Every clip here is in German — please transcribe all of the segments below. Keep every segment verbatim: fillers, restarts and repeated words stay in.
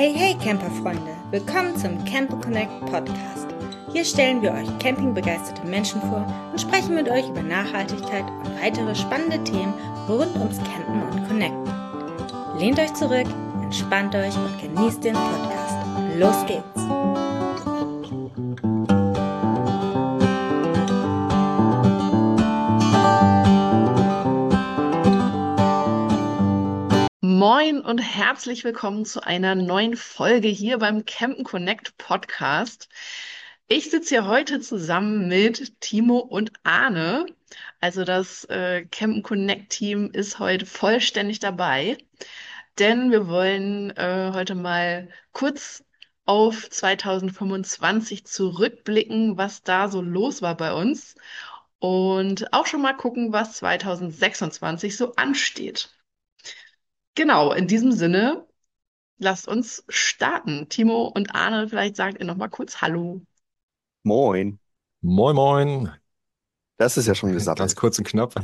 Hey, hey Camperfreunde, willkommen zum Camper Connect Podcast. Hier stellen wir euch campingbegeisterte Menschen vor und sprechen mit euch über Nachhaltigkeit und weitere spannende Themen rund ums Campen und Connecten. Lehnt euch zurück, entspannt euch und genießt den Podcast. Los geht's! Moin und herzlich willkommen zu einer neuen Folge hier beim Campen Connect Podcast. Ich sitze hier heute zusammen mit Timo und Arne. Also das äh, Campen Connect Team ist heute vollständig dabei, denn wir wollen äh, heute mal kurz auf zwanzig fünfundzwanzig zurückblicken, was da so los war bei uns und auch schon mal gucken, was zwanzig sechsundzwanzig so ansteht. Genau, in diesem Sinne. Lasst uns starten. Timo und Arne, vielleicht sagt ihr noch mal kurz Hallo. Moin. Moin, moin. Das ist ja schon Ganz gesattelt. kurz und knapp.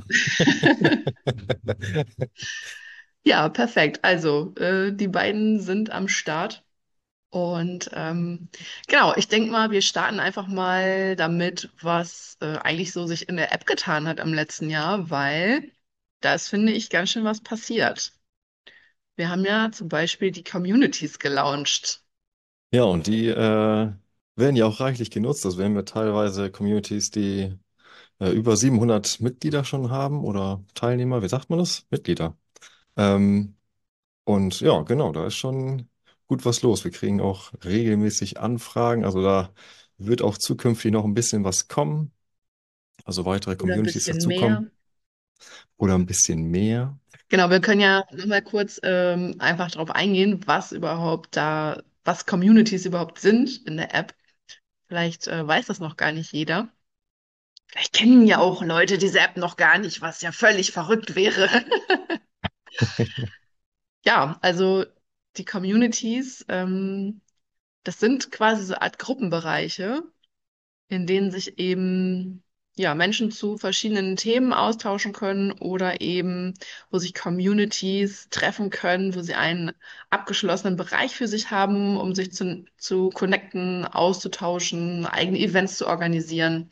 Ja, perfekt. Also, äh, die beiden sind am Start. Und ähm, genau, ich denke mal, wir starten einfach mal damit, was äh, eigentlich so sich in der App getan hat im letzten Jahr, weil da ist, finde ich, ganz schön was passiert. Wir haben ja zum Beispiel die Communities gelauncht. Ja, und die äh, werden ja auch reichlich genutzt. Also wir haben ja teilweise Communities, die äh, über siebenhundert Mitglieder schon haben oder Teilnehmer. Wie sagt man das? Mitglieder. Ähm, und ja, genau, da ist schon gut was los. Wir kriegen auch regelmäßig Anfragen. Also da wird auch zukünftig noch ein bisschen was kommen. Also weitere Oder ein Communities bisschen mehr. dazukommen oder ein bisschen mehr. Genau, wir können ja nochmal kurz ähm, einfach darauf eingehen, was überhaupt da, was Communities überhaupt sind in der App. Vielleicht äh, weiß das noch gar nicht jeder. Vielleicht kennen ja auch Leute diese App noch gar nicht, was ja völlig verrückt wäre. Ja, also die Communities, ähm, das sind quasi so Art Gruppenbereiche, in denen sich eben ja Menschen zu verschiedenen Themen austauschen können oder eben, wo sich Communities treffen können, wo sie einen abgeschlossenen Bereich für sich haben, um sich zu, zu connecten, auszutauschen, eigene Events zu organisieren.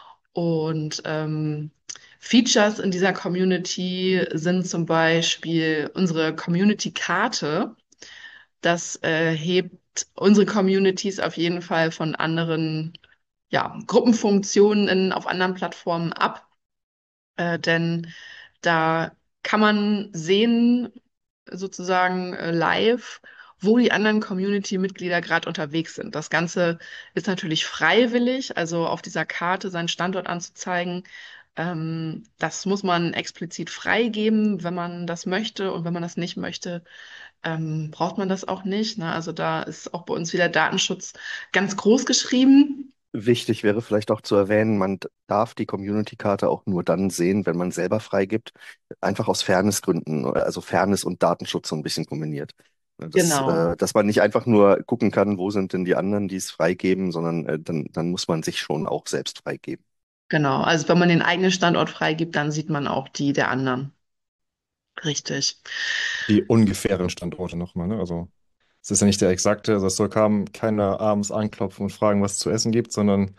Und ähm, Features in dieser Community sind zum Beispiel unsere Community-Karte. Das äh, hebt unsere Communities auf jeden Fall von anderen ja, Gruppenfunktionen in, auf anderen Plattformen ab, äh, denn da kann man sehen, sozusagen äh, live, wo die anderen Community-Mitglieder gerade unterwegs sind. Das Ganze ist natürlich freiwillig, also auf dieser Karte seinen Standort anzuzeigen. Ähm, das muss man explizit freigeben, wenn man das möchte, und wenn man das nicht möchte, ähm, braucht man das auch nicht. Ne? Also da ist auch bei uns wieder Datenschutz ganz groß geschrieben. Wichtig wäre vielleicht auch zu erwähnen, man d- darf die Community-Karte auch nur dann sehen, wenn man selber freigibt. Einfach aus Fairnessgründen, also Fairness und Datenschutz so ein bisschen kombiniert. Das, Genau. äh, dass man nicht einfach nur gucken kann, wo sind denn die anderen, die es freigeben, sondern äh, dann, dann muss man sich schon auch selbst freigeben. Genau, also wenn man den eigenen Standort freigibt, dann sieht man auch die der anderen. Richtig. Die ungefähren Standorte nochmal, ne? Also es ist ja nicht der exakte, also es soll kaum keiner abends anklopfen und fragen, was es zu essen gibt, sondern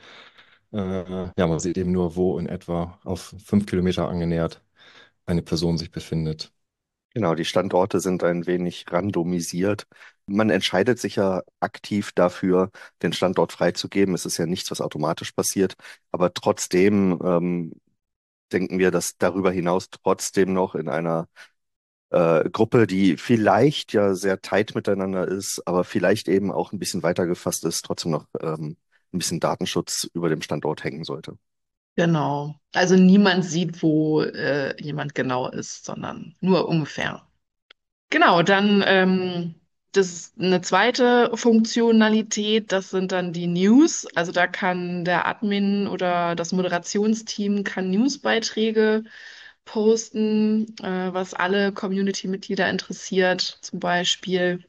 äh, ja, man sieht eben nur, wo in etwa auf fünf Kilometer angenähert eine Person sich befindet. Genau, die Standorte sind ein wenig randomisiert. Man entscheidet sich ja aktiv dafür, den Standort freizugeben. Es ist ja nichts, was automatisch passiert. Aber trotzdem ähm, denken wir, dass darüber hinaus trotzdem noch in einer äh, Gruppe, die vielleicht ja sehr tight miteinander ist, aber vielleicht eben auch ein bisschen weiter gefasst ist, trotzdem noch ähm, ein bisschen Datenschutz über dem Standort hängen sollte. Genau. Also niemand sieht, wo äh, jemand genau ist, sondern nur ungefähr. Genau, dann ähm, das ist eine zweite Funktionalität, das sind dann die News. Also da kann der Admin oder das Moderationsteam kann Newsbeiträge posten, äh, was alle Community-Mitglieder interessiert, zum Beispiel.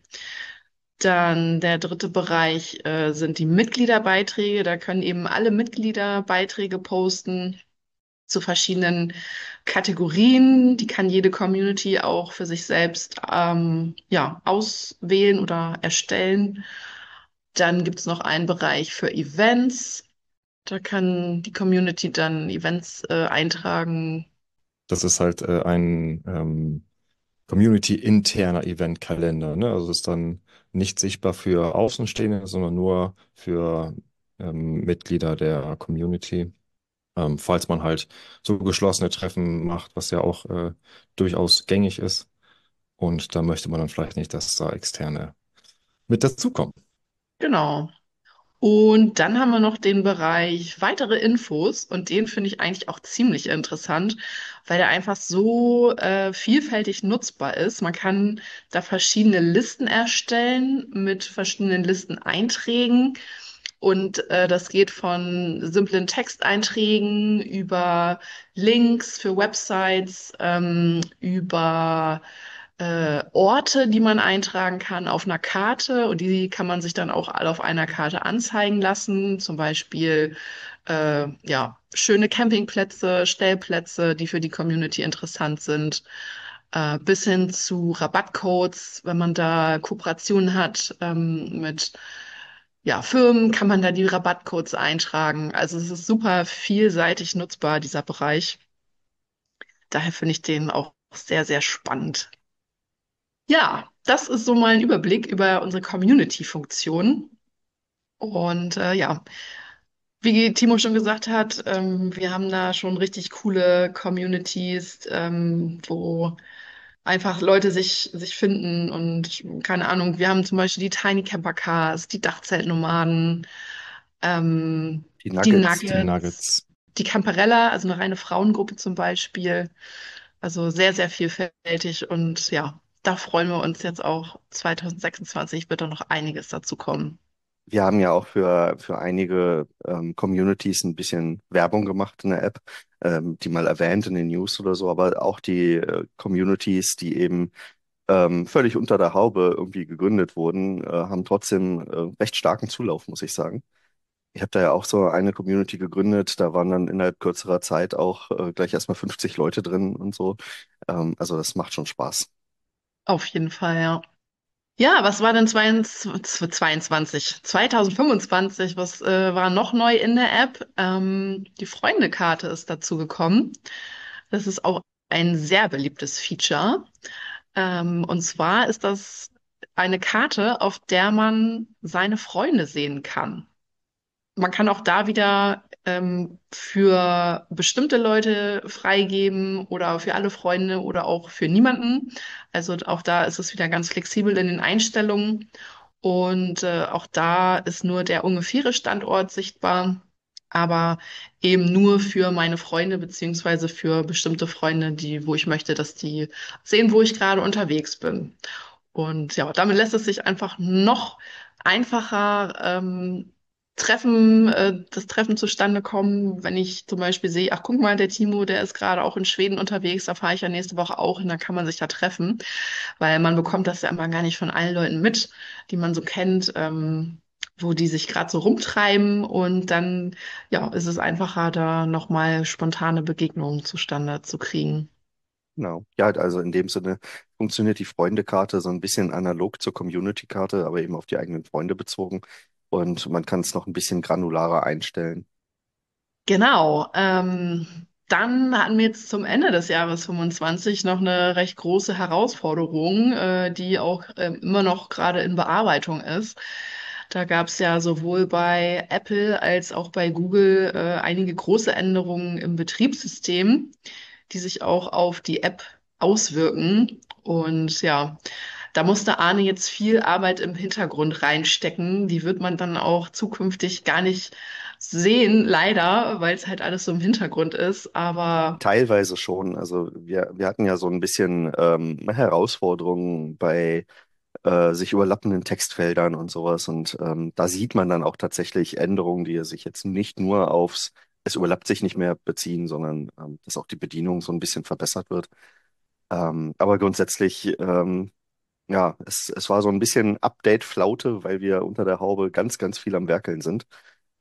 Dann der dritte Bereich äh, sind die Mitgliederbeiträge. Da können eben alle Mitglieder Beiträge posten zu verschiedenen Kategorien. Die kann jede Community auch für sich selbst ähm, ja, auswählen oder erstellen. Dann gibt es noch einen Bereich für Events. Da kann die Community dann Events äh, eintragen. Das ist halt äh, ein ähm, Community-interner Eventkalender, ne? Also ist dann nicht sichtbar für Außenstehende, sondern nur für ähm, Mitglieder der Community. Ähm, falls man halt so geschlossene Treffen macht, was ja auch äh, durchaus gängig ist. Und da möchte man dann vielleicht nicht, dass da Externe mit dazukommen. Genau. Und dann haben wir noch den Bereich weitere Infos und den finde ich eigentlich auch ziemlich interessant, weil der einfach so äh, vielfältig nutzbar ist. Man kann da verschiedene Listen erstellen mit verschiedenen Listeneinträgen und äh, das geht von simplen Texteinträgen über Links für Websites, ähm, über äh, Orte, die man eintragen kann auf einer Karte und die kann man sich dann auch alle auf einer Karte anzeigen lassen. Zum Beispiel äh, ja, schöne Campingplätze, Stellplätze, die für die Community interessant sind, äh, bis hin zu Rabattcodes, wenn man da Kooperationen hat ähm, mit ja, Firmen, kann man da die Rabattcodes eintragen. Also es ist super vielseitig nutzbar, dieser Bereich. Daher finde ich den auch sehr, sehr spannend. Ja, das ist so mal ein Überblick über unsere Community-Funktion. Und äh, ja, wie Timo schon gesagt hat, ähm, wir haben da schon richtig coole Communities, ähm, wo einfach Leute sich, sich finden und keine Ahnung, wir haben zum Beispiel die Tiny Camper Cars, die Dachzeltnomaden, ähm, Die die Nuggets. Die Nuggets, Nuggets. die Camperella, also eine reine Frauengruppe zum Beispiel. Also sehr, sehr vielfältig und ja, da freuen wir uns jetzt auch. zwanzig sechsundzwanzig wird da noch einiges dazu kommen. Wir haben ja auch für, für einige ähm, Communities ein bisschen Werbung gemacht in der App, ähm, die mal erwähnt in den News oder so, aber auch die äh, Communities, die eben ähm, völlig unter der Haube irgendwie gegründet wurden, äh, haben trotzdem äh, recht starken Zulauf, muss ich sagen. Ich habe da ja auch so eine Community gegründet, da waren dann innerhalb kürzerer Zeit auch äh, gleich erstmal fünfzig Leute drin und so. Ähm, also das macht schon Spaß. Auf jeden Fall, ja. Ja, was war denn zweiundzwanzig, zweiundzwanzig, zwanzig fünfundzwanzig? Was äh, war noch neu in der App? Ähm, die Freundekarte ist dazu gekommen. Das ist auch ein sehr beliebtes Feature. Ähm, und zwar ist das eine Karte, auf der man seine Freunde sehen kann. Man kann auch da wieder ähm, für bestimmte Leute freigeben oder für alle Freunde oder auch für niemanden. Also auch da ist es wieder ganz flexibel in den Einstellungen. Und äh, auch da ist nur der ungefähre Standort sichtbar, aber eben nur für meine Freunde beziehungsweise für bestimmte Freunde, die, wo ich möchte, dass die sehen, wo ich gerade unterwegs bin. Und ja, damit lässt es sich einfach noch einfacher ähm, Treffen, äh, das Treffen zustande kommen, wenn ich zum Beispiel sehe, ach guck mal, der Timo, der ist gerade auch in Schweden unterwegs, da fahre ich ja nächste Woche auch hin, dann kann man sich ja treffen, weil man bekommt das ja immer gar nicht von allen Leuten mit, die man so kennt, ähm, wo die sich gerade so rumtreiben und dann ja, ist es einfacher, da nochmal spontane Begegnungen zustande zu kriegen. Genau. Ja, also in dem Sinne funktioniert die Freundekarte so ein bisschen analog zur Community-Karte, aber eben auf die eigenen Freunde bezogen. Und man kann es noch ein bisschen granularer einstellen. Genau. Ähm, dann hatten wir jetzt zum Ende des Jahres fünfundzwanzig noch eine recht große Herausforderung, äh, die auch ähm, immer noch gerade in Bearbeitung ist. Da gab es ja sowohl bei Apple als auch bei Google äh, einige große Änderungen im Betriebssystem, die sich auch auf die App auswirken. Und ja, da musste Arne jetzt viel Arbeit im Hintergrund reinstecken. Die wird man dann auch zukünftig gar nicht sehen, leider, weil es halt alles so im Hintergrund ist. Aber Teilweise schon. Also wir, wir hatten ja so ein bisschen ähm, Herausforderungen bei äh, sich überlappenden Textfeldern und sowas. Und ähm, da sieht man dann auch tatsächlich Änderungen, die sich jetzt nicht nur aufs, es überlappt sich nicht mehr beziehen, sondern ähm, dass auch die Bedienung so ein bisschen verbessert wird. Ähm, aber grundsätzlich, ähm, ja, es, es war so ein bisschen Update-Flaute, weil wir unter der Haube ganz, ganz viel am Werkeln sind.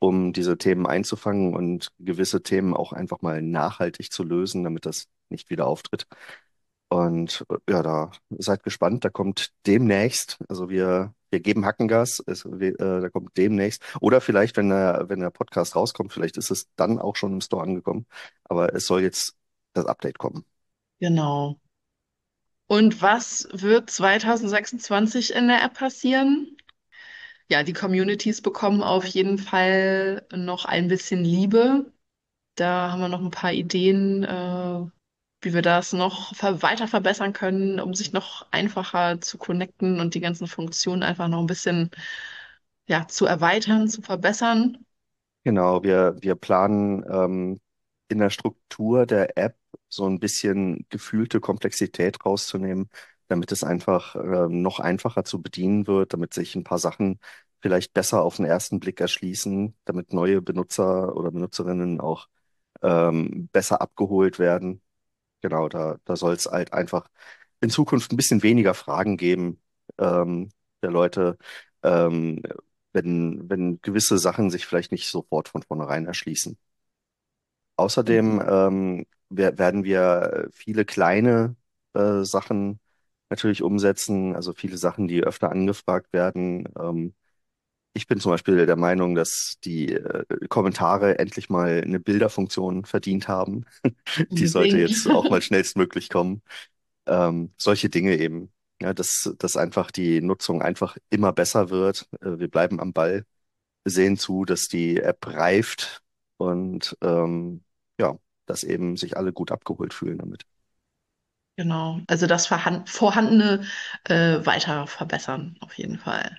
um diese Themen einzufangen und gewisse Themen auch einfach mal nachhaltig zu lösen, damit das nicht wieder auftritt. Und äh, ja, da seid gespannt, da kommt demnächst, also wir, wir geben Hackengas, es, wir, äh, da kommt demnächst, oder vielleicht, wenn der, wenn der Podcast rauskommt, vielleicht ist es dann auch schon im Store angekommen, aber es soll jetzt das Update kommen. Genau. Und was wird zwanzig sechsundzwanzig in der App passieren? Ja, die Communities bekommen auf jeden Fall noch ein bisschen Liebe. Da haben wir noch ein paar Ideen, äh, wie wir das noch ver weiter verbessern können, um sich noch einfacher zu connecten und die ganzen Funktionen einfach noch ein bisschen, ja, zu erweitern, zu verbessern. Genau, wir, wir planen ähm, in der Struktur der App so ein bisschen gefühlte Komplexität rauszunehmen, damit es einfach ähm, noch einfacher zu bedienen wird, damit sich ein paar Sachen vielleicht besser auf den ersten Blick erschließen, damit neue Benutzer oder Benutzerinnen auch ähm, besser abgeholt werden. Genau, da, da soll es halt einfach in Zukunft ein bisschen weniger Fragen geben, ähm, der Leute, ähm, wenn, wenn gewisse Sachen sich vielleicht nicht sofort von vornherein erschließen. Außerdem ähm, wer- werden wir viele kleine äh, Sachen natürlich umsetzen, also viele Sachen, die öfter angefragt werden. Ähm, ich bin zum Beispiel der Meinung, dass die äh, Kommentare endlich mal eine Bilderfunktion verdient haben. Die sollte Unbedingt. jetzt auch mal schnellstmöglich kommen. Ähm, solche Dinge eben. Ja, dass, dass einfach die Nutzung einfach immer besser wird. Äh, wir bleiben am Ball, sehen zu, dass die App reift und ähm, ja, dass eben sich alle gut abgeholt fühlen damit. Genau. Also das Vorhan- Vorhandene äh, weiter verbessern, auf jeden Fall.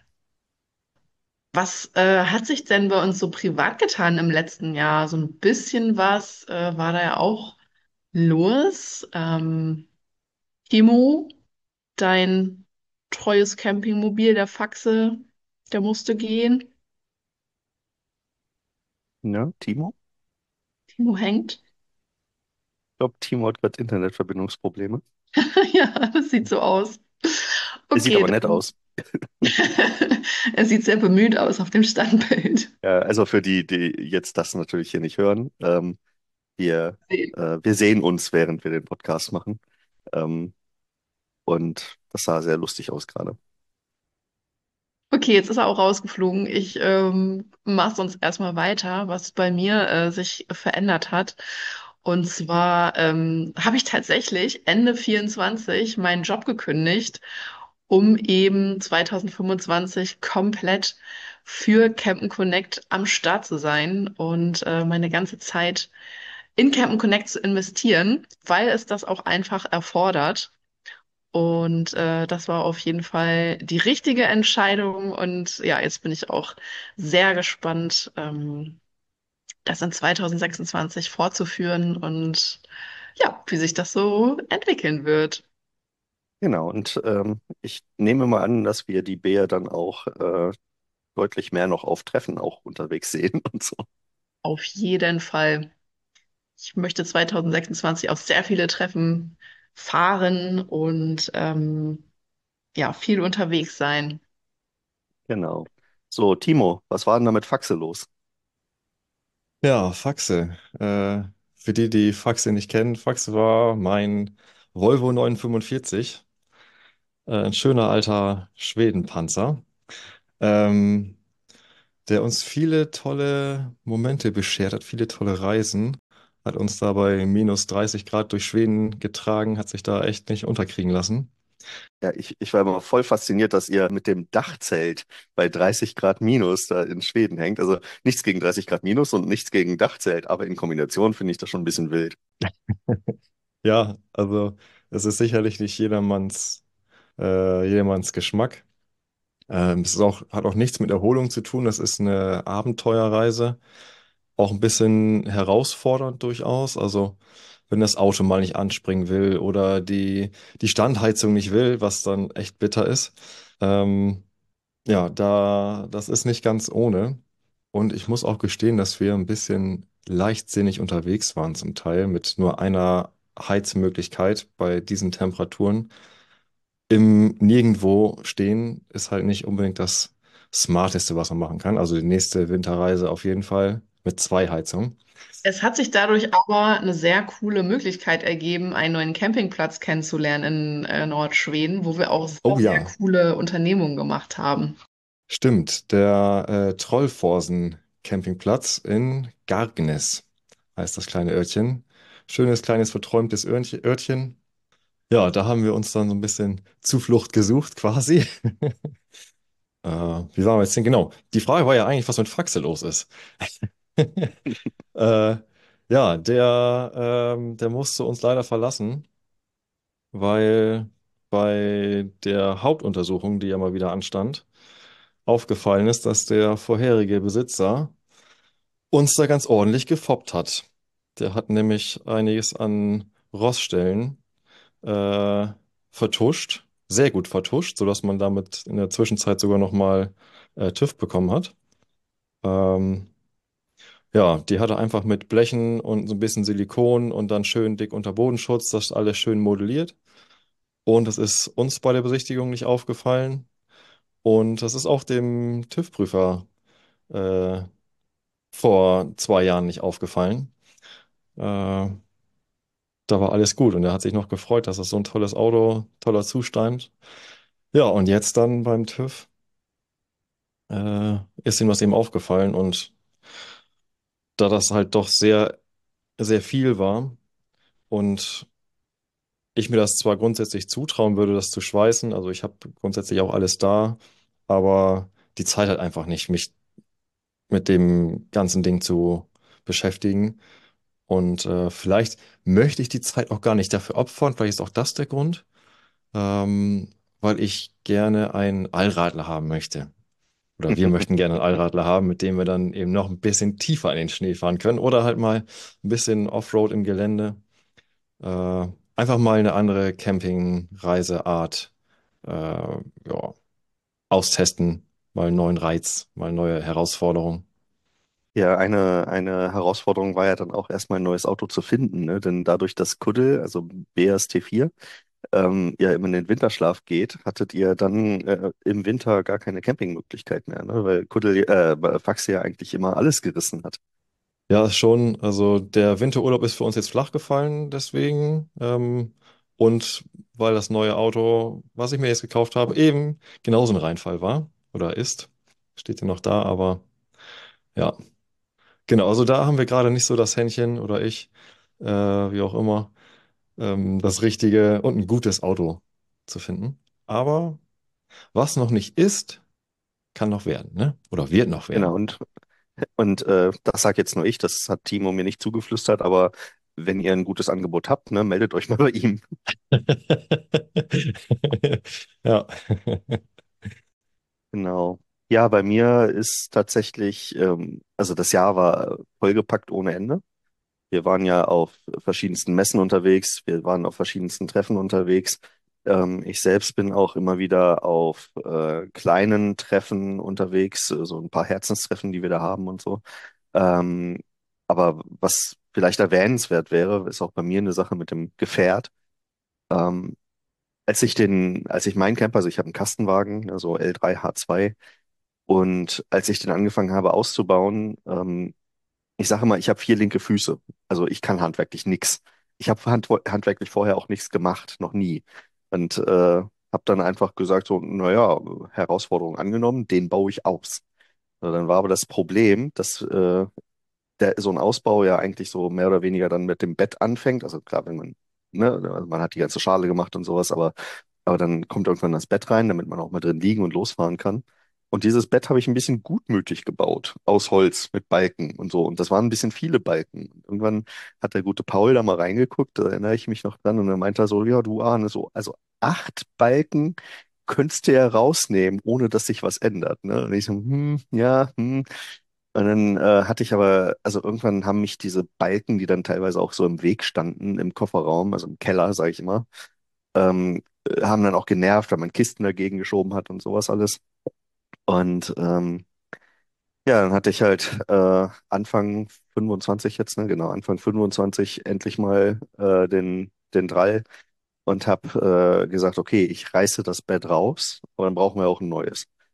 Was äh, hat sich denn bei uns so privat getan im letzten Jahr? So ein bisschen was äh, war da ja auch los. Ähm, Timo, dein treues Campingmobil, der Faxe, der musste gehen. Ja, Timo? Timo hängt. Ich glaube, Timo hat gerade Internetverbindungsprobleme. Ja, das sieht so aus. Er sieht Okay, aber nett dann. aus. Er sieht sehr bemüht aus auf dem Standbild. Ja, also für die, die jetzt das natürlich hier nicht hören, ähm, wir, äh, wir sehen uns, während wir den Podcast machen. Ähm, und das sah sehr lustig aus gerade. Okay, jetzt ist er auch rausgeflogen. Ich ähm, mache sonst erstmal weiter, was bei mir äh, sich verändert hat. Und zwar ähm, habe ich tatsächlich Ende vierundzwanzig meinen Job gekündigt, um eben zwanzig fünfundzwanzig komplett für Campen Connect am Start zu sein und äh, meine ganze Zeit in Campen Connect zu investieren, weil es das auch einfach erfordert. Und äh, das war auf jeden Fall die richtige Entscheidung. Und ja, jetzt bin ich auch sehr gespannt, ähm, das in zwanzig sechsundzwanzig fortzuführen und ja, wie sich das so entwickeln wird. Genau, und ähm, ich nehme mal an, dass wir die Bea dann auch äh, deutlich mehr noch auf Treffen auch unterwegs sehen und so. Auf jeden Fall. Ich möchte zwanzig sechsundzwanzig auf sehr viele Treffen fahren und ähm, ja, viel unterwegs sein. Genau. So, Timo, was war denn da mit Faxe los? Ja, Faxe. Äh, für die, die Faxe nicht kennen, Faxe war mein Volvo neunhundertfünfundvierzig. Äh, ein schöner alter Schwedenpanzer, ähm, der uns viele tolle Momente beschert hat, viele tolle Reisen. Hat uns da bei minus dreißig Grad durch Schweden getragen, hat sich da echt nicht unterkriegen lassen. Ja, ich, ich war immer voll fasziniert, dass ihr mit dem Dachzelt bei dreißig Grad minus da in Schweden hängt. Also nichts gegen dreißig Grad minus und nichts gegen Dachzelt, aber in Kombination finde ich das schon ein bisschen wild. Ja, also es ist sicherlich nicht jedermanns, äh, jedermanns Geschmack. Ähm, es ist auch, hat auch nichts mit Erholung zu tun. Das ist eine Abenteuerreise. Auch ein bisschen herausfordernd durchaus. Also, wenn das Auto mal nicht anspringen will oder die, die Standheizung nicht will, was dann echt bitter ist. Ähm, ja, da, das ist nicht ganz ohne. Und ich muss auch gestehen, dass wir ein bisschen leichtsinnig unterwegs waren zum Teil mit nur einer Heizmöglichkeit bei diesen Temperaturen. Im Nirgendwo stehen ist halt nicht unbedingt das Smarteste, was man machen kann. Also die nächste Winterreise auf jeden Fall mit zwei Heizungen. Es hat sich dadurch aber eine sehr coole Möglichkeit ergeben, einen neuen Campingplatz kennenzulernen in äh, Nordschweden, wo wir auch sehr, Oh sehr ja, coole Unternehmungen gemacht haben. stimmt. Der äh, Trollforsen Campingplatz in Gargnes heißt das kleine Örtchen. Schönes, kleines, verträumtes Örtchen. Örtchen. Ja, da haben wir uns dann so ein bisschen Zuflucht gesucht, quasi. Äh, wie waren wir jetzt denn? Genau. Die Frage war ja eigentlich, was mit Faxe los ist. Äh, ja, der, ähm, der musste uns leider verlassen, weil bei der Hauptuntersuchung, die ja mal wieder anstand, aufgefallen ist, dass der vorherige Besitzer uns da ganz ordentlich gefoppt hat. Der hat nämlich einiges an Roststellen äh, vertuscht, sehr gut vertuscht, sodass man damit in der Zwischenzeit sogar nochmal äh, TÜV bekommen hat. Ähm, ja, die hat er einfach mit Blechen und so ein bisschen Silikon und dann schön dick unter Bodenschutz, das alles schön modelliert. Und das ist uns bei der Besichtigung nicht aufgefallen. Und das ist auch dem TÜV-Prüfer äh, vor zwei Jahren nicht aufgefallen. Äh, Da war alles gut und er hat sich noch gefreut, dass es so ein tolles Auto, toller Zustand. Ja, und jetzt dann beim TÜV äh, ist ihm das eben aufgefallen und da das halt doch sehr, sehr viel war und ich mir das zwar grundsätzlich zutrauen würde, das zu schweißen, also ich habe grundsätzlich auch alles da, aber die Zeit hat einfach nicht, mich mit dem ganzen Ding zu beschäftigen. Und äh, vielleicht möchte ich die Zeit auch gar nicht dafür opfern, vielleicht ist auch das der Grund, ähm, weil ich gerne einen Allradler haben möchte. Oder wir möchten gerne einen Allradler haben, mit dem wir dann eben noch ein bisschen tiefer in den Schnee fahren können oder halt mal ein bisschen Offroad im Gelände. Äh, einfach mal eine andere Campingreiseart äh, ja, austesten, mal einen neuen Reiz, mal neue Herausforderungen. Ja, eine, eine Herausforderung war ja dann auch erstmal ein neues Auto zu finden, ne? Denn dadurch, dass Kuddel, also B S T vier, ähm, ja immer in den Winterschlaf geht, hattet ihr dann äh, im Winter gar keine Campingmöglichkeit mehr, ne? Weil Kuddel, äh, Faxe ja eigentlich immer alles gerissen hat. Ja, schon. Also der Winterurlaub ist für uns jetzt flach gefallen, deswegen. Ähm, und weil das neue Auto, was ich mir jetzt gekauft habe, eben genauso ein Reinfall war oder ist. Steht ja noch da, aber ja. Genau, also da haben wir gerade nicht so das Händchen oder ich, äh, wie auch immer, ähm, das richtige und ein gutes Auto zu finden. Aber was noch nicht ist, kann noch werden, ne? Oder wird noch Genau, werden. und, und äh, das sage jetzt nur ich, das hat Timo mir nicht zugeflüstert, aber wenn ihr ein gutes Angebot habt, ne, meldet euch mal bei ihm. Ja. Genau. Ja, bei mir ist tatsächlich, ähm, also das Jahr war vollgepackt ohne Ende. Wir waren ja auf verschiedensten Messen unterwegs, wir waren auf verschiedensten Treffen unterwegs. Ähm, ich selbst bin auch immer wieder auf äh, kleinen Treffen unterwegs, äh, so ein paar Herzenstreffen, die wir da haben und so. Ähm, aber was vielleicht erwähnenswert wäre, ist auch bei mir eine Sache mit dem Gefährt. Ähm, als ich den, als ich meinen Camper, also ich habe einen Kastenwagen, also L drei H zwei, und als ich den angefangen habe auszubauen, ähm, ich sage mal, ich habe vier linke Füße. Also ich kann handwerklich nichts. Ich habe hand handwerklich vorher auch nichts gemacht, noch nie. Und äh, habe dann einfach gesagt, so, naja, Herausforderung angenommen, den baue ich aus. So, dann war aber das Problem, dass äh, der, so ein Ausbau ja eigentlich so mehr oder weniger dann mit dem Bett anfängt. Also klar, wenn man, ne, also man hat die ganze Schale gemacht und sowas, aber, aber dann kommt irgendwann das Bett rein, damit man auch mal drin liegen und losfahren kann. Und dieses Bett habe ich ein bisschen gutmütig gebaut, aus Holz mit Balken und so. Und das waren ein bisschen viele Balken. Und irgendwann hat der gute Paul da mal reingeguckt, da erinnere ich mich noch dran, und dann meinte er so, ja, du Arne, so, also acht Balken könntest du ja rausnehmen, ohne dass sich was ändert. Ne? Und ich so, hm, ja, hm. Und dann äh, hatte ich aber, also irgendwann haben mich diese Balken, die dann teilweise auch so im Weg standen, im Kofferraum, also im Keller, sage ich immer, ähm, äh, haben dann auch genervt, weil man Kisten dagegen geschoben hat und sowas alles. Und ähm, ja, dann hatte ich halt äh, Anfang fünfundzwanzig jetzt, ne, genau, Anfang fünfundzwanzig endlich mal äh, den, den Drall und habe äh, gesagt, okay, ich reiße das Bett raus, aber dann brauchen wir auch ein neues.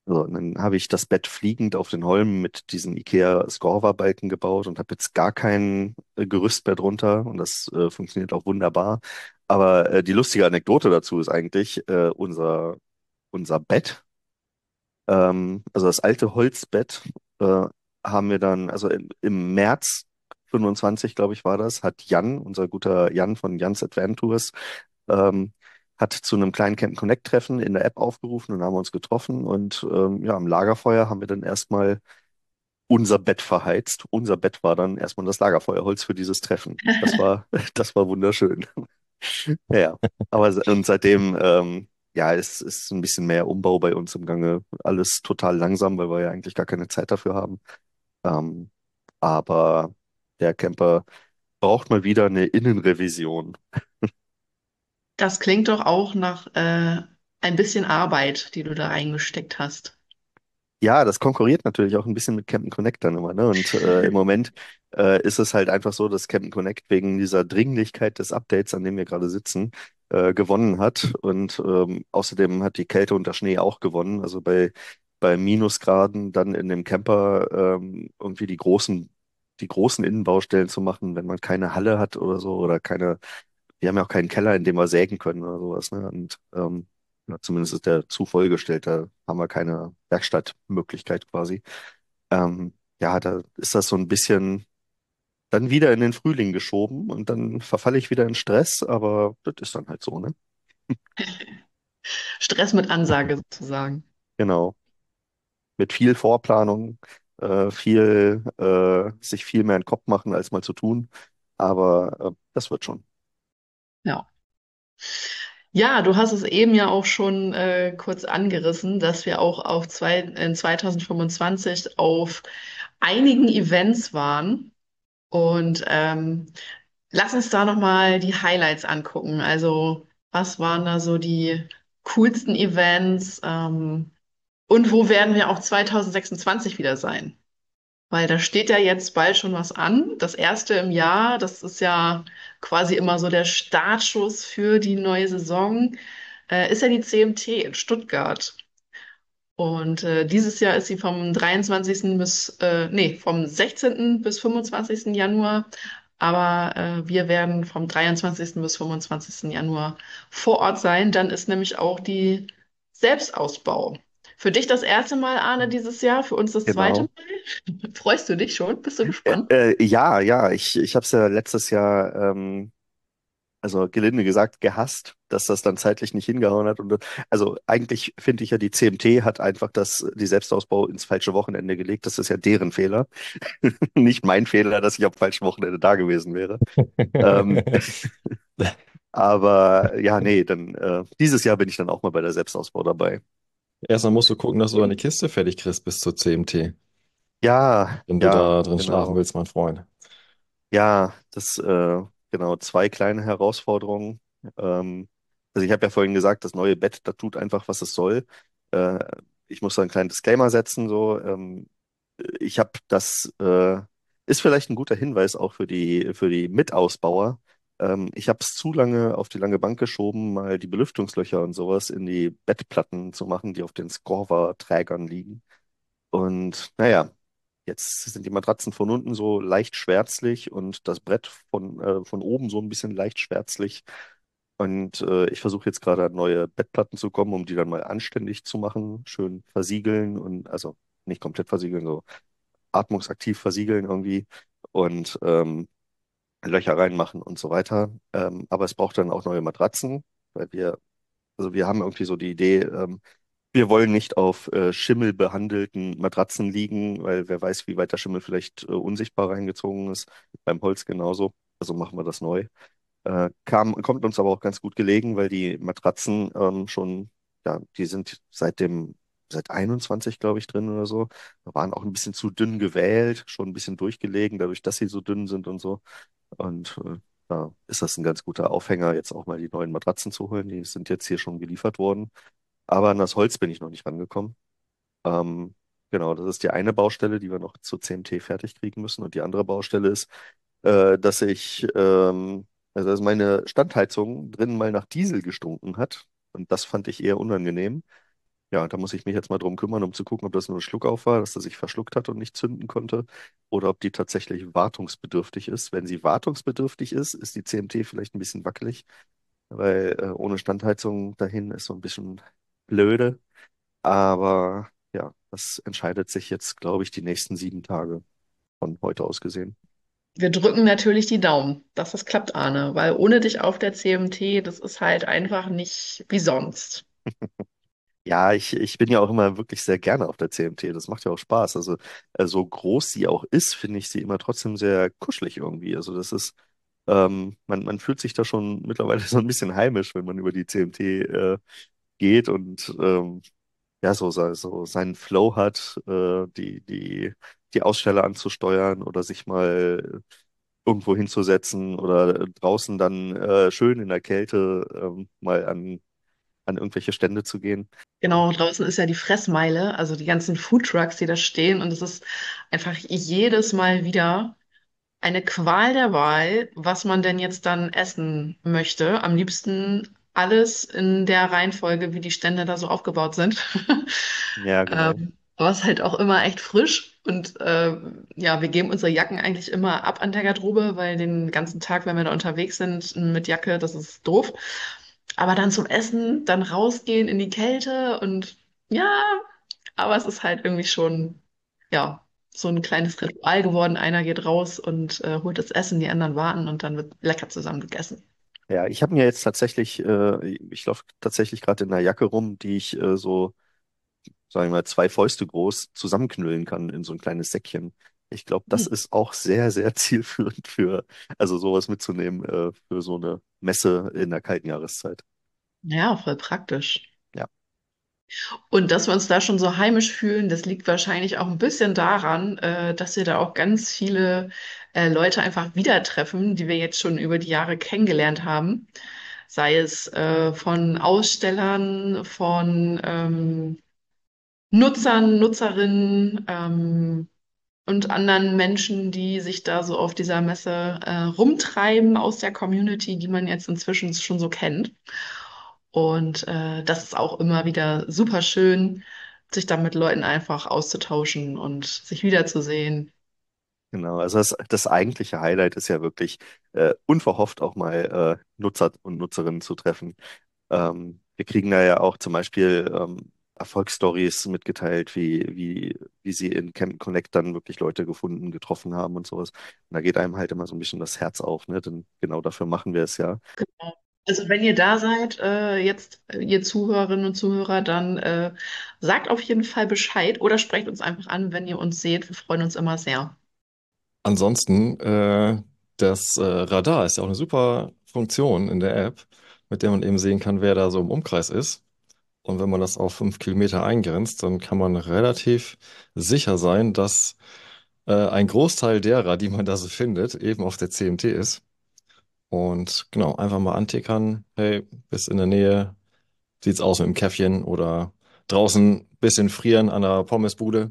So, und dann habe ich das Bett fliegend auf den Holm mit diesen IKEA Scorva-Balken gebaut und habe jetzt gar kein äh, Gerüst mehr drunter und das äh, funktioniert auch wunderbar. Aber äh, die lustige Anekdote dazu ist eigentlich äh, unser, unser Bett, ähm, also das alte Holzbett, äh, haben wir dann, also im, im März fünfundzwanzig, glaube ich, war das, hat Jan, unser guter Jan von Jans Adventures, ähm, hat zu einem kleinen Camp Connect Treffen in der App aufgerufen und haben uns getroffen und ähm, ja, am Lagerfeuer haben wir dann erstmal unser Bett verheizt. Unser Bett war dann erstmal das Lagerfeuerholz für dieses Treffen. Das war, das war wunderschön. Ja, ja. Aber se- und seitdem, ähm, ja, es ist ein bisschen mehr Umbau bei uns im Gange. Alles total langsam, weil wir ja eigentlich gar keine Zeit dafür haben. Ähm, aber der Camper braucht mal wieder eine Innenrevision. Das klingt doch auch nach äh, ein bisschen Arbeit, die du da reingesteckt hast. Ja, das konkurriert natürlich auch ein bisschen mit Captain Connect dann immer, ne? Und äh, im Moment äh, ist es halt einfach so, dass Captain Connect wegen dieser Dringlichkeit des Updates, an dem wir gerade sitzen, äh, gewonnen hat. Und ähm, außerdem hat die Kälte und der Schnee auch gewonnen. Also bei, bei Minusgraden dann in dem Camper ähm, irgendwie die großen, die großen Innenbaustellen zu machen, wenn man keine Halle hat oder so oder keine, wir haben ja auch keinen Keller, in dem wir sägen können oder sowas, ne? Und ähm, ja, zumindest ist der zu vollgestellt, da haben wir keine Werkstattmöglichkeit quasi. Ähm, ja, da ist das so ein bisschen dann wieder in den Frühling geschoben und dann verfalle ich wieder in Stress, aber das ist dann halt so, ne? Stress mit Ansage sozusagen. Genau. Mit viel Vorplanung, äh, viel, äh, sich viel mehr in den Kopf machen, als mal zu tun. Aber äh, das wird schon. Ja. Ja, du hast es eben ja auch schon äh, kurz angerissen, dass wir auch auf zwei, in zwanzig fünfundzwanzig auf einigen Events waren. Und ähm, lass uns da nochmal die Highlights angucken. Also, was waren da so die coolsten Events? Ähm, und wo werden wir auch zwanzig sechsundzwanzig wieder sein? Weil da steht ja jetzt bald schon was an. Das erste im Jahr, das ist ja quasi immer so der Startschuss für die neue Saison, äh, ist ja die C M T in Stuttgart. Und äh, dieses Jahr ist sie vom dreiundzwanzigsten bis, äh, nee, vom sechzehnten bis fünfundzwanzigsten Januar. Aber äh, wir werden vom dreiundzwanzigsten bis fünfundzwanzigsten Januar vor Ort sein. Dann ist nämlich auch die Selbstausbau. Für dich das erste Mal, Arne, dieses Jahr, für uns das zweite Genau. Mal. Freust du dich schon? Bist du Äh, gespannt? äh, ja, ja, ich, ich habe es ja letztes Jahr ähm, also gelinde gesagt, gehasst, dass das dann zeitlich nicht hingehauen hat. Und also eigentlich finde ich ja, die C M T hat einfach das, die Selbstausbau ins falsche Wochenende gelegt. Das ist ja deren Fehler. Nicht mein Fehler, dass ich am falschen Wochenende da gewesen wäre. Ähm, aber ja, nee, dann äh, dieses Jahr bin ich dann auch mal bei der Selbstausbau dabei. Erstmal musst du gucken, dass du deine Kiste fertig kriegst bis zur C M T, Ja, wenn du ja, da drin schlafen genau. willst, mein Freund. Ja, das, äh, genau, zwei kleine Herausforderungen. Ähm, also ich habe ja vorhin gesagt, das neue Bett, das tut einfach, was es soll. Äh, Ich muss da einen kleinen Disclaimer setzen, so. Ähm, ich habe das, äh, ist vielleicht ein guter Hinweis auch für die, für die Mitausbauer. Ähm, ich habe es zu lange auf die lange Bank geschoben, mal die Belüftungslöcher und sowas in die Bettplatten zu machen, die auf den Scorva-Trägern liegen. Und naja, jetzt sind die Matratzen von unten so leicht schwärzlich und das Brett von, äh, von oben so ein bisschen leicht schwärzlich. Und äh, ich versuche jetzt gerade an neue Bettplatten zu kommen, um die dann mal anständig zu machen, schön versiegeln und also nicht komplett versiegeln, so atmungsaktiv versiegeln irgendwie und ähm, Löcher reinmachen und so weiter. Ähm, aber es braucht dann auch neue Matratzen, weil wir, also wir haben irgendwie so die Idee, ähm, wir wollen nicht auf äh, Schimmel behandelten Matratzen liegen, weil wer weiß, wie weit der Schimmel vielleicht äh, unsichtbar reingezogen ist. Beim Holz genauso. Also machen wir das neu. Äh, kam, kommt uns aber auch ganz gut gelegen, weil die Matratzen ähm, schon, ja, die sind seit dem, seit einundzwanzig, glaube ich, drin oder so. Waren auch ein bisschen zu dünn gewählt, schon ein bisschen durchgelegen, dadurch, dass sie so dünn sind und so. Und äh, da ist das ein ganz guter Aufhänger, jetzt auch mal die neuen Matratzen zu holen. Die sind jetzt hier schon geliefert worden. Aber an das Holz bin ich noch nicht rangekommen. Ähm, genau, das ist die eine Baustelle, die wir noch zur C M T fertig kriegen müssen. Und die andere Baustelle ist, äh, dass ich, ähm, also dass meine Standheizung drinnen mal nach Diesel gestunken hat. Und das fand ich eher unangenehm. Ja, da muss ich mich jetzt mal drum kümmern, um zu gucken, ob das nur ein Schluckauf war, dass er sich verschluckt hat und nicht zünden konnte, oder ob die tatsächlich wartungsbedürftig ist. Wenn sie wartungsbedürftig ist, ist die C M T vielleicht ein bisschen wackelig, weil äh, ohne Standheizung dahin ist so ein bisschen blöde. Aber ja, das entscheidet sich jetzt, glaube ich, die nächsten sieben Tage von heute aus gesehen. Wir drücken natürlich die Daumen, dass das klappt, Arne, weil ohne dich auf der C M T, das ist halt einfach nicht wie sonst. Ja, ich, ich bin ja auch immer wirklich sehr gerne auf der C M T. Das macht ja auch Spaß. Also, äh, so groß sie auch ist, finde ich sie immer trotzdem sehr kuschelig irgendwie. Also, das ist, ähm, man, man fühlt sich da schon mittlerweile so ein bisschen heimisch, wenn man über die C M T äh, geht und ähm, ja, so, se- so seinen Flow hat, äh, die, die, die Aussteller anzusteuern oder sich mal irgendwo hinzusetzen oder draußen dann äh, schön in der Kälte ähm, mal an, an irgendwelche Stände zu gehen. Genau, draußen ist ja die Fressmeile, also die ganzen Foodtrucks, die da stehen. Und es ist einfach jedes Mal wieder eine Qual der Wahl, was man denn jetzt dann essen möchte. Am liebsten alles in der Reihenfolge, wie die Stände da so aufgebaut sind. Ja, genau. Ähm, aber es ist halt auch immer echt frisch. Und äh, ja, wir geben unsere Jacken eigentlich immer ab an der Garderobe, weil den ganzen Tag, wenn wir da unterwegs sind mit Jacke, das ist doof. Aber dann zum Essen, dann rausgehen in die Kälte und ja, aber es ist halt irgendwie schon, ja, so ein kleines Ritual geworden. Einer geht raus und äh, holt das Essen, die anderen warten und dann wird lecker zusammen gegessen. Ja, ich habe mir jetzt tatsächlich, äh, ich laufe tatsächlich gerade in einer Jacke rum, die ich äh, so, sagen wir mal, zwei Fäuste groß zusammenknüllen kann in so ein kleines Säckchen. Ich glaube, das Hm. ist auch sehr, sehr zielführend für, also sowas mitzunehmen, äh, für so eine Messe in der kalten Jahreszeit. Ja, voll praktisch. Ja, Und dass wir uns da schon so heimisch fühlen, das liegt wahrscheinlich auch ein bisschen daran, äh, dass wir da auch ganz viele äh, Leute einfach wieder treffen, die wir jetzt schon über die Jahre kennengelernt haben. Sei es äh, von Ausstellern, von ähm, Nutzern, Nutzerinnen ähm, und anderen Menschen, die sich da so auf dieser Messe äh, rumtreiben aus der Community, die man jetzt inzwischen schon so kennt. Und äh, das ist auch immer wieder super schön, sich da mit Leuten einfach auszutauschen und sich wiederzusehen. genau. Also das, das eigentliche Highlight ist ja wirklich äh, unverhofft auch mal äh, Nutzer und Nutzerinnen zu treffen. Ähm, wir kriegen da ja auch zum Beispiel ähm, Erfolgsstories mitgeteilt, wie, wie, wie sie in Camp Connect dann wirklich Leute gefunden, getroffen haben und sowas. Und da geht einem halt immer so ein bisschen das Herz auf, ne? Denn genau dafür machen wir es ja. Genau. Also wenn ihr da seid, äh, jetzt äh, ihr Zuhörerinnen und Zuhörer, dann äh, sagt auf jeden Fall Bescheid oder sprecht uns einfach an, wenn ihr uns seht. Wir freuen uns immer sehr. Ansonsten, äh, das äh, Radar ist ja auch eine super Funktion in der App, mit der man eben sehen kann, wer da so im Umkreis ist. Und wenn man das auf fünf Kilometer eingrenzt, dann kann man relativ sicher sein, dass äh, ein Großteil derer, die man da so findet, eben auf der C M T ist. Und genau, einfach mal antickern, hey, bist in der Nähe, sieht's aus mit dem Käffchen oder draußen bisschen frieren an der Pommesbude.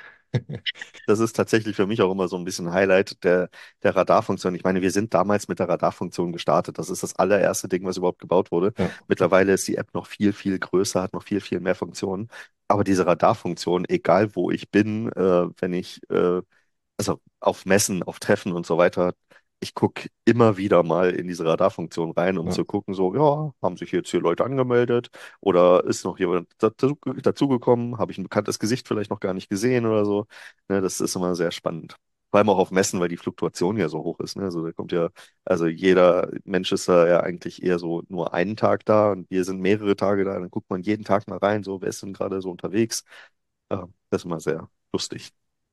Das ist tatsächlich für mich auch immer so ein bisschen Highlight der, der Radarfunktion. Ich meine, wir sind damals mit der Radarfunktion gestartet. Das ist das allererste Ding, was überhaupt gebaut wurde. Ja. Mittlerweile ist die App noch viel, viel größer, hat noch viel, viel mehr Funktionen. Aber diese Radarfunktion, egal wo ich bin, äh, wenn ich äh, also auf Messen, auf Treffen und so weiter, ich gucke immer wieder mal in diese Radarfunktion rein, um Ja. zu gucken, so, ja, haben sich jetzt hier Leute angemeldet oder ist noch jemand dazu, dazugekommen, habe ich ein bekanntes Gesicht vielleicht noch gar nicht gesehen oder so. Ne, das ist immer sehr spannend. Vor allem auch auf Messen, weil die Fluktuation ja so hoch ist. Ne? Also da kommt ja, also jeder Mensch ist da ja eigentlich eher so nur einen Tag da und wir sind mehrere Tage da. Dann guckt man jeden Tag mal rein, so, wer ist denn gerade so unterwegs? Äh, Das ist immer sehr lustig.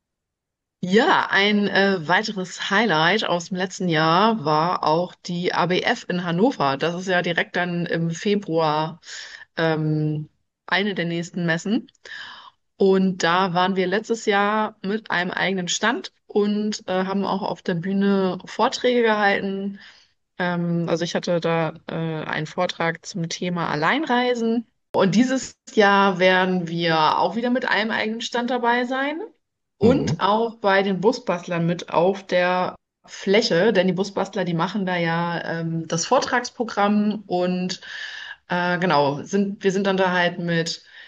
Ja, ein äh, weiteres Highlight aus dem letzten Jahr war auch die A B F in Hannover. Das ist ja direkt dann im Februar ähm, eine der nächsten Messen. Und da waren wir letztes Jahr mit einem eigenen Stand und äh, haben auch auf der Bühne Vorträge gehalten. Ähm, also ich hatte da äh, einen Vortrag zum Thema Alleinreisen. Und dieses Jahr werden wir auch wieder mit einem eigenen Stand dabei sein und Mhm. auch bei den Busbastlern mit auf der Fläche, denn die Busbastler, die machen da ja ähm, das Vortragsprogramm und äh, genau, sind, wir sind dann da halt mit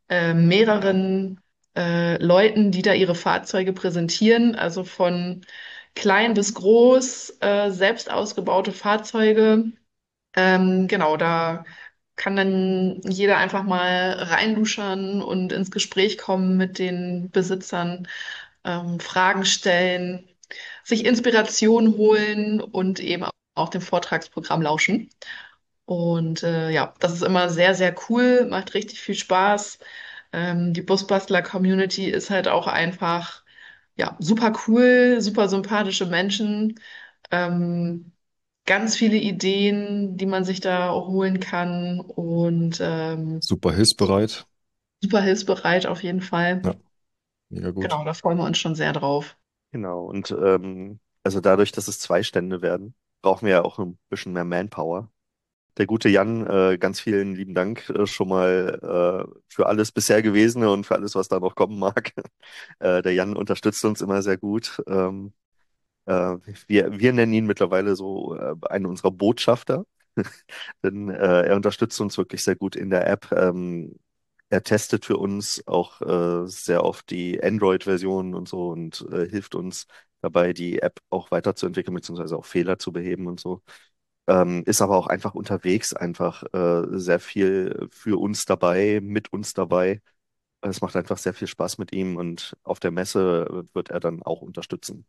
äh, mehreren äh, Leuten, die da ihre Fahrzeuge präsentieren, also von klein bis groß, äh, selbst ausgebaute Fahrzeuge. Ähm, genau, da kann dann jeder einfach mal reinluschern und ins Gespräch kommen mit den Besitzern, ähm, Fragen stellen, sich Inspiration holen und eben auch dem Vortragsprogramm lauschen. Und äh, ja, das ist immer sehr, sehr cool, macht richtig viel Spaß. Ähm, die Busbastler-Community ist halt auch einfach, ja, super cool, super sympathische Menschen. Ähm, Ganz viele Ideen, die man sich da holen kann und ähm, Super hilfsbereit. super hilfsbereit auf jeden Fall. Ja, mega gut. Genau, da freuen wir uns schon sehr drauf. Genau. Und ähm, also dadurch, dass es zwei Stände werden, brauchen wir ja auch ein bisschen mehr Manpower. Der gute Jan, äh, ganz vielen lieben Dank äh, schon mal äh, für alles bisher Gewesene und für alles, was da noch kommen mag. Äh, der Jan unterstützt uns immer sehr gut. Ähm, äh, wir, wir nennen ihn mittlerweile so äh, einen unserer Botschafter, denn äh, er unterstützt uns wirklich sehr gut in der App. Ähm, er testet für uns auch äh, sehr oft die Android-Version und so und äh, hilft uns dabei, die App auch weiterzuentwickeln, beziehungsweise auch Fehler zu beheben und so. Ähm, ist aber auch einfach unterwegs, einfach äh, sehr viel für uns dabei, mit uns dabei. Es macht einfach sehr viel Spaß mit ihm und auf der Messe wird er dann auch unterstützen.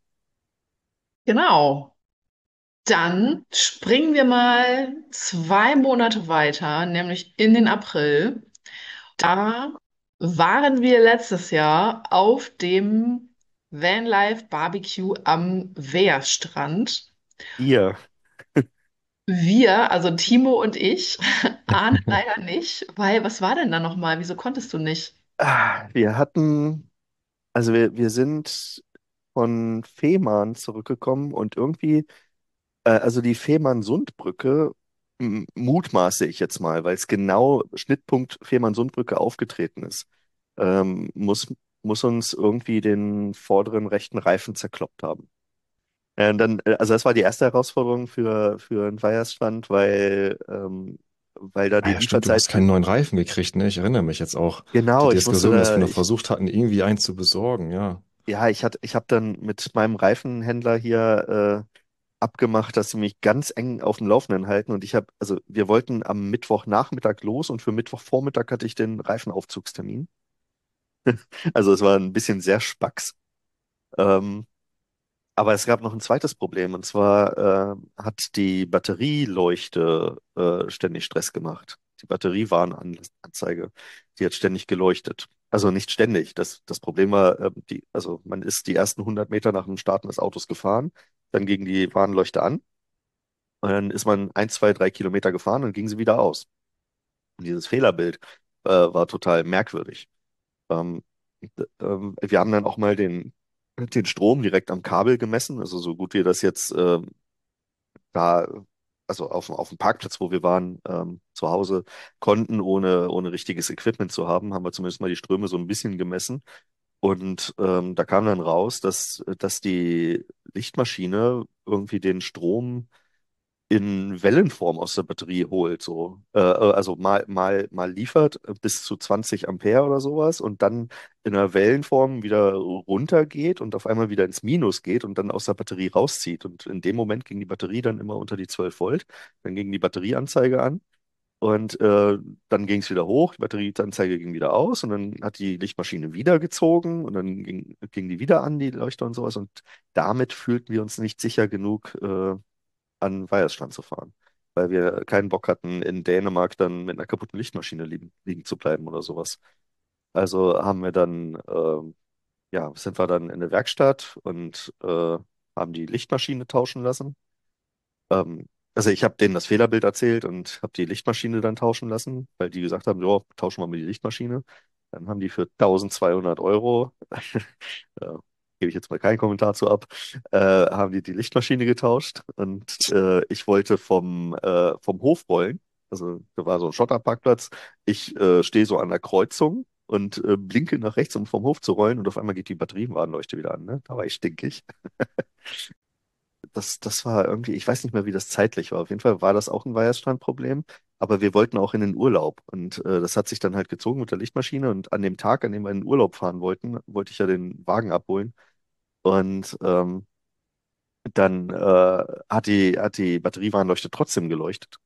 Genau. Dann springen wir mal zwei Monate weiter, nämlich in den April. Da waren wir letztes Jahr auf dem Vanlife Barbecue am Wehrstrand. Ihr, Wir, also Timo und ich, ahnen leider nicht, weil was war denn da nochmal? Wieso konntest du nicht? ah, wir hatten, also wir, wir sind von Fehmarn zurückgekommen und irgendwie, äh, also die Fehmarn-Sund-Brücke, m- mutmaße ich jetzt mal, weil es genau Schnittpunkt Fehmarn-Sund-Brücke aufgetreten ist, ähm, muss, muss uns irgendwie den vorderen rechten Reifen zerkloppt haben. Äh, dann, äh, also das war die erste Herausforderung für, für einen Weihnachtsstand, weil, ähm, weil da Ah die ja, stimmt, du Lieferzeit hast keinen für, neuen Reifen gekriegt, ne? Ich erinnere mich jetzt auch. Die genau, ich musste Diskussion, dass wir da, noch ich, versucht hatten, irgendwie einen zu besorgen, ja. ja, ich hatte, ich habe dann mit meinem Reifenhändler hier äh, abgemacht, dass sie mich ganz eng auf dem Laufenden halten und ich habe, also wir wollten am Mittwochnachmittag los und für Mittwochvormittag hatte ich den Reifenaufzugstermin. Also es war ein bisschen sehr spacks. Ähm, Aber es gab noch ein zweites Problem, und zwar äh, hat die Batterieleuchte äh, ständig Stress gemacht. Die Batteriewarnanzeige, die hat ständig geleuchtet. Also nicht ständig. Das, das Problem war, äh, die, also man ist die ersten hundert Meter nach dem Starten des Autos gefahren, dann ging die Warnleuchte an und dann ist man ein, zwei, drei Kilometer gefahren und ging sie wieder aus. Und dieses Fehlerbild äh, war total merkwürdig. Ähm, d- ähm, wir haben dann auch mal den, den Strom direkt am Kabel gemessen, also so gut wir das jetzt ähm, da, also auf, auf dem Parkplatz, wo wir waren, ähm, zu Hause konnten, ohne, ohne richtiges Equipment zu haben, haben wir zumindest mal die Ströme so ein bisschen gemessen. Und ähm, da kam dann raus, dass, dass die Lichtmaschine irgendwie den Strom in Wellenform aus der Batterie holt, so. Äh, äh, also mal, mal, mal liefert äh, bis zu zwanzig Ampere oder sowas und dann in einer Wellenform wieder runtergeht und auf einmal wieder ins Minus geht und dann aus der Batterie rauszieht. Und in dem Moment ging die Batterie dann immer unter die zwölf Volt, dann ging die Batterieanzeige an und äh, dann ging es wieder hoch, die Batterieanzeige ging wieder aus und dann hat die Lichtmaschine wieder gezogen und dann ging, ging die wieder an, die Leuchte und sowas. Und damit fühlten wir uns nicht sicher genug, äh, an Weiherstrand zu fahren, weil wir keinen Bock hatten, in Dänemark dann mit einer kaputten Lichtmaschine liegen, liegen zu bleiben oder sowas. Also haben wir dann, ähm, ja, sind wir dann in der Werkstatt und äh, haben die Lichtmaschine tauschen lassen. Ähm, also ich habe denen das Fehlerbild erzählt und habe die Lichtmaschine dann tauschen lassen, weil die gesagt haben, ja, tauschen wir mal die Lichtmaschine. Dann haben die für eintausendzweihundert Euro, äh, gebe ich jetzt mal keinen Kommentar zu ab, äh, haben die die Lichtmaschine getauscht und äh, ich wollte vom, äh, vom Hof rollen. Also da war so ein Schotterparkplatz. Ich äh, stehe so an der Kreuzung und äh, blinke nach rechts, um vom Hof zu rollen und auf einmal geht die Batteriewarnleuchte wieder an. Ne? Da war ich stinkig. Das, das war irgendwie, ich weiß nicht mehr, wie das zeitlich war. Auf jeden Fall war das auch ein Weiherstrand-Problem. aber wir wollten auch in den Urlaub. Und äh, das hat sich dann halt gezogen mit der Lichtmaschine. Und an dem Tag, an dem wir in den Urlaub fahren wollten, wollte ich ja den Wagen abholen. Und ähm, dann äh, hat die, hat die Batteriewarnleuchte trotzdem geleuchtet.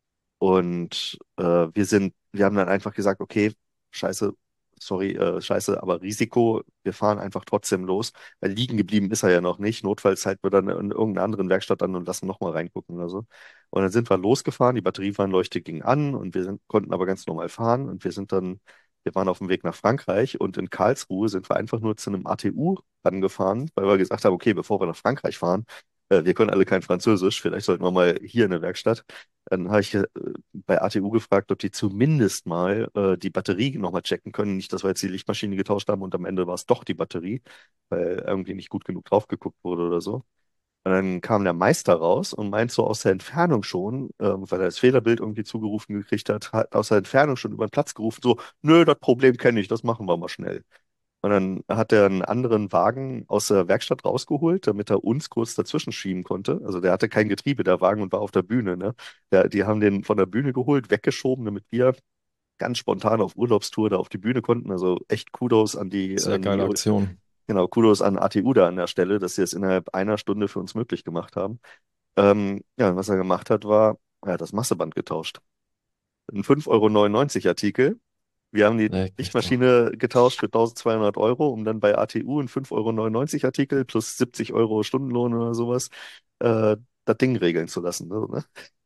Und äh, wir sind, wir haben dann einfach gesagt, okay, scheiße, sorry, äh, scheiße, aber Risiko, wir fahren einfach trotzdem los, weil liegen geblieben ist er ja noch nicht. Notfalls halten wir dann in irgendeiner anderen Werkstatt an und lassen nochmal reingucken oder so. Und dann sind wir losgefahren, die Batteriewarnleuchte ging an und wir sind, konnten aber ganz normal fahren und wir sind dann, wir waren auf dem Weg nach Frankreich und in Karlsruhe sind wir einfach nur zu einem A T U rangefahren, weil wir gesagt haben, okay, bevor wir nach Frankreich fahren, äh, wir können alle kein Französisch, vielleicht sollten wir mal hier in der Werkstatt. Dann habe ich äh, bei A T U gefragt, ob die zumindest mal äh, die Batterie nochmal checken können. Nicht, dass wir jetzt die Lichtmaschine getauscht haben und am Ende war es doch die Batterie, weil irgendwie nicht gut genug drauf geguckt wurde oder so. Und dann kam der Meister raus und meint so aus der Entfernung schon, ähm, weil er das Fehlerbild irgendwie zugerufen gekriegt hat, hat aus der Entfernung schon über den Platz gerufen, so, nö, das Problem kenne ich, das machen wir mal schnell. Und dann hat er einen anderen Wagen aus der Werkstatt rausgeholt, damit er uns kurz dazwischen schieben konnte. Also der hatte kein Getriebe, der Wagen, und war auf der Bühne, ne? Der, die haben den von der Bühne geholt, weggeschoben, damit wir ganz spontan auf Urlaubstour da auf die Bühne konnten. Also echt Kudos an die, Sehr an die, geile Aktion. genau, Kudos an A T U da an der Stelle, dass sie es innerhalb einer Stunde für uns möglich gemacht haben. Ähm, ja, was er gemacht hat, war, er hat das Masseband getauscht. Ein fünf Euro neunundneunzig Artikel. Wir haben die Leck mich doch. Lichtmaschine getauscht für eintausendzweihundert Euro, um dann bei A T U einen fünf Euro neunundneunzig Artikel plus siebzig Euro Stundenlohn oder sowas äh, das Ding regeln zu lassen. So, ne?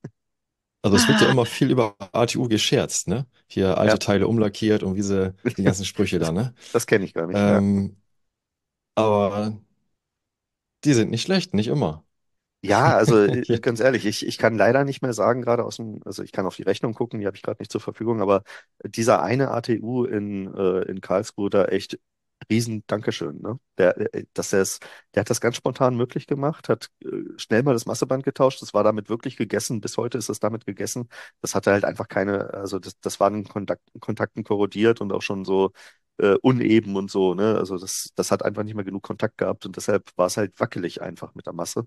Also es wird ja immer viel über A T U gescherzt, ne? Hier Ja, alte Teile umlackiert und wie sie, die ganzen Sprüche da, ne? das kenne ich gar nicht. Ja. Ähm, aber die sind nicht schlecht, nicht immer. Ja, also äh, ganz ehrlich, ich, ich kann leider nicht mehr sagen, gerade aus dem, also ich kann auf die Rechnung gucken, die habe ich gerade nicht zur Verfügung, aber dieser eine A T U in, äh, in Karlsruhe, da echt riesen Dankeschön, ne? Der, äh, dass er es, der hat das ganz spontan möglich gemacht, hat äh, schnell mal das Masseband getauscht, das war damit wirklich gegessen, bis heute ist es damit gegessen. Das hatte halt einfach keine, also das, das war in Kontakt, Kontakten korrodiert und auch schon so äh, uneben und so, ne? Also das, das hat einfach nicht mehr genug Kontakt gehabt und deshalb war es halt wackelig einfach mit der Masse.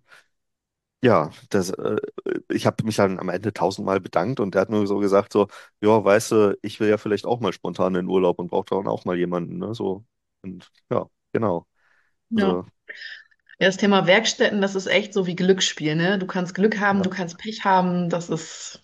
Ja, das, äh, ich habe mich dann am Ende tausendmal bedankt und der hat nur so gesagt, so, ja, weißt du, ich will ja vielleicht auch mal spontan in den Urlaub und brauche dann auch mal jemanden, ne? So, und ja, genau. Ja. Also, Ja, das Thema Werkstätten, das ist echt so wie Glücksspiel, ne? Du kannst Glück haben, ja. du kannst Pech haben, das ist,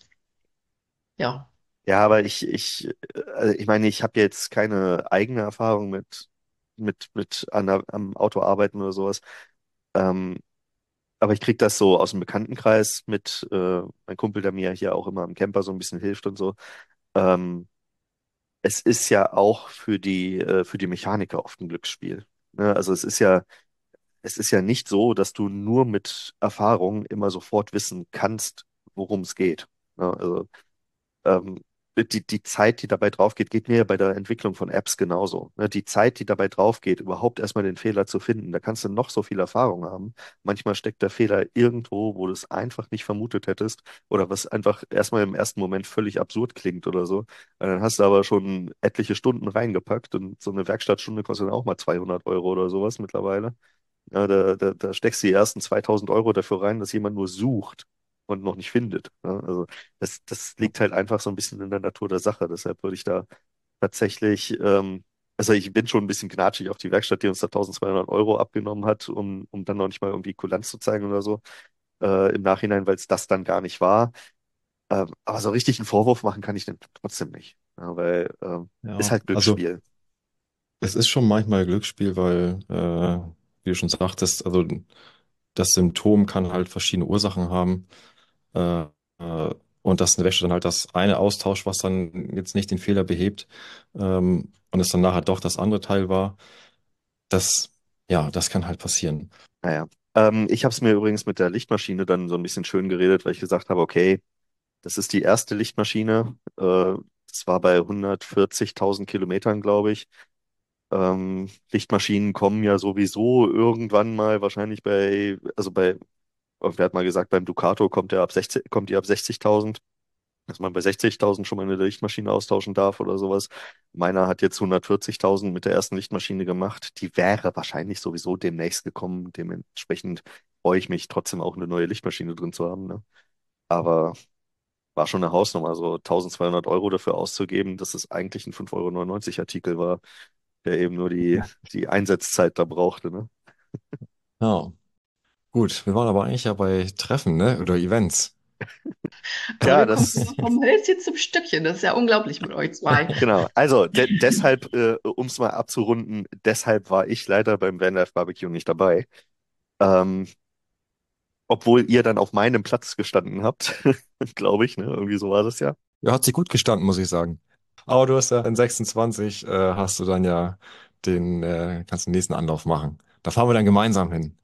ja. Ja, aber ich, ich, äh, ich meine, ich habe jetzt keine eigene Erfahrung mit, mit, mit an der, am Auto arbeiten oder sowas. Ähm, aber ich krieg das so aus dem Bekanntenkreis mit, äh, mein Kumpel, der mir hier auch immer am Camper so ein bisschen hilft und so. Ähm, Es ist ja auch für die, äh, für die Mechaniker oft ein Glücksspiel. Ne? Also es ist ja, es ist ja nicht so, dass du nur mit Erfahrung immer sofort wissen kannst, worum es geht. Ne? Also ähm, die, die Zeit, die dabei drauf geht, geht mir ja bei der Entwicklung von Apps genauso. Ne? Die Zeit, die dabei drauf geht, überhaupt erstmal den Fehler zu finden, da kannst du noch so viel Erfahrung haben. Manchmal steckt der Fehler irgendwo, wo du es einfach nicht vermutet hättest oder was einfach erstmal im ersten Moment völlig absurd klingt oder so. Und dann hast du aber schon etliche Stunden reingepackt und so eine Werkstattstunde kostet dann auch mal zweihundert Euro oder sowas mittlerweile. Ja, da, da, da steckst du die ersten zweitausend Euro dafür rein, dass jemand nur sucht und noch nicht findet. Ja, also das, das liegt halt einfach so ein bisschen in der Natur der Sache. Deshalb würde ich da tatsächlich, ähm, also ich bin schon ein bisschen gnatschig auf die Werkstatt, die uns da eintausendzweihundert Euro abgenommen hat, um, um dann noch nicht mal irgendwie Kulanz zu zeigen oder so äh, im Nachhinein, weil es das dann gar nicht war. Ähm, aber so richtig einen Vorwurf machen kann ich dem trotzdem nicht. Ja, weil ähm, ist Ja, halt also Glücksspiel. es ist schon manchmal Glücksspiel, weil, äh, wie du schon sagtest, also das Symptom kann halt verschiedene Ursachen haben. Äh, äh, und dass eine Wäsche dann halt das eine austauscht, was dann jetzt nicht den Fehler behebt, ähm, und es dann nachher doch das andere Teil war. Das, ja, das kann halt passieren. Naja. Ähm, ich habe es mir übrigens mit der Lichtmaschine dann so ein bisschen schön geredet, weil ich gesagt habe, okay, das ist die erste Lichtmaschine. Äh, das war bei hundertvierzigtausend Kilometern, glaube ich. Ähm, Lichtmaschinen kommen ja sowieso irgendwann mal wahrscheinlich bei, also bei, wer hat mal gesagt, beim Ducato kommt der ab sechzig, kommt die ab sechzigtausend, dass man bei sechzigtausend schon mal eine Lichtmaschine austauschen darf oder sowas. Meiner hat jetzt hundertvierzigtausend mit der ersten Lichtmaschine gemacht. Die wäre wahrscheinlich sowieso demnächst gekommen. Dementsprechend freue ich mich trotzdem auch eine neue Lichtmaschine drin zu haben. Ne? Aber war schon eine Hausnummer, so eintausendzweihundert Euro dafür auszugeben, dass es eigentlich ein fünf Euro neunundneunzig Artikel war, der eben nur die, die Einsetzzeit da brauchte, ne? Ja, gut. Wir waren aber eigentlich ja bei Treffen, ne? Oder Events. Aber Tja, wir kommen das, immer vom Hölzchen zum Stückchen. Das ist ja unglaublich mit euch zwei. genau. Also de deshalb, äh, um es mal abzurunden, deshalb war ich leider beim Vanlife Barbecue nicht dabei. Ähm, obwohl ihr dann auf meinem Platz gestanden habt, glaube ich, ne? Irgendwie so war das ja. Ja, hat sich gut gestanden, muss ich sagen. Aber du hast ja in sechsundzwanzig, äh, hast du dann ja den, äh, kannst den nächsten Anlauf machen. Da fahren wir dann gemeinsam hin.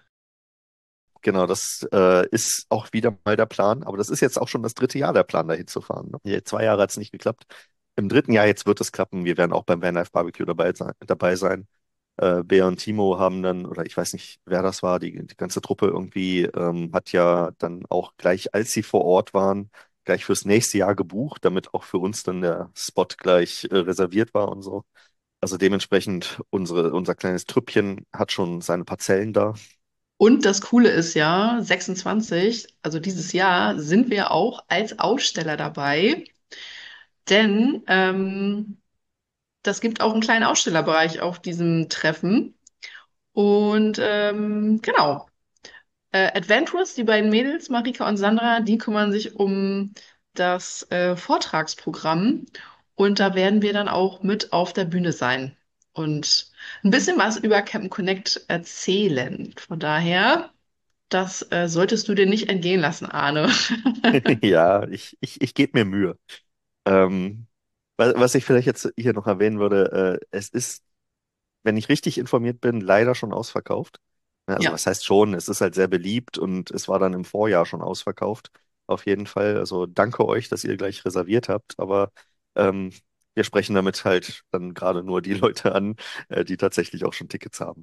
Genau, das äh, ist auch wieder mal der Plan. Aber das ist jetzt auch schon das dritte Jahr der Plan, dahin zu fahren. Ne? Hier, zwei Jahre hat es nicht geklappt. Im dritten Jahr jetzt wird es klappen. Wir werden auch beim Vanlife Barbecue dabei sein. Dabei sein. Äh, Bea und Timo haben dann, oder ich weiß nicht, wer das war, die, die ganze Truppe irgendwie ähm, hat ja dann auch gleich, als sie vor Ort waren, gleich fürs nächste Jahr gebucht, damit auch für uns dann der Spot gleich äh, reserviert war und so. Also dementsprechend, unsere, unser kleines Trüppchen hat schon seine Parzellen da. Und das Coole ist ja, sechsundzwanzig, also dieses Jahr, sind wir auch als Aussteller dabei, denn ähm, das gibt auch einen kleinen Ausstellerbereich auf diesem Treffen. Und ähm, genau, äh, Adventurous, die beiden Mädels, Marika und Sandra, die kümmern sich um das äh, Vortragsprogramm. Und da werden wir dann auch mit auf der Bühne sein und ein bisschen was über Cap'n Connect erzählen. Von daher. Das äh, solltest du dir nicht entgehen lassen, Arne. Ja, ich, ich, ich gebe mir Mühe. Ähm, wa- was ich vielleicht jetzt hier noch erwähnen würde, äh, es ist, wenn ich richtig informiert bin, leider schon ausverkauft. Ja, also Ja. was heißt schon, es ist halt sehr beliebt und es war dann im Vorjahr schon ausverkauft. Auf jeden Fall. Also danke euch, dass ihr gleich reserviert habt, aber ähm, wir sprechen damit halt dann gerade nur die Leute an, äh, die tatsächlich auch schon Tickets haben.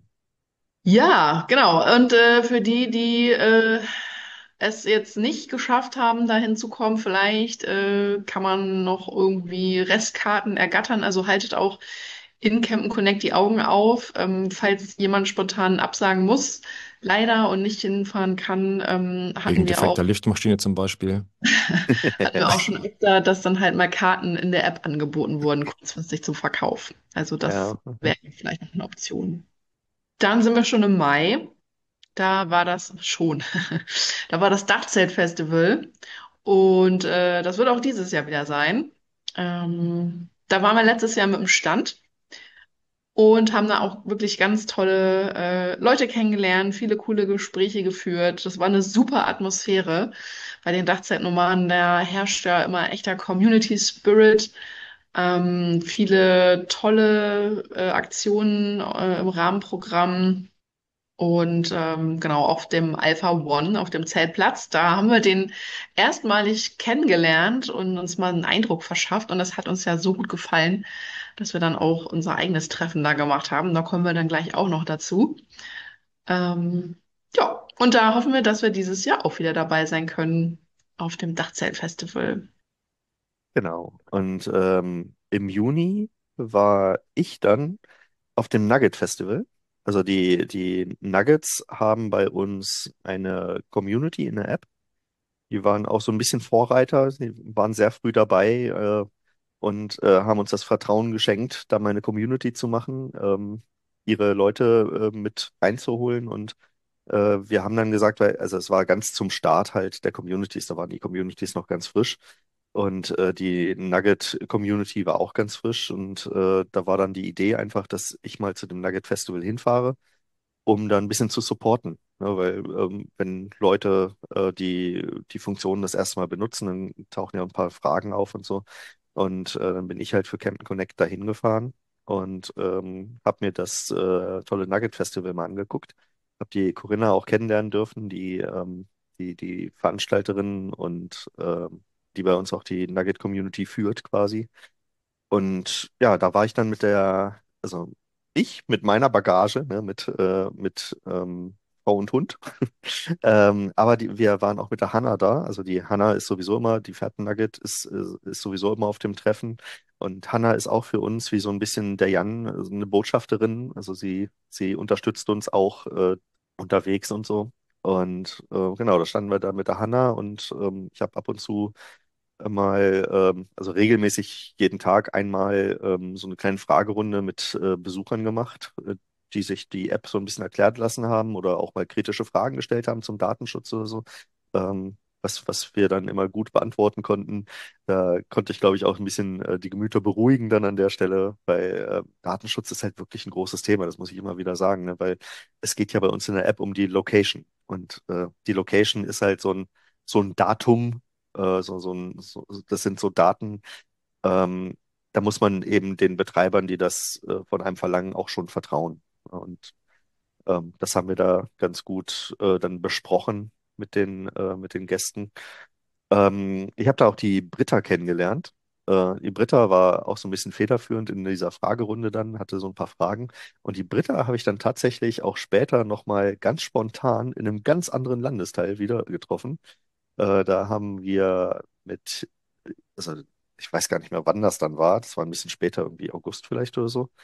Ja, genau. Und äh, für die, die äh, es jetzt nicht geschafft haben, dahin zu kommen, vielleicht äh, kann man noch irgendwie Restkarten ergattern. Also haltet auch in Campen Connect die Augen auf, ähm, falls jemand spontan absagen muss, leider und nicht hinfahren kann, ähm, Wegen hatten wir auch defekter Liftmaschine zum Beispiel. hatten wir auch schon öfter, dass dann halt mal Karten in der App angeboten wurden, kurzfristig zum Verkauf. Also das Ja, wäre vielleicht noch eine Option. Dann sind wir schon im Mai. Da war das schon. Da war das Dachzeltfestival. Und äh, das wird auch dieses Jahr wieder sein. Ähm, da waren wir letztes Jahr mit dem Stand und haben da auch wirklich ganz tolle äh, Leute kennengelernt, viele coole Gespräche geführt. Das war eine super Atmosphäre. Bei den Dachzeltnomaden, da herrscht ja immer echter Community Spirit. Ähm, viele tolle äh, Aktionen äh, im Rahmenprogramm. Und ähm, genau, auf dem Alpha One, auf dem Zeltplatz, da haben wir den erstmalig kennengelernt und uns mal einen Eindruck verschafft. Und das hat uns ja so gut gefallen, dass wir dann auch unser eigenes Treffen da gemacht haben. Da kommen wir dann gleich auch noch dazu. Ähm, ja, und da hoffen wir, dass wir dieses Jahr auch wieder dabei sein können auf dem Dachzeltfestival. genau. Und ähm, im Juni war ich dann auf dem Nugget Festival. Also die, die Nuggets haben bei uns eine Community in der App. Die waren auch so ein bisschen Vorreiter. Sie waren sehr früh dabei äh, und äh, haben uns das Vertrauen geschenkt, da mal eine Community zu machen, ähm, ihre Leute äh, mit reinzuholen. Und äh, wir haben dann gesagt, weil, also es war ganz zum Start halt der Communities, da waren die Communities noch ganz frisch. Und äh, die Nugget-Community war auch ganz frisch. Und äh, da war dann die Idee einfach, dass ich mal zu dem Nugget Festival hinfahre, um da ein bisschen zu supporten. Ne? Weil ähm, wenn Leute äh, die, die Funktion das erste Mal benutzen, dann tauchen ja ein paar Fragen auf und so. Und äh, dann bin ich halt für Camp Connect dahin gefahren und ähm, habe mir das äh, tolle Nugget Festival mal angeguckt. Habe die Corinna auch kennenlernen dürfen, die, ähm, die, die Veranstalterin und ähm, die bei uns auch die Nugget Community führt quasi. Und ja, da war ich dann mit der, also ich mit meiner Bagage, ne, mit, äh, mit ähm, Frau und Hund. Ähm, aber die, wir waren auch mit der Hanna da. Also die Hanna ist sowieso immer, die Fährten-Nugget ist, ist, ist sowieso immer auf dem Treffen. Und Hanna ist auch für uns wie so ein bisschen der Jan, also eine Botschafterin. Also sie, sie unterstützt uns auch äh, unterwegs und so. Und äh, genau, da standen wir da mit der Hanna und ähm, ich habe ab und zu mal, ähm, also regelmäßig jeden Tag einmal ähm, so eine kleine Fragerunde mit äh, Besuchern gemacht, äh, die sich die App so ein bisschen erklärt lassen haben oder auch mal kritische Fragen gestellt haben zum Datenschutz oder so. Ähm, was, was wir dann immer gut beantworten konnten. Da konnte ich, glaube ich, auch ein bisschen äh, die Gemüter beruhigen dann an der Stelle, weil äh, Datenschutz ist halt wirklich ein großes Thema, das muss ich immer wieder sagen, ne? Weil es geht ja bei uns in der App um die Location. Und äh, die Location ist halt so ein, so ein Datum, äh, so, so ein, so, das sind so Daten, ähm, da muss man eben den Betreibern, die das äh, von einem verlangen, auch schon vertrauen. Und ähm, das haben wir da ganz gut äh, dann besprochen mit den, äh, mit den Gästen. Ähm, ich habe da auch die Britta kennengelernt. Äh, die Britta war auch so ein bisschen federführend in dieser Fragerunde dann, hatte so ein paar Fragen. Und die Britta habe ich dann tatsächlich auch später nochmal ganz spontan in einem ganz anderen Landesteil wieder getroffen. Äh, da haben wir mit, also ich weiß gar nicht mehr, wann das dann war. Das war ein bisschen später, irgendwie August vielleicht oder so.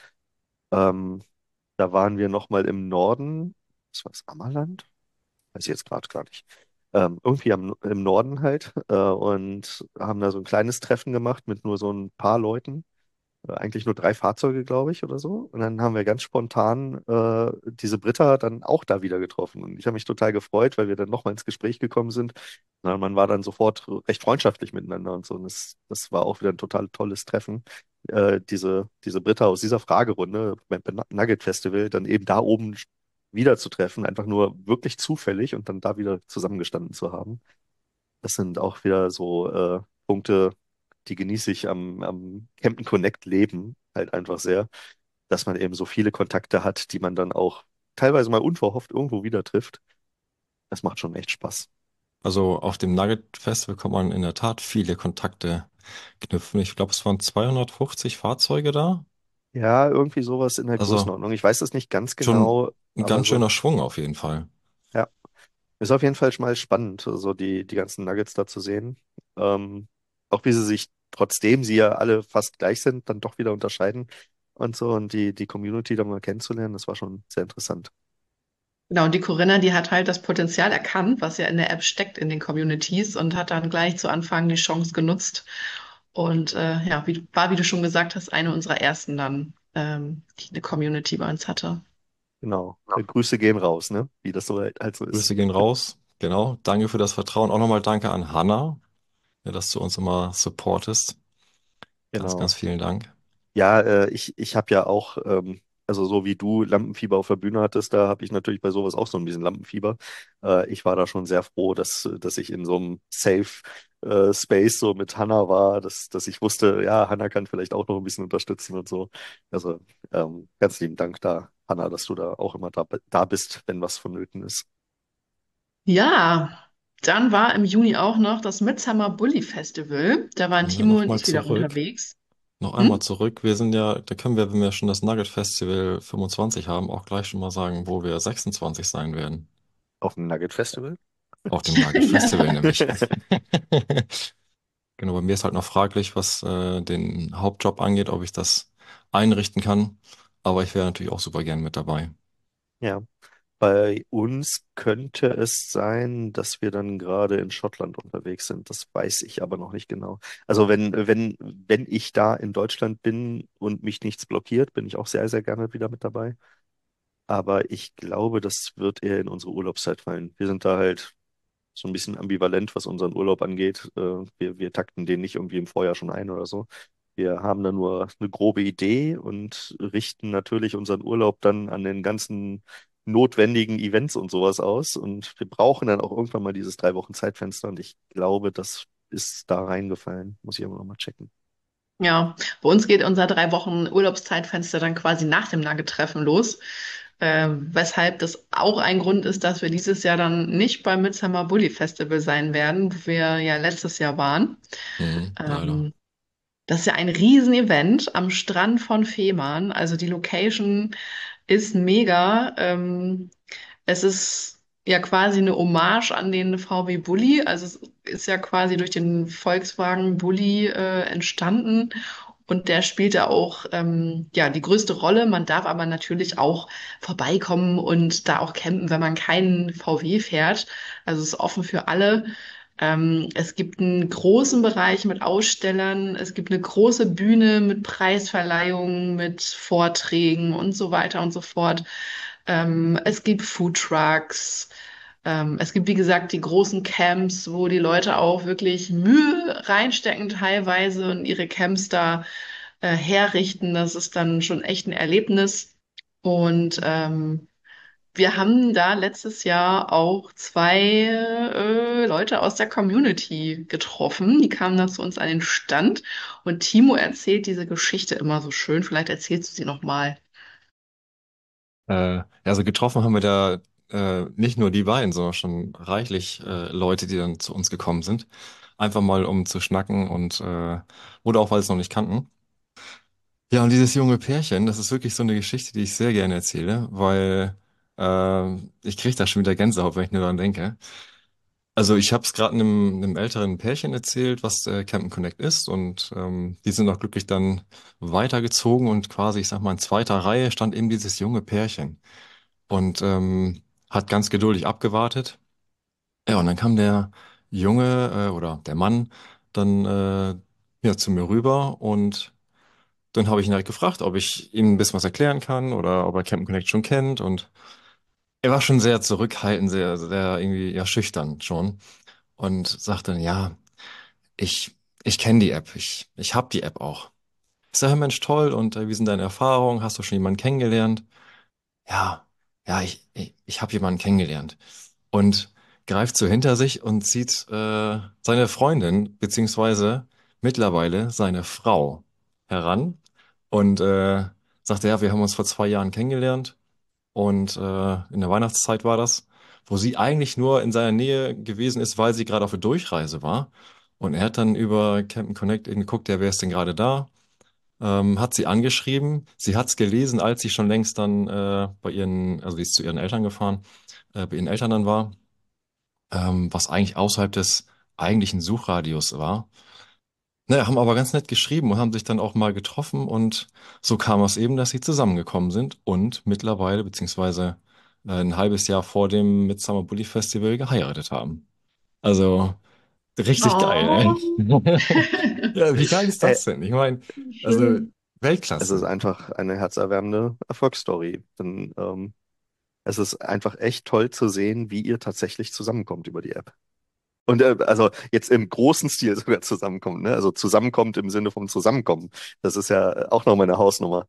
Ähm, Da waren wir nochmal im Norden. Was war das, Ammerland? Weiß ich jetzt gerade gar nicht. Ähm, irgendwie am, im Norden halt. Äh, und haben da so ein kleines Treffen gemacht mit nur so ein paar Leuten. Äh, eigentlich nur drei Fahrzeuge, glaube ich, oder so. Und dann haben wir ganz spontan äh, diese Britta dann auch da wieder getroffen. Und ich habe mich total gefreut, weil wir dann nochmal ins Gespräch gekommen sind. Na, man war dann sofort recht freundschaftlich miteinander und so. Und das, das war auch wieder ein total tolles Treffen. Äh, diese, diese Britta aus dieser Fragerunde beim Nugget Festival dann eben da oben wiederzutreffen, einfach nur wirklich zufällig und dann da wieder zusammengestanden zu haben. Das sind auch wieder so äh, Punkte, die genieße ich am, am Campen Connect Leben halt einfach sehr, dass man eben so viele Kontakte hat, die man dann auch teilweise mal unverhofft irgendwo wieder trifft. Das macht schon echt Spaß. Also auf dem Nugget Festival kann man in der Tat viele Kontakte knüpfen. Ich glaube, es waren zweihundertfünfzig Fahrzeuge da. Ja, irgendwie sowas in der Also Größenordnung. Ich weiß es nicht ganz schon genau, ein aber ganz so, schöner Schwung auf jeden Fall. ja. Ist auf jeden Fall schon mal spannend, so die, die ganzen Nuggets da zu sehen. Ähm, auch wie sie sich, trotzdem sie ja alle fast gleich sind, dann doch wieder unterscheiden und so und die, die Community da mal kennenzulernen, das war schon sehr interessant. Genau, und die Corinna, die hat halt das Potenzial erkannt, was ja in der App steckt in den Communities und hat dann gleich zu Anfang die Chance genutzt. Und äh, ja, wie, war, wie du schon gesagt hast, eine unserer ersten dann, ähm, die eine Community bei uns hatte. Genau. Äh, Grüße gehen raus, ne? Wie das so halt, halt so ist. Grüße gehen raus. Genau. Danke für das Vertrauen. Auch nochmal danke an Hanna, ja, dass du uns immer supportest. Ganz, Genau. ganz vielen Dank. Ja, äh, ich, ich habe ja auch, ähm, also so wie du Lampenfieber auf der Bühne hattest, da habe ich natürlich bei sowas auch so ein bisschen Lampenfieber. Äh, ich war da schon sehr froh, dass, dass ich in so einem Safe äh, Space so mit Hannah war, dass, dass ich wusste, ja, Hannah kann vielleicht auch noch ein bisschen unterstützen und so. Also ähm, ganz lieben Dank da, Hannah, dass du da auch immer da, da bist, wenn was vonnöten ist. Ja, dann war im Juni auch noch das Midsummer Bully Festival. Da waren Ja, Timo und nochmal ich wieder zurück. unterwegs. Noch einmal Hm? zurück. Wir sind ja, da können wir, wenn wir schon das Nugget Festival fünfundzwanzig haben, auch gleich schon mal sagen, wo wir sechsundzwanzig sein werden. Auf dem Nugget Festival? Auf dem Nugget Festival Ja. nämlich. Genau, bei mir ist halt noch fraglich, was äh, den Hauptjob angeht, ob ich das einrichten kann. Aber ich wäre natürlich auch super gern mit dabei. Ja. Bei uns könnte es sein, dass wir dann gerade in Schottland unterwegs sind. Das weiß ich aber noch nicht genau. Also wenn, wenn, wenn ich da in Deutschland bin und mich nichts blockiert, bin ich auch sehr, sehr gerne wieder mit dabei. Aber ich glaube, das wird eher in unsere Urlaubszeit fallen. Wir sind da halt so ein bisschen ambivalent, was unseren Urlaub angeht. Äh, Wir, wir takten den nicht irgendwie im Vorjahr schon ein oder so. Wir haben da nur eine grobe Idee und richten natürlich unseren Urlaub dann an den ganzen notwendigen Events und sowas aus. Und wir brauchen dann auch irgendwann mal dieses drei Wochen Zeitfenster. Und ich glaube, das ist da reingefallen. Muss ich aber noch mal checken. Ja, bei uns geht unser drei Wochen Urlaubszeitfenster dann quasi nach dem Nugget-Treffen los. Äh, weshalb das auch ein Grund ist, dass wir dieses Jahr dann nicht beim Midsummer Bully Festival sein werden, wo wir ja letztes Jahr waren. Mhm, leider. Ähm, Das ist ja ein Riesenevent am Strand von Fehmarn. Also die Location ist mega. Ähm, es ist ja quasi eine Hommage an den V W Bulli. Also es ist ja quasi durch den Volkswagen Bulli äh, entstanden. Und der spielt da auch ähm, ja die größte Rolle. Man darf aber natürlich auch vorbeikommen und da auch campen, wenn man keinen V W fährt. Also es ist offen für alle. Ähm, es gibt einen großen Bereich mit Ausstellern, es gibt eine große Bühne mit Preisverleihungen, mit Vorträgen und so weiter und so fort. Ähm, es gibt Foodtrucks. Ähm, es gibt, wie gesagt, die großen Camps, wo die Leute auch wirklich Mühe reinstecken teilweise und ihre Camps da äh, herrichten. Das ist dann schon echt ein Erlebnis. Und ähm, wir haben da letztes Jahr auch zwei äh, Leute aus der Community getroffen. Die kamen da zu uns an den Stand und Timo erzählt diese Geschichte immer so schön. Vielleicht erzählst du sie noch mal. Äh, ja, also getroffen haben wir da äh, nicht nur die beiden, sondern schon reichlich äh, Leute, die dann zu uns gekommen sind. Einfach mal, um zu schnacken und äh, oder auch, weil sie es noch nicht kannten. Ja, und dieses junge Pärchen, das ist wirklich so eine Geschichte, die ich sehr gerne erzähle, weil äh, ich kriege da schon wieder Gänsehaut, wenn ich nur daran denke. Also ich habe es gerade einem, einem älteren Pärchen erzählt, was äh, Campen Connect ist und ähm, die sind auch glücklich dann weitergezogen und quasi, ich sag mal, in zweiter Reihe stand eben dieses junge Pärchen und ähm, hat ganz geduldig abgewartet. Ja, und dann kam der Junge äh, oder der Mann dann äh, ja, zu mir rüber und dann habe ich ihn halt gefragt, ob ich ihm ein bisschen was erklären kann oder ob er Campen Connect schon kennt und er war schon sehr zurückhaltend, sehr, sehr irgendwie ja schüchtern schon und sagte, ja, ich, ich kenne die App, ich, ich habe die App auch. Ich sage, Mensch, toll, und äh, wie sind deine Erfahrungen? Hast du schon jemanden kennengelernt? Ja, ja, ich, ich, ich habe jemanden kennengelernt. Und greift so hinter sich und zieht äh, seine Freundin, beziehungsweise mittlerweile seine Frau heran und äh, sagte, ja, wir haben uns vor zwei Jahren kennengelernt und äh, in der Weihnachtszeit war das, wo sie eigentlich nur in seiner Nähe gewesen ist, weil sie gerade auf der Durchreise war. Und er hat dann über Camp'n Connect eben geguckt, ja, wer ist denn gerade da? Ähm, hat sie angeschrieben. Sie hat es gelesen, als sie schon längst dann äh, bei ihren, also sie ist zu ihren Eltern gefahren, äh, bei ihren Eltern dann war, ähm, was eigentlich außerhalb des eigentlichen Suchradius war. Naja, haben aber ganz nett geschrieben und haben sich dann auch mal getroffen und so kam es eben, dass sie zusammengekommen sind und mittlerweile, beziehungsweise äh, ein halbes Jahr vor dem Midsummer Bully Festival geheiratet haben. Also richtig geil, ey. Oh. Ja, wie geil ist Äh, das denn? Ich meine, also Schön. Es ist Weltklasse. einfach eine herzerwärmende Erfolgsstory. Denn ähm, es ist einfach echt toll zu sehen, wie ihr tatsächlich zusammenkommt über die App. Und äh, also jetzt im großen Stil sogar zusammenkommt, ne? Also zusammenkommt im Sinne vom Zusammenkommen. Das ist ja auch nochmal eine Hausnummer.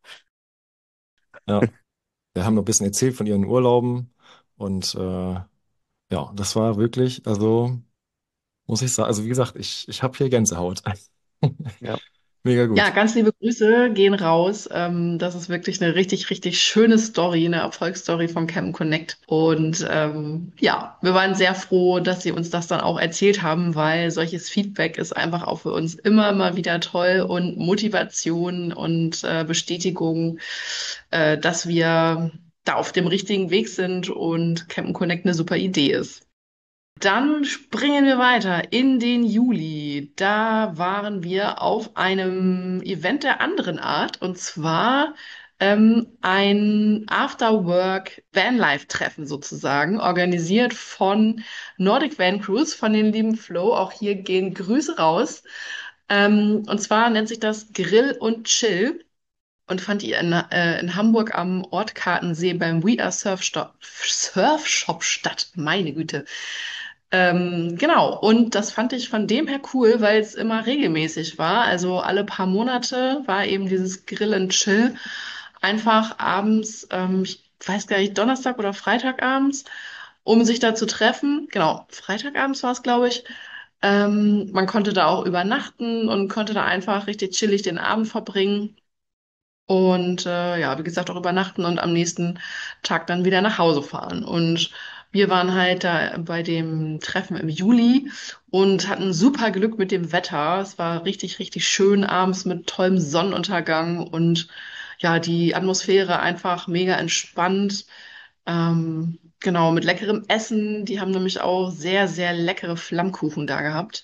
Ja, wir haben noch ein bisschen erzählt von ihren Urlauben und äh, ja, das war wirklich, also muss ich sagen, also wie gesagt, ich, ich habe hier Gänsehaut. Ja. Mega Ja, gut. ganz liebe Grüße gehen raus. Ähm, das ist wirklich eine richtig, richtig schöne Story, eine Erfolgsstory von Camp Connect. Und ähm, ja, wir waren sehr froh, dass Sie uns das dann auch erzählt haben, weil solches Feedback ist einfach auch für uns immer mal wieder toll und Motivation und äh, Bestätigung, äh, dass wir da auf dem richtigen Weg sind und Camp Connect eine super Idee ist. Dann springen wir weiter in den Juli. Da waren wir auf einem Event der anderen Art und zwar ähm, ein After-Work Vanlife-Treffen sozusagen, organisiert von Nordic Van Cruise, von den lieben Flo. Auch hier gehen Grüße raus. Ähm, und zwar nennt sich das Grill und Chill und fand ihr in, äh, in Hamburg am Ortkartensee beim We Are Surf Stop, Surf Shop statt. Meine Güte. Ähm, genau, und das fand ich von dem her cool, weil es immer regelmäßig war. Also alle paar Monate war eben dieses Grill and Chill. Einfach abends, ähm, ich weiß gar nicht, Donnerstag oder Freitagabends, um sich da zu treffen. Genau, Freitagabends war es, glaube ich. Ähm, man konnte da auch übernachten und konnte da einfach richtig chillig den Abend verbringen. Und äh, ja, wie gesagt, auch übernachten und am nächsten Tag dann wieder nach Hause fahren. Und wir waren halt da bei dem Treffen im Juli und hatten super Glück mit dem Wetter. Es war richtig, richtig schön abends mit tollem Sonnenuntergang und ja, die Atmosphäre einfach mega entspannt. Ähm, genau, mit leckerem Essen. Die haben nämlich auch sehr, sehr leckere Flammkuchen da gehabt.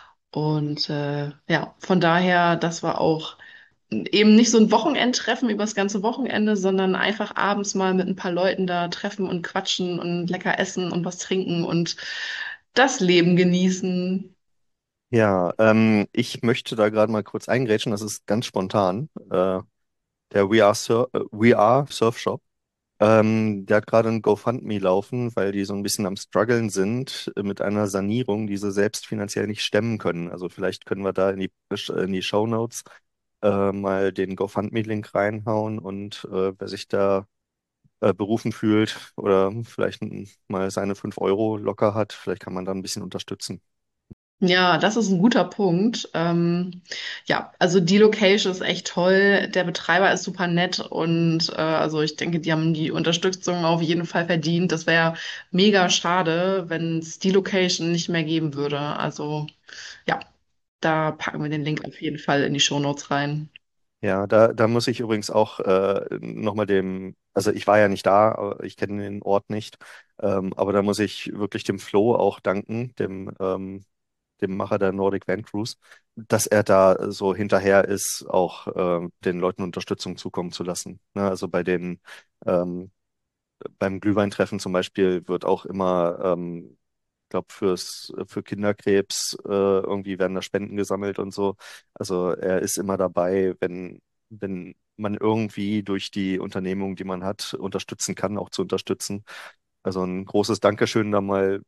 Und äh, ja, von daher, das war auch eben nicht so ein Wochenendtreffen über das ganze Wochenende, sondern einfach abends mal mit ein paar Leuten da treffen und quatschen und lecker essen und was trinken und das Leben genießen. Ja, ähm, ich möchte da gerade mal kurz eingrätschen, das ist ganz spontan. Äh, der We Are, Sur äh, We Are Surf Shop, ähm, der hat gerade ein GoFundMe laufen, weil die so ein bisschen am Struggeln sind äh, mit einer Sanierung, die sie selbst finanziell nicht stemmen können. Also vielleicht können wir da in die, in die Shownotes äh, mal den GoFundMe-Link reinhauen und äh, wer sich da äh, berufen fühlt oder vielleicht n- mal seine fünf Euro locker hat, vielleicht kann man da ein bisschen unterstützen. Ja, das ist ein guter Punkt. Ähm, ja, also die Location ist echt toll. Der Betreiber ist super nett und äh, also ich denke, die haben die Unterstützung auf jeden Fall verdient. Das wäre mega schade, wenn es die Location nicht mehr geben würde. Also ja, da packen wir den Link auf jeden Fall in die Shownotes rein. Ja, da, da muss ich übrigens auch äh, nochmal dem, also ich war ja nicht da, aber ich kenne den Ort nicht, ähm, aber da muss ich wirklich dem Flo auch danken, dem, ähm, dem Macher der Nordic Van Cruise, dass er da so hinterher ist, auch ähm, den Leuten Unterstützung zukommen zu lassen. Ne, also bei den, ähm, beim Glühweintreffen zum Beispiel wird auch immer, ähm, ich glaube, fürs, für Kinderkrebs äh, irgendwie werden da Spenden gesammelt und so. Also er ist immer dabei, wenn, wenn man irgendwie durch die Unternehmung, die man hat, unterstützen kann, auch zu unterstützen. Also ein großes Dankeschön da mal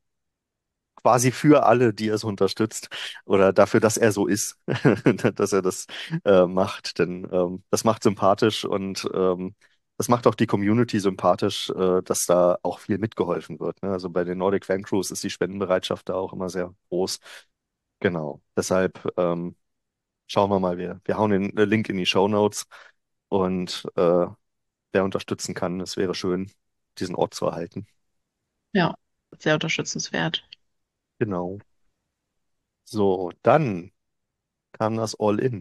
quasi für alle, die er so unterstützt oder dafür, dass er so ist, dass er das äh, macht. Denn ähm, das macht sympathisch und ähm, das macht auch die Community sympathisch, äh, dass da auch viel mitgeholfen wird. Ne? Also bei den Nordic Fan Crews ist die Spendenbereitschaft da auch immer sehr groß. Genau. Deshalb ähm, schauen wir mal, wir, wir hauen den äh, Link in die Show Notes und äh, wer unterstützen kann, es wäre schön, diesen Ort zu erhalten. Ja, sehr unterstützenswert. Genau. So, dann kam das All-In.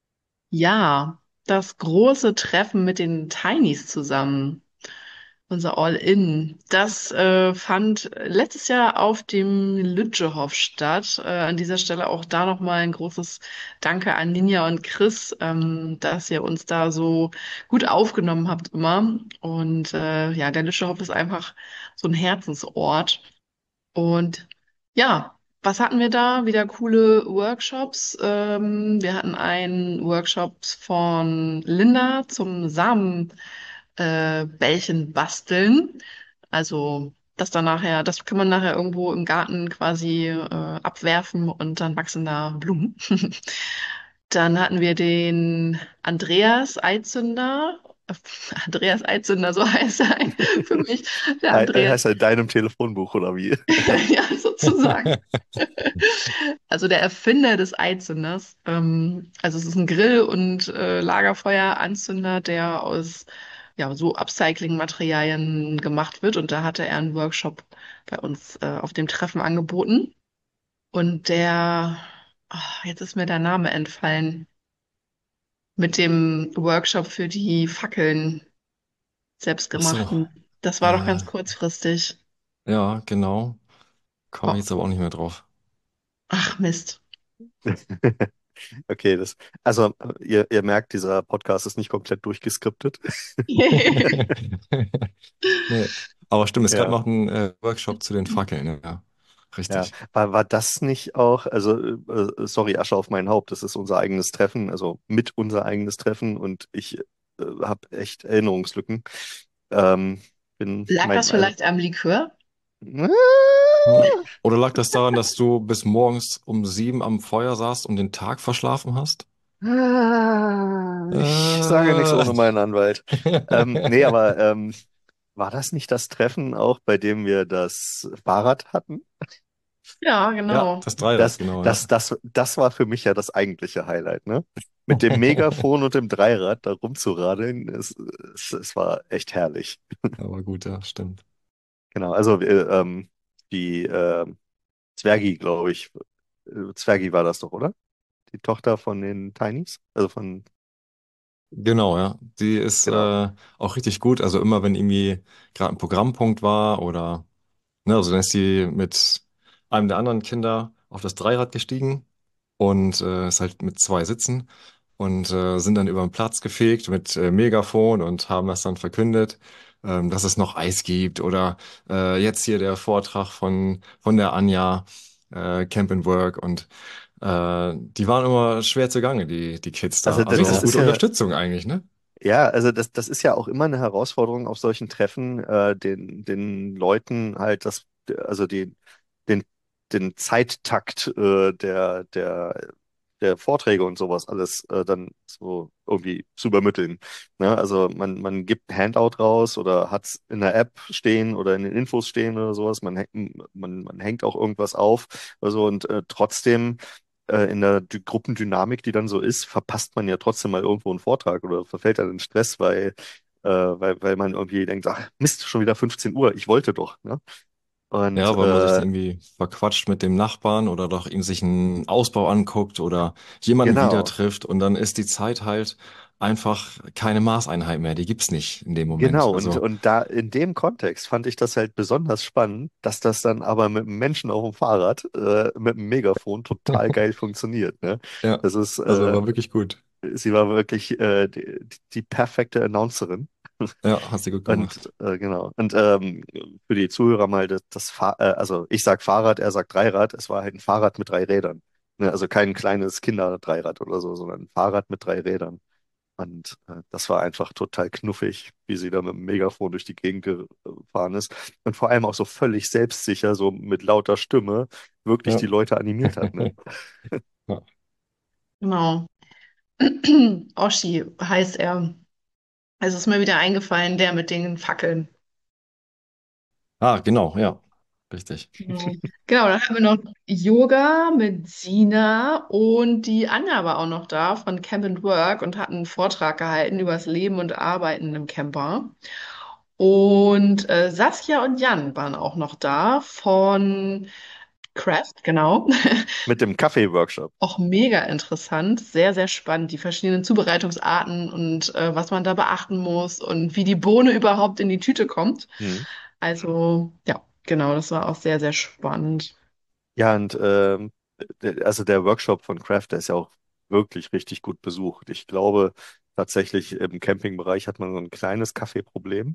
Ja, das große Treffen mit den Tinies zusammen. Unser All-In. Das äh, fand letztes Jahr auf dem Lütjehof statt. Äh, an dieser Stelle auch da nochmal ein großes Danke an Ninja und Chris, ähm, dass ihr uns da so gut aufgenommen habt immer. Und äh, ja, der Lütjehof ist einfach so ein Herzensort. Und ja, was hatten wir da? Wieder coole Workshops. Ähm, wir hatten einen Workshop von Linda zum Samen äh, Bällchen basteln. Also das dann nachher, das kann man nachher irgendwo im Garten quasi äh, abwerfen und dann wachsen da Blumen. Dann hatten wir den Andreas Eizünder. Andreas Eizünder, so heißt er für mich. Der He- Andreas, Heißt er in deinem Telefonbuch oder wie? ja, sozusagen. Also der Erfinder des Eizünders. Ähm, also es ist ein Grill- und äh, Lagerfeueranzünder, der aus ja, so Upcycling-Materialien gemacht wird. Und da hatte er einen Workshop bei uns äh, auf dem Treffen angeboten. Und der, ah, jetzt ist mir der Name entfallen, mit dem Workshop für die Fackeln, Ach so. selbstgemachten. Das war doch Äh, ganz kurzfristig. ja, genau. Komme ich Oh, jetzt aber auch nicht mehr drauf. ach Mist. Okay, das, also ihr, ihr merkt, dieser Podcast ist nicht komplett durchgeskriptet. Nee. Aber stimmt, es gab Ja, noch einen äh, Workshop zu den Fackeln, ja. ja. Richtig. War, war das nicht auch, also äh, sorry, Asche auf mein Haupt, das ist unser eigenes Treffen, also mit unser eigenes Treffen und ich äh, habe echt Erinnerungslücken. Ähm, bin Lag mein, das also, vielleicht am Likör? Hm. Oder lag das daran, dass du bis morgens um sieben am Feuer saßt und den Tag verschlafen hast? Ah, ich sage nichts Äh. ohne meinen Anwalt. Ähm, nee, aber ähm, war das nicht das Treffen auch, bei dem wir das Fahrrad hatten? Ja, Ja, genau. das Dreirad, Das, genau, ja. das, das, das war für mich ja das eigentliche Highlight, ne? Mit dem Megafon und dem Dreirad da rumzuradeln, es, es, es war echt herrlich. Aber gut, ja, stimmt. Genau, also äh, ähm, die äh, Zwergi, glaube ich, äh, Zwergi war das doch, oder? Die Tochter von den Tinies? Also von, Genau, ja. Die ist genau. äh, auch richtig gut. Also immer, wenn irgendwie gerade ein Programmpunkt war oder, ne, also dann ist sie mit einem der anderen Kinder auf das Dreirad gestiegen und äh, ist halt mit zwei Sitzen und äh, sind dann über den Platz gefegt mit äh, Megafon und haben das dann verkündet. ähm, dass es noch Eis gibt oder äh, jetzt hier der Vortrag von, von der Anja, äh, Camp and Work und äh, die waren immer schwer zugange, die, die Kids da. Also Also das, das richtig ist gute ja, Unterstützung eigentlich, ne? ja, also das, das ist ja auch immer eine Herausforderung auf solchen Treffen, äh, den, den Leuten halt das, also die, den, den Zeittakt äh, der, der, der Vorträge und sowas alles äh, dann so irgendwie zu übermitteln. Ne? Also man, man gibt ein Handout raus oder hat es in der App stehen oder in den Infos stehen oder sowas. Man, hängt- man, man hängt auch irgendwas auf. Also und äh, trotzdem äh, in der Dy Gruppendynamik, die dann so ist, verpasst man ja trotzdem mal irgendwo einen Vortrag oder verfällt dann in Stress, weil, äh, weil, weil man irgendwie denkt, ach Mist, schon wieder fünfzehn Uhr, ich wollte doch. Ne? Und Ja, weil man sich äh, dann irgendwie verquatscht mit dem Nachbarn oder doch ihm sich einen Ausbau anguckt oder jemanden wieder genau. trifft und dann ist die Zeit halt einfach keine Maßeinheit mehr. Die gibt's nicht in dem Moment. Genau, und, Also, und da in dem Kontext fand ich das halt besonders spannend, dass das dann aber mit einem Menschen auf dem Fahrrad, äh, mit einem Megafon total geil funktioniert, ne? ja, Das ist, also äh, war wirklich gut. sie war wirklich äh, die, die perfekte Announcerin. Ja, hast du gut Und gemacht. äh, genau. Und ähm, für die Zuhörer mal das, das Fahr äh, also ich sag Fahrrad, er sagt Dreirad. Es war halt ein Fahrrad mit drei Rädern. Ne? Also kein kleines Kinder-Dreirad oder so, sondern ein Fahrrad mit drei Rädern. Und äh, das war einfach total knuffig, wie sie da mit dem Megafon durch die Gegend gefahren ist. Und vor allem auch so völlig selbstsicher, so mit lauter Stimme, wirklich Ja. die Leute animiert hat, ne? Ja. Genau. Oshi heißt er. Es ist mir wieder eingefallen, der mit den Fackeln. Ah, genau, ja. Richtig. Genau. Genau, dann haben wir noch Yoga mit Sina und die Anja war auch noch da von Camp and Work und hat einen Vortrag gehalten über das Leben und Arbeiten im Camper. Und äh, Saskia und Jan waren auch noch da von Craft, genau. Mit dem Kaffee-Workshop. Auch mega interessant, sehr, sehr spannend, die verschiedenen Zubereitungsarten und äh, was man da beachten muss und wie die Bohne überhaupt in die Tüte kommt. Hm. Also, ja, genau, das war auch sehr, sehr spannend. Ja, und ähm, der- also der Workshop von Craft, der ist ja auch wirklich richtig gut besucht. Ich glaube, tatsächlich im Campingbereich hat man so ein kleines Kaffeeproblem.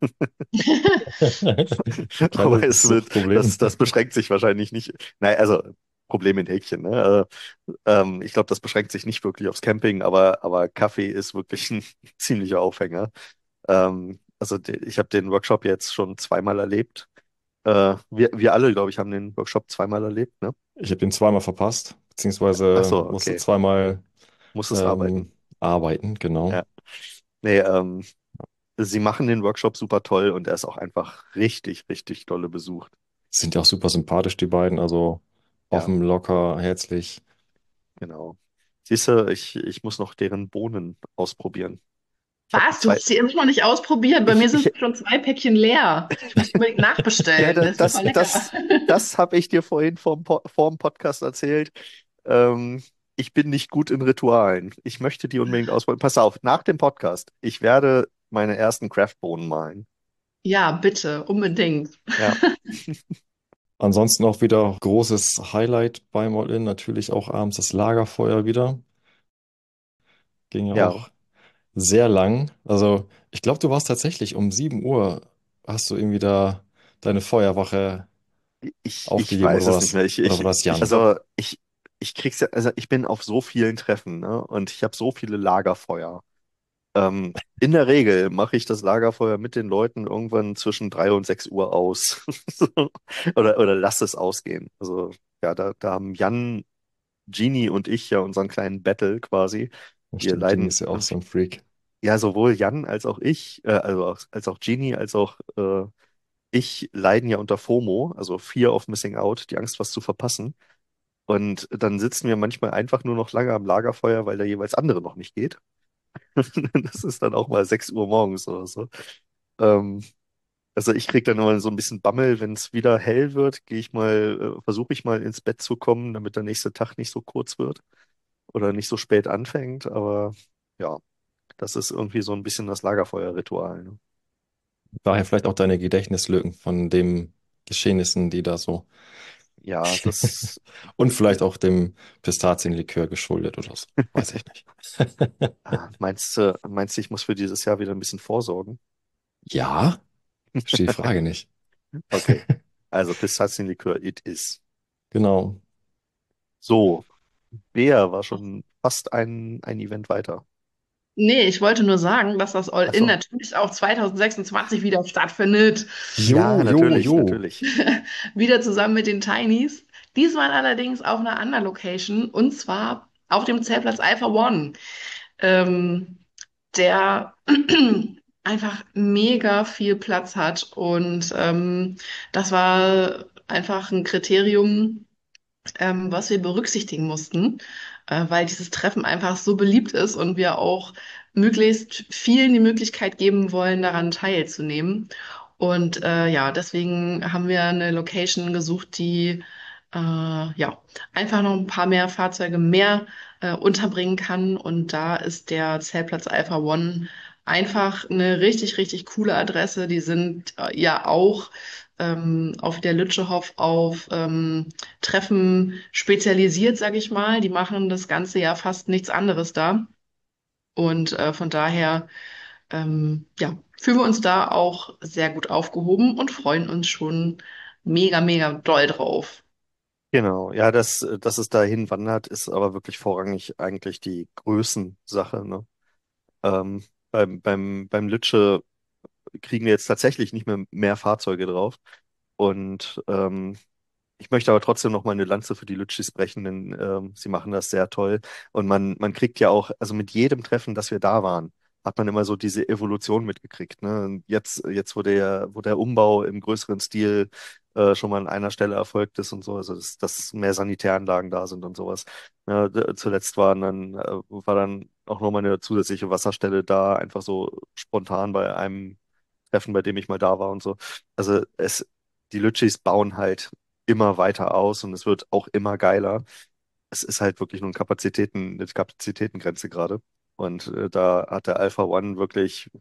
Aber Kleines es wird, Suchtproblem. das, das beschränkt sich wahrscheinlich nicht. Nein, also Problem in Häkchen, ne? Äh, ähm, ich glaube, das beschränkt sich nicht wirklich aufs Camping, aber, aber Kaffee ist wirklich ein ziemlicher Aufhänger. Ähm, also de- ich habe den Workshop jetzt schon zweimal erlebt. Äh, wir, wir alle, glaube ich, haben den Workshop zweimal erlebt, ne? Ich habe den zweimal verpasst, Ach beziehungsweise so, musste okay. zweimal Muss es arbeiten. ähm, arbeiten, genau. Ja. Nee, ähm, sie machen den Workshop super toll und er ist auch einfach richtig, richtig dolle besucht. Sind ja auch super sympathisch, die beiden, also Ja, offen, locker, herzlich. genau. Siehst du, ich, ich muss noch deren Bohnen ausprobieren. Ich habe Was? Du zwei. hast die immer noch nicht ausprobiert? Bei mir Ich, sind ich, schon zwei Päckchen leer. Ich muss die unbedingt ja, nachbestellen. da- Das ist super das, lecker. das, das habe ich dir vorhin vorm, Po- vorm Podcast erzählt. Ähm, ich bin nicht gut in Ritualen. Ich möchte die unbedingt ausprobieren. Pass auf, nach dem Podcast, ich werde meine ersten Craftbohnen malen. Ja, bitte, unbedingt. Ja, Ansonsten auch wieder großes Highlight beim All-In, natürlich auch abends das Lagerfeuer wieder. Ging ja ja. auch sehr lang. Also ich glaube, du warst tatsächlich um sieben Uhr, hast du irgendwie da deine Feuerwache Ich, ich aufgegeben oder weiß war es nicht das, mehr. Ich, oder war ich, das ich, Jan? also ich, ich krieg's ja, also ich bin auf so vielen Treffen, ne? Und ich habe so viele Lagerfeuer. Ähm, in der Regel mache ich das Lagerfeuer mit den Leuten irgendwann zwischen drei und sechs Uhr aus. So. Oder, oder lass es ausgehen. Also, ja, da, da haben Jan, Genie und ich ja unseren kleinen Battle quasi. Wir Stimmt, Genie leiden, ist ja auch so ein Freak. ja, sowohl Jan als auch ich, äh, also auch, als auch Genie, als auch äh, ich leiden ja unter FOMO, also Fear of Missing Out, die Angst, was zu verpassen. Und dann sitzen wir manchmal einfach nur noch lange am Lagerfeuer, weil der jeweils andere noch nicht geht. Das ist dann auch mal sechs Uhr morgens oder so. Ähm, also ich krieg dann immer so ein bisschen Bammel, wenn es wieder hell wird, gehe ich mal, äh, versuche ich mal ins Bett zu kommen, damit der nächste Tag nicht so kurz wird oder nicht so spät anfängt. Aber ja, das ist irgendwie so ein bisschen das Lagerfeuerritual. Ne? Daher vielleicht auch deine Gedächtnislücken von den Geschehnissen, die da so. Ja, das, Und vielleicht auch dem Pistazienlikör geschuldet oder so. Weiß ich nicht. ah, meinst du, meinst du, ich muss für dieses Jahr wieder ein bisschen vorsorgen? Ja, verstehe die Frage nicht. Okay, also Pistazienlikör, it is. Genau. So, Bea war schon fast ein, ein Event weiter. Nee, ich wollte nur sagen, dass das Ach All-In so. natürlich auch zwanzig sechsundzwanzig wieder stattfindet. Ja, Jo, jo, natürlich, jo. natürlich. Wieder zusammen mit den Tinies. Diesmal allerdings auf einer anderen Location und zwar auf dem Zeltplatz Alpha One, ähm, der einfach mega viel Platz hat. Und ähm, das war einfach ein Kriterium, ähm, was wir berücksichtigen mussten, äh, weil dieses Treffen einfach so beliebt ist und wir auch möglichst vielen die Möglichkeit geben wollen, daran teilzunehmen. Und äh, ja, deswegen haben wir eine Location gesucht, die äh, ja einfach noch ein paar mehr Fahrzeuge mehr äh, unterbringen kann. Und da ist der Zeltplatz Alpha One einfach eine richtig, richtig coole Adresse. Die sind äh, ja auch ähm, auf der Lütschehof auf ähm, Treffen spezialisiert, sage ich mal. Die machen das ganze Jahr fast nichts anderes da. Und äh, von daher, ähm, ja, fühlen wir uns da auch sehr gut aufgehoben und freuen uns schon mega, mega doll drauf. Genau, ja, dass, dass es dahin wandert, ist aber wirklich vorrangig eigentlich die Größensache, ne? Ähm, beim, beim, beim Lütsche kriegen wir jetzt tatsächlich nicht mehr mehr Fahrzeuge drauf. Und ähm, ich möchte aber trotzdem noch mal eine Lanze für die Lütschis brechen, denn ähm, sie machen das sehr toll. Und man, man kriegt ja auch, also mit jedem Treffen, dass wir da waren, hat man immer so diese Evolution mitgekriegt. Ne? Und jetzt, jetzt, wo der, wo der Umbau im größeren Stil äh, schon mal an einer Stelle erfolgt ist und so, also dass, dass mehr Sanitäranlagen da sind und sowas. Ja, d- zuletzt waren dann, äh, war dann auch nochmal eine zusätzliche Wasserstelle da, einfach so spontan bei einem Treffen, bei dem ich mal da war und so. Also es, die Lütschis bauen halt immer weiter aus und es wird auch immer geiler. Es ist halt wirklich nur ein Kapazitäten, eine Kapazitätengrenze gerade. Und äh, da hat der Alpha One wirklich,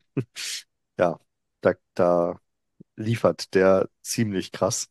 ja, da, da liefert der ziemlich krass.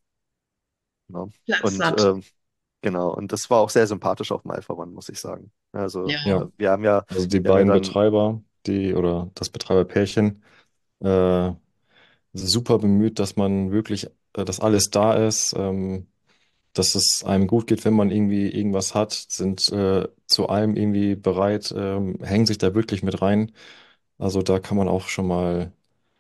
Ne? Und Platzsatt. ähm, genau, und das war auch sehr sympathisch auf dem Alpha One, muss ich sagen. Also Ja, äh, Ja, wir haben ja, also die wir haben ja beiden dann, Betreiber, die oder das Betreiberpärchen, äh, super bemüht, dass man wirklich, äh, dass alles da ist, ähm, dass es einem gut geht, wenn man irgendwie irgendwas hat, sind äh, zu allem irgendwie bereit, ähm, hängen sich da wirklich mit rein. Also da kann man auch schon mal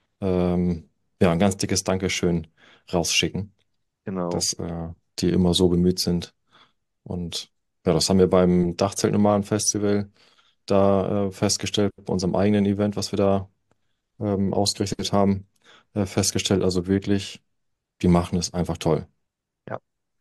ähm, ja, ein ganz dickes Dankeschön rausschicken, genau, dass äh, die immer so bemüht sind. Und ja, das haben wir beim Dachzeltnomaden-Festival da äh, festgestellt, bei unserem eigenen Event, was wir da ähm, ausgerichtet haben, äh, festgestellt. Also wirklich, die machen es einfach toll. ja,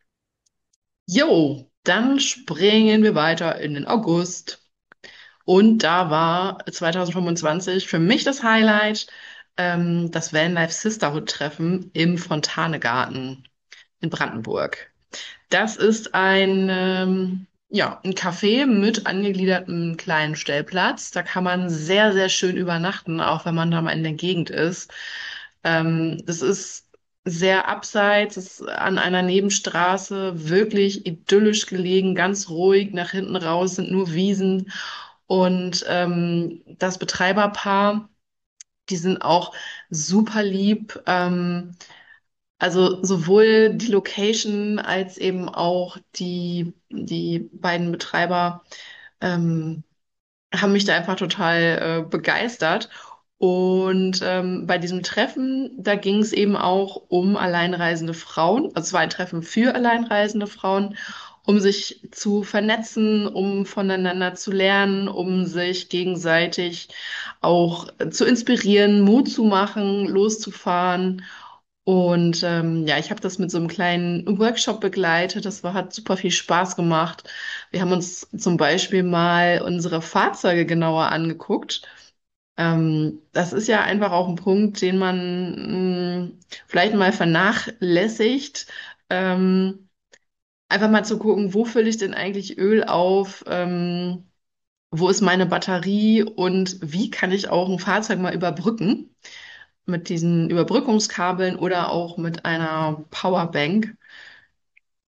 jo, dann springen wir weiter in den August. Und da war zwanzig fünfundzwanzig für mich das Highlight, ähm, das Vanlife Sisterhood Treffen im Fontanegarten in Brandenburg. Das ist ein, ähm, ja, ein Café mit angegliedertem kleinen Stellplatz. Da kann man sehr, sehr schön übernachten, auch wenn man da mal in der Gegend ist. Ähm, das ist sehr abseits, es ist an einer Nebenstraße, wirklich idyllisch gelegen, ganz ruhig. Nach hinten raus sind nur Wiesen. Und ähm, das Betreiberpaar, die sind auch super lieb. Ähm, also sowohl die Location als eben auch die, die beiden Betreiber ähm, haben mich da einfach total äh, begeistert. Und ähm, bei diesem Treffen, da ging es eben auch um alleinreisende Frauen. Also es war ein Treffen für alleinreisende Frauen, um sich zu vernetzen, um voneinander zu lernen, um sich gegenseitig auch äh, zu inspirieren, Mut zu machen, loszufahren. Und ähm, ja, ich habe das mit so einem kleinen Workshop begleitet. Das war, hat super viel Spaß gemacht. Wir haben uns zum Beispiel mal unsere Fahrzeuge genauer angeguckt. Ähm, das ist ja einfach auch ein Punkt, den man mh, vielleicht mal vernachlässigt. Ähm, einfach mal zu gucken, wo fülle ich denn eigentlich Öl auf? Ähm, wo ist meine Batterie und wie kann ich auch ein Fahrzeug mal überbrücken? Mit diesen Überbrückungskabeln oder auch mit einer Powerbank.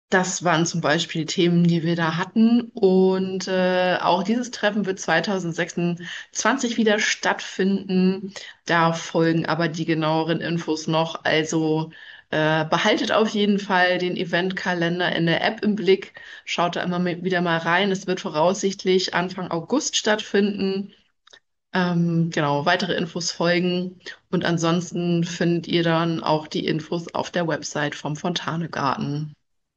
Das waren zum Beispiel Themen, die wir da hatten. Und äh, auch dieses Treffen wird zwanzig sechsundzwanzig wieder stattfinden. Da folgen aber die genaueren Infos noch. Also äh, behaltet auf jeden Fall den Eventkalender in der App im Blick. Schaut da immer mi- wieder mal rein. Es wird voraussichtlich Anfang August stattfinden. Ähm, genau, weitere Infos folgen. Und ansonsten findet ihr dann auch die Infos auf der Website vom Fontanegarten.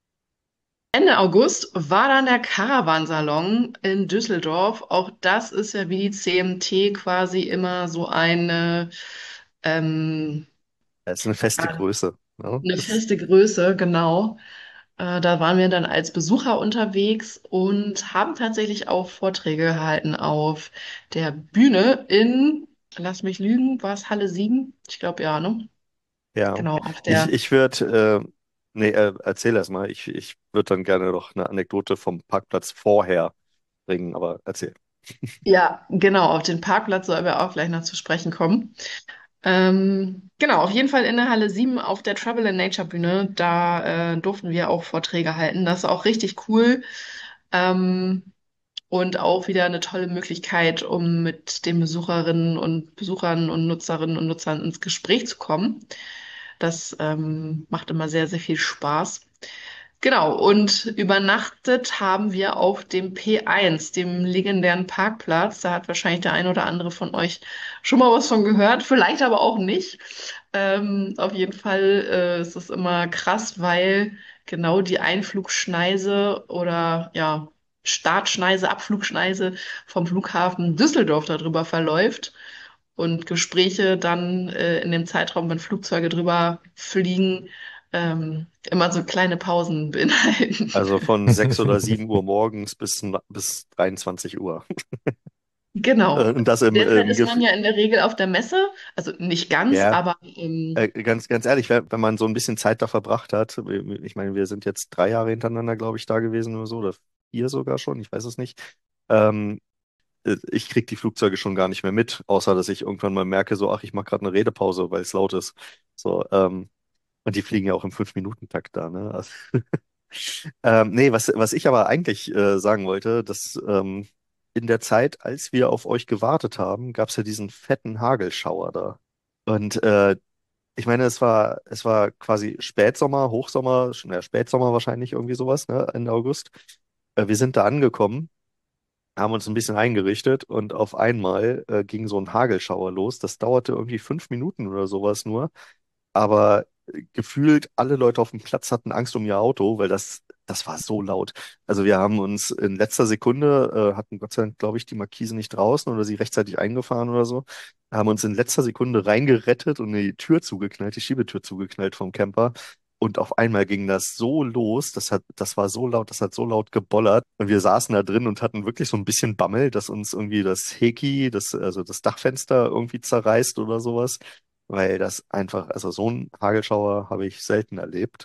Ende August war dann der Caravansalon in Düsseldorf. Auch das ist ja wie die C M T quasi immer so eine, ähm, Das ist eine feste ja, Größe. Ne? eine Das, feste Größe, genau. Äh, da waren wir dann als Besucher unterwegs und haben tatsächlich auch Vorträge gehalten auf der Bühne in, lass mich lügen, war es Halle sieben? Ich glaube ja, ne? ja. Genau, auf Ich, der. ich würde, äh, nee, äh, erzähl erst mal. Ich, ich würde dann gerne noch eine Anekdote vom Parkplatz vorher bringen, aber erzähl. Ja, genau, auf den Parkplatz sollen wir auch gleich noch zu sprechen kommen. Ähm, genau, auf jeden Fall in der Halle sieben auf der Travel and Nature Bühne. Da äh, durften wir auch Vorträge halten. Das ist auch richtig cool. Ähm, und auch wieder eine tolle Möglichkeit, um mit den Besucherinnen und Besuchern und Nutzerinnen und Nutzern ins Gespräch zu kommen. Das ähm, macht immer sehr, sehr viel Spaß. Genau, und übernachtet haben wir auf dem P eins, dem legendären Parkplatz. Da hat wahrscheinlich der ein oder andere von euch schon mal was von gehört, vielleicht aber auch nicht. Ähm, auf jeden Fall äh, ist es immer krass, weil genau die Einflugschneise oder ja, Startschneise, Abflugschneise vom Flughafen Düsseldorf darüber verläuft und Gespräche dann äh, in dem Zeitraum, wenn Flugzeuge drüber fliegen, ähm, immer so kleine Pausen beinhalten. Also von sechs oder sieben Uhr morgens bis, na- bis dreiundzwanzig Uhr. Äh, Genau. Und das im, Derzeit im ist man Gefühl. ja in der Regel auf der Messe, also nicht ganz, Ja, aber ähm, äh, ganz, ganz ehrlich, wenn, wenn man so ein bisschen Zeit da verbracht hat, ich meine, wir sind jetzt drei Jahre hintereinander, glaube ich, da gewesen oder so, oder vier sogar schon, ich weiß es nicht. Ähm, äh, Ich krieg die Flugzeuge schon gar nicht mehr mit, außer dass ich irgendwann mal merke, so, ach, ich mache gerade eine Redepause, weil es laut ist. So, ähm, und die fliegen ja auch im Fünf-Minuten-Takt da, ne? Also, ähm, nee, was, was ich aber eigentlich äh, sagen wollte, dass ähm, in der Zeit, als wir auf euch gewartet haben, gab es ja diesen fetten Hagelschauer da. Und äh, ich meine, es war, es war quasi Spätsommer, Hochsommer, schon ja, Spätsommer wahrscheinlich irgendwie sowas, ne, Ende August. Äh, wir sind da angekommen, haben uns ein bisschen eingerichtet und auf einmal äh, ging so ein Hagelschauer los. Das dauerte irgendwie fünf Minuten oder sowas nur. Aber äh, gefühlt alle Leute auf dem Platz hatten Angst um ihr Auto, weil das, das war so laut. Also wir haben uns in letzter Sekunde, äh, hatten Gott sei Dank, glaube ich, die Markise nicht draußen oder sie rechtzeitig eingefahren oder so, haben uns in letzter Sekunde reingerettet und die Tür zugeknallt, die Schiebetür zugeknallt vom Camper. Und auf einmal ging das so los, das hat, das war so laut, das hat so laut gebollert. Und wir saßen da drin und hatten wirklich so ein bisschen Bammel, dass uns irgendwie das Heki, das, also das Dachfenster irgendwie zerreißt oder sowas, weil das einfach, also so einen Hagelschauer habe ich selten erlebt.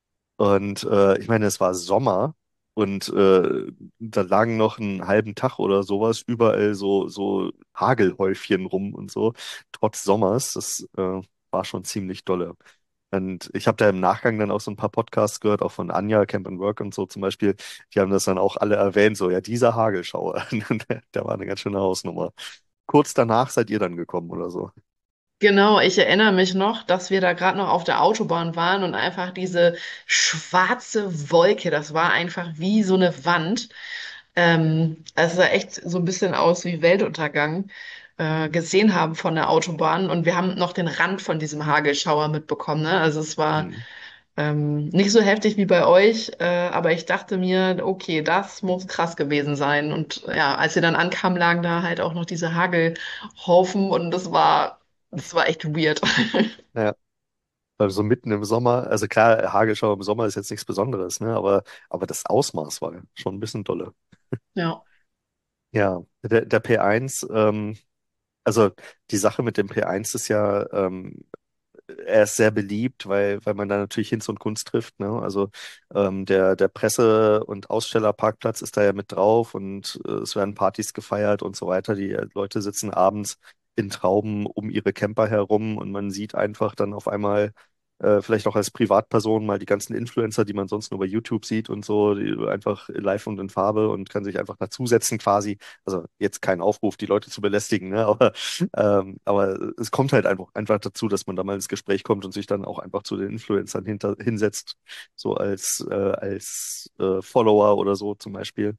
Und äh, ich meine, es war Sommer und äh, da lagen noch einen halben Tag oder sowas überall so, so Hagelhäufchen rum und so, trotz Sommers. Das äh, war schon ziemlich dolle. Und ich habe da im Nachgang dann auch so ein paar Podcasts gehört, auch von Anja, Camp and Work und so zum Beispiel. Die haben das dann auch alle erwähnt, so, ja, dieser Hagelschauer, der, der war eine ganz schöne Hausnummer. Kurz danach seid ihr dann gekommen oder so. genau, ich erinnere mich noch, dass wir da gerade noch auf der Autobahn waren und einfach diese schwarze Wolke, das war einfach wie so eine Wand. Ähm, es sah echt so ein bisschen aus wie Weltuntergang, äh, gesehen haben von der Autobahn. Und wir haben noch den Rand von diesem Hagelschauer mitbekommen, ne? Also es war Hm. ähm, nicht so heftig wie bei euch, äh, aber ich dachte mir, okay, das muss krass gewesen sein. Und ja, als wir dann ankamen, lagen da halt auch noch diese Hagelhaufen und das war, das war echt weird. Ja. Weil so mitten im Sommer, also klar, Hagelschauer im Sommer ist jetzt nichts Besonderes, ne? Aber, aber das Ausmaß war schon ein bisschen dolle. Ja. Ja, der, der P eins, ähm, also die Sache mit dem P eins ist ja, ähm, er ist sehr beliebt, weil, weil man da natürlich Hinz und Kunst trifft, ne? Also ähm, der, der Presse- und Ausstellerparkplatz ist da ja mit drauf und äh, es werden Partys gefeiert und so weiter. Die äh, Leute sitzen abends in Trauben um ihre Camper herum und man sieht einfach dann auf einmal äh, vielleicht auch als Privatperson mal die ganzen Influencer, die man sonst nur bei YouTube sieht und so, die einfach live und in Farbe und kann sich einfach dazusetzen quasi. Also jetzt kein Aufruf, die Leute zu belästigen, ne? Aber, ähm, aber es kommt halt einfach, einfach dazu, dass man da mal ins Gespräch kommt und sich dann auch einfach zu den Influencern hinter, hinsetzt, so als, äh, als äh, Follower oder so zum Beispiel.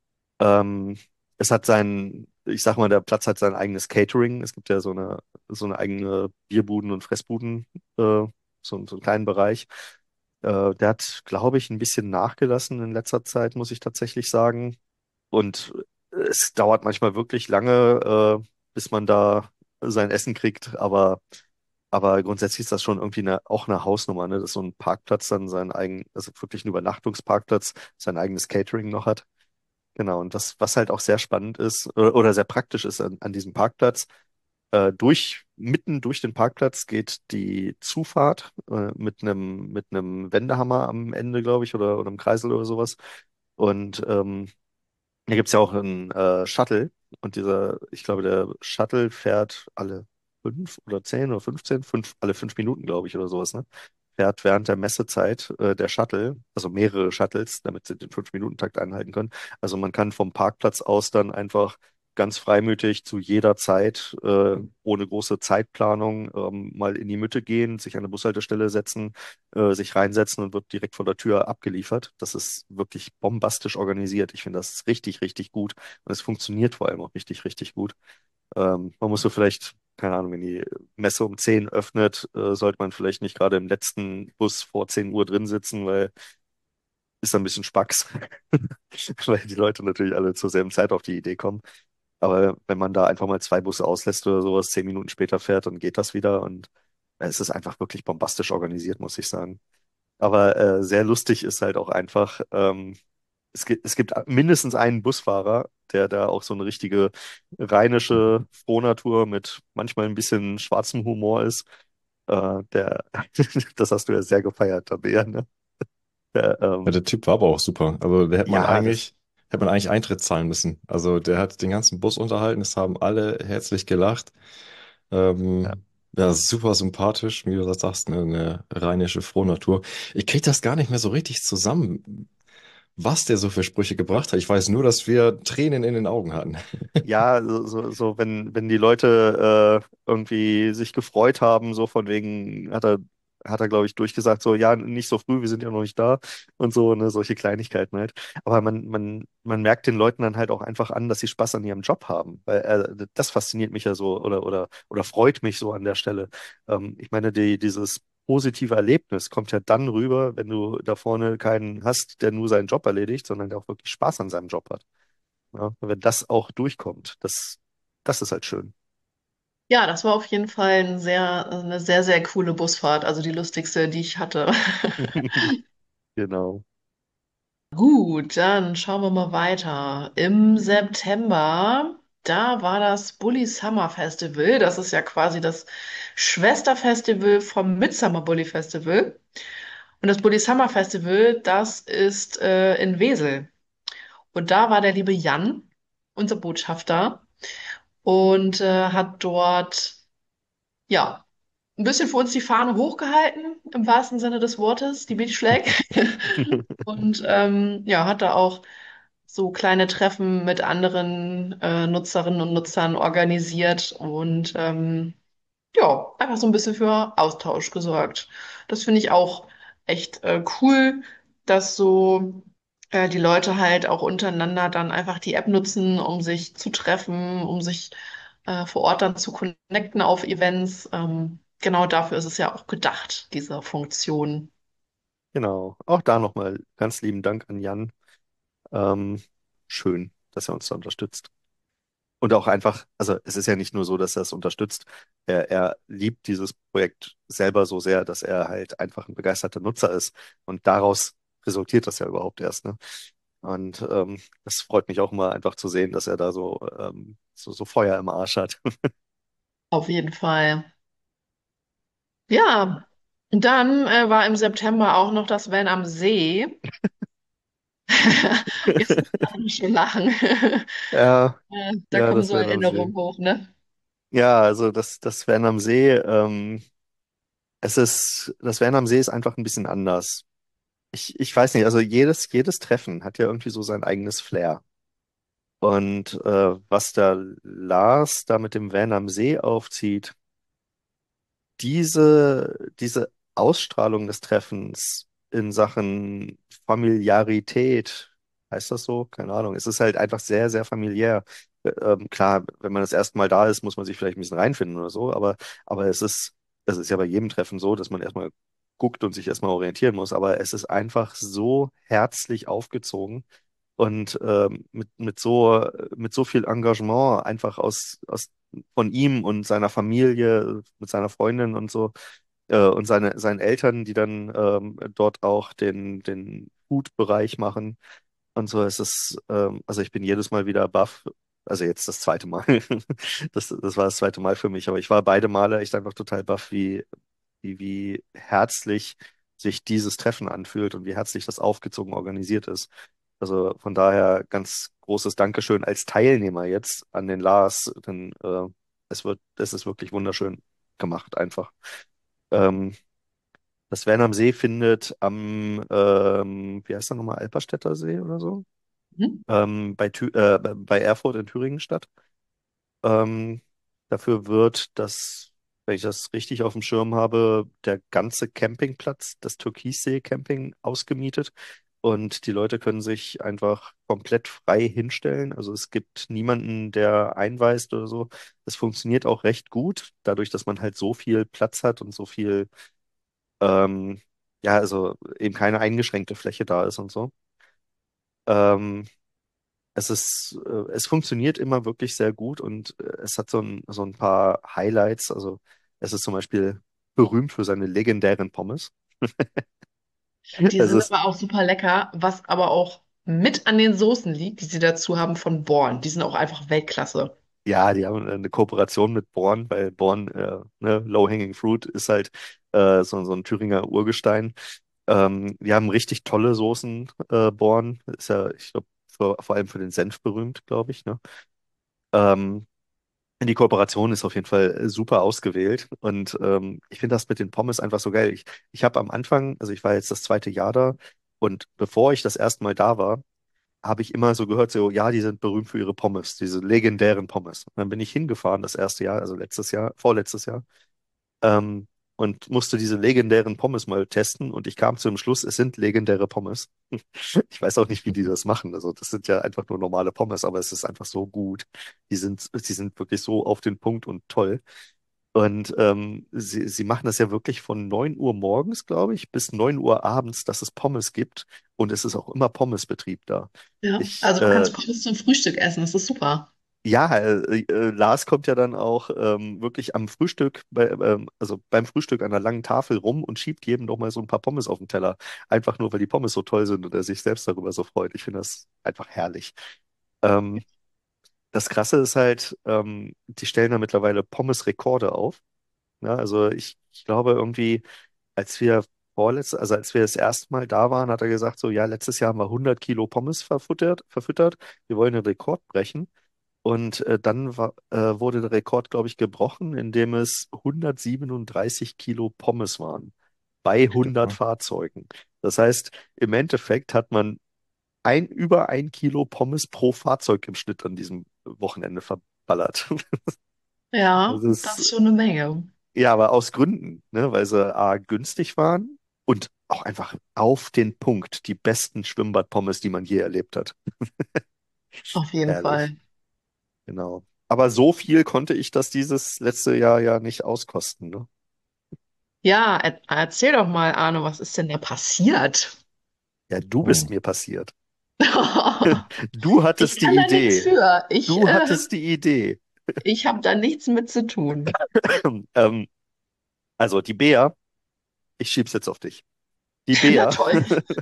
Ähm, Es hat sein, ich sag mal, der Platz hat sein eigenes Catering. Es gibt ja so eine, so eine eigene Bierbuden- und Fressbuden, äh, so, so einen kleinen Bereich. Äh, der hat, glaube ich, ein bisschen nachgelassen in letzter Zeit, muss ich tatsächlich sagen. Und es dauert manchmal wirklich lange, äh, bis man da sein Essen kriegt. Aber, aber grundsätzlich ist das schon irgendwie eine, auch eine Hausnummer, ne? Dass so ein Parkplatz dann seinen eigenen, also wirklich ein Übernachtungsparkplatz, sein eigenes Catering noch hat. Genau, und das, was halt auch sehr spannend ist oder, oder sehr praktisch ist an, an diesem Parkplatz, äh, durch, mitten durch den Parkplatz geht die Zufahrt äh, mit einem mit einem Wendehammer am Ende, glaube ich, oder, oder einem Kreisel oder sowas. Und ähm, da gibt's ja auch einen äh, Shuttle und dieser, ich glaube, der Shuttle fährt alle fünf oder zehn oder fünfzehn, fünf, alle fünf Minuten, glaube ich, oder sowas, ne? Fährt während der Messezeit äh, der Shuttle, also mehrere Shuttles, damit sie den fünf-Minuten-Takt einhalten können. Also man kann vom Parkplatz aus dann einfach ganz freimütig zu jeder Zeit, äh, ohne große Zeitplanung, ähm, mal in die Mitte gehen, sich an eine Bushaltestelle setzen, äh, sich reinsetzen und wird direkt vor der Tür abgeliefert. Das ist wirklich bombastisch organisiert. Ich finde das richtig, richtig gut. Und es funktioniert vor allem auch richtig, richtig gut. Ähm, man muss so vielleicht, keine Ahnung, wenn die Messe um zehn öffnet, äh, sollte man vielleicht nicht gerade im letzten Bus vor zehn Uhr drin sitzen, weil ist ein bisschen Spacks, weil die Leute natürlich alle zur selben Zeit auf die Idee kommen. Aber wenn man da einfach mal zwei Busse auslässt oder sowas, zehn Minuten später fährt, dann geht das wieder und es ist einfach wirklich bombastisch organisiert, muss ich sagen. Aber äh, sehr lustig ist halt auch einfach, ähm, es gibt, es gibt mindestens einen Busfahrer, der da auch so eine richtige rheinische Frohnatur mit manchmal ein bisschen schwarzem Humor ist. Äh, der, das hast du ja sehr gefeiert, Tabea, ne? Der, Ja, ähm, der Typ war aber auch super. Also der hätte man ja, das, eigentlich, hätte man eigentlich Eintritt zahlen müssen. Also der hat den ganzen Bus unterhalten, es haben alle herzlich gelacht. ja. Ähm, ja, super sympathisch, wie du das sagst, ne, eine rheinische Frohnatur. Ich krieg das gar nicht mehr so richtig zusammen, was der so für Sprüche gebracht hat. Ich weiß nur, dass wir Tränen in den Augen hatten. Ja, so, so, so wenn, wenn die Leute äh, irgendwie sich gefreut haben, so von wegen, hat er, hat er, glaube ich, durchgesagt, so, ja, nicht so früh, wir sind ja noch nicht da und so, ne, solche Kleinigkeiten halt. Aber man, man, man merkt den Leuten dann halt auch einfach an, dass sie Spaß an ihrem Job haben. Weil äh, das fasziniert mich ja so oder, oder, oder freut mich so an der Stelle. Ähm, ich meine, die, dieses positive Erlebnis kommt ja dann rüber, wenn du da vorne keinen hast, der nur seinen Job erledigt, sondern der auch wirklich Spaß an seinem Job hat. Ja, wenn das auch durchkommt, das, das ist halt schön. Ja, das war auf jeden Fall ein sehr, eine sehr, sehr coole Busfahrt, also die lustigste, die ich hatte. Genau. Gut, dann schauen wir mal weiter. Im September, da war das Bully Summer Festival. Das ist ja quasi das Schwesterfestival vom Midsummer Bully Festival. Und das Bully Summer Festival, das ist äh, in Wesel. Und da war der liebe Jan, unser Botschafter, und äh, hat dort, ja, ein bisschen für uns die Fahne hochgehalten, im wahrsten Sinne des Wortes, die Beach Flag. Und ähm, ja, hat da auch so kleine Treffen mit anderen äh, Nutzerinnen und Nutzern organisiert und ähm, ja, einfach so ein bisschen für Austausch gesorgt. Das finde ich auch echt äh, cool, dass so äh, die Leute halt auch untereinander dann einfach die App nutzen, um sich zu treffen, um sich äh, vor Ort dann zu connecten auf Events. Ähm, genau dafür ist es ja auch gedacht, diese Funktion. Genau. Auch da nochmal ganz lieben Dank an Jan. Ähm, Schön, dass er uns da unterstützt. Und auch einfach, also es ist ja nicht nur so, dass er es unterstützt. Er, er liebt dieses Projekt selber so sehr, dass er halt einfach ein begeisterter Nutzer ist. Und daraus resultiert das ja überhaupt erst, ne? Und ähm, das freut mich auch immer einfach zu sehen, dass er da so, ähm, so, so Feuer im Arsch hat. Auf jeden Fall. Ja, und dann äh, war im September auch noch das Van am See. Jetzt muss ich schon lachen. Ja, Äh, Da ja, kommen das so werden am See. Erinnerungen hoch, ne? Ja, also das, das Werden am See, ähm, Es ist, das Werden am See ist einfach ein bisschen anders. Ich, ich weiß nicht, also jedes, jedes Treffen hat ja irgendwie so sein eigenes Flair. Und äh, was der Lars da mit dem Van am See aufzieht, diese, diese Ausstrahlung des Treffens in Sachen Familiarität, heißt das so? Keine Ahnung. Es ist halt einfach sehr, sehr familiär. Äh, Ähm, klar, wenn man das erste Mal da ist, muss man sich vielleicht ein bisschen reinfinden oder so, aber, aber es ist, es ist ja bei jedem Treffen so, dass man erstmal guckt und sich erstmal orientieren muss, aber es ist einfach so herzlich aufgezogen und ähm, mit, mit so, mit so viel Engagement einfach aus, aus von ihm und seiner Familie, mit seiner Freundin und so äh, und seine, seinen Eltern, die dann ähm, dort auch den, den Food-Bereich machen und so. Es ist, ähm, also ich bin jedes Mal wieder baff. Also jetzt das zweite Mal. Das, das war das zweite Mal für mich, aber ich war beide Male echt einfach total baff, wie, wie, wie herzlich sich dieses Treffen anfühlt und wie herzlich das aufgezogen organisiert ist. Also von daher ganz großes Dankeschön als Teilnehmer jetzt an den Lars, denn äh, es wird, es ist wirklich wunderschön gemacht einfach. Ähm, Das Werden am See findet am, ähm, wie heißt der nochmal, Alperstädter See oder so? Mhm. Ähm, bei, Thü äh, bei Erfurt in Thüringen statt. Ähm, Dafür wird das, wenn ich das richtig auf dem Schirm habe, der ganze Campingplatz, das Türkissee-Camping, ausgemietet. Und die Leute können sich einfach komplett frei hinstellen. Also es gibt niemanden, der einweist oder so. Es funktioniert auch recht gut, dadurch, dass man halt so viel Platz hat und so viel, ähm, ja, also eben keine eingeschränkte Fläche da ist und so. Ähm, Es ist, äh, es funktioniert immer wirklich sehr gut und äh, es hat so ein, so ein paar Highlights. Also es ist zum Beispiel berühmt für seine legendären Pommes. Die Es sind ist, aber auch super lecker, was aber auch mit an den Soßen liegt, die sie dazu haben von Born. Die sind auch einfach Weltklasse. ja, die haben eine Kooperation mit Born, weil Born, äh, ne, Low-Hanging Fruit ist halt äh, so, so ein Thüringer Urgestein. Ähm, die haben richtig tolle Soßen, äh, Born. Ist ja, ich glaube, vor, vor allem für den Senf berühmt, glaube ich, ne? Ähm, Die Kooperation ist auf jeden Fall äh, super ausgewählt und ähm, ich finde das mit den Pommes einfach so geil. Ich, ich habe am Anfang, also ich war jetzt das zweite Jahr da und bevor ich das erste Mal da war, habe ich immer so gehört, so, ja, die sind berühmt für ihre Pommes, diese legendären Pommes. Und dann bin ich hingefahren das erste Jahr, also letztes Jahr, vorletztes Jahr, ähm, und musste diese legendären Pommes mal testen und ich kam zu dem Schluss, es sind legendäre Pommes. Ich weiß auch nicht, wie die das machen. Also das sind ja einfach nur normale Pommes, aber es ist einfach so gut. Die sind, die sind wirklich so auf den Punkt und toll. Und ähm, sie, sie machen das ja wirklich von neun Uhr morgens, glaube ich, bis neun Uhr abends, dass es Pommes gibt. Und es ist auch immer Pommesbetrieb da. Ja. Ich, Also du äh, kannst Pommes zum Frühstück essen, das ist super. ja, äh, äh, Lars kommt ja dann auch ähm, wirklich am Frühstück, bei, ähm, also beim Frühstück an einer langen Tafel rum und schiebt jedem noch mal so ein paar Pommes auf den Teller. Einfach nur, weil die Pommes so toll sind und er sich selbst darüber so freut. Ich finde das einfach herrlich. Ähm, Das Krasse ist halt, ähm, die stellen da mittlerweile Pommes-Rekorde auf. Ja, also ich, ich glaube irgendwie, als wir vorletzt, also als wir das erste Mal da waren, hat er gesagt, so, ja, letztes Jahr haben wir hundert Kilo Pommes verfuttert, verfüttert. Wir wollen den Rekord brechen. Und äh, dann war, äh, wurde der Rekord, glaube ich, gebrochen, indem es hundertsiebenunddreißig Kilo Pommes waren bei hundert Super. Fahrzeugen. Das heißt, im Endeffekt hat man ein, über ein Kilo Pommes pro Fahrzeug im Schnitt an diesem Wochenende verballert. Das Ja, das ist, ist schon eine Menge. ja, aber aus Gründen, ne, weil sie A, günstig waren und auch einfach auf den Punkt die besten Schwimmbadpommes, die man je erlebt hat. Auf jeden Herrlich, Fall. genau. Aber so viel konnte ich das dieses letzte Jahr ja nicht auskosten, ne? Ja, er erzähl doch mal, Arno, was ist denn da passiert? Ja, du bist Oh. mir passiert. Du Ich hattest kann die da nichts Idee. für. Ich, Du äh, hattest die Idee. ich habe da nichts mit zu tun. Ähm, also die Bea, ich schieb's jetzt auf dich. Die Na Bea, toll.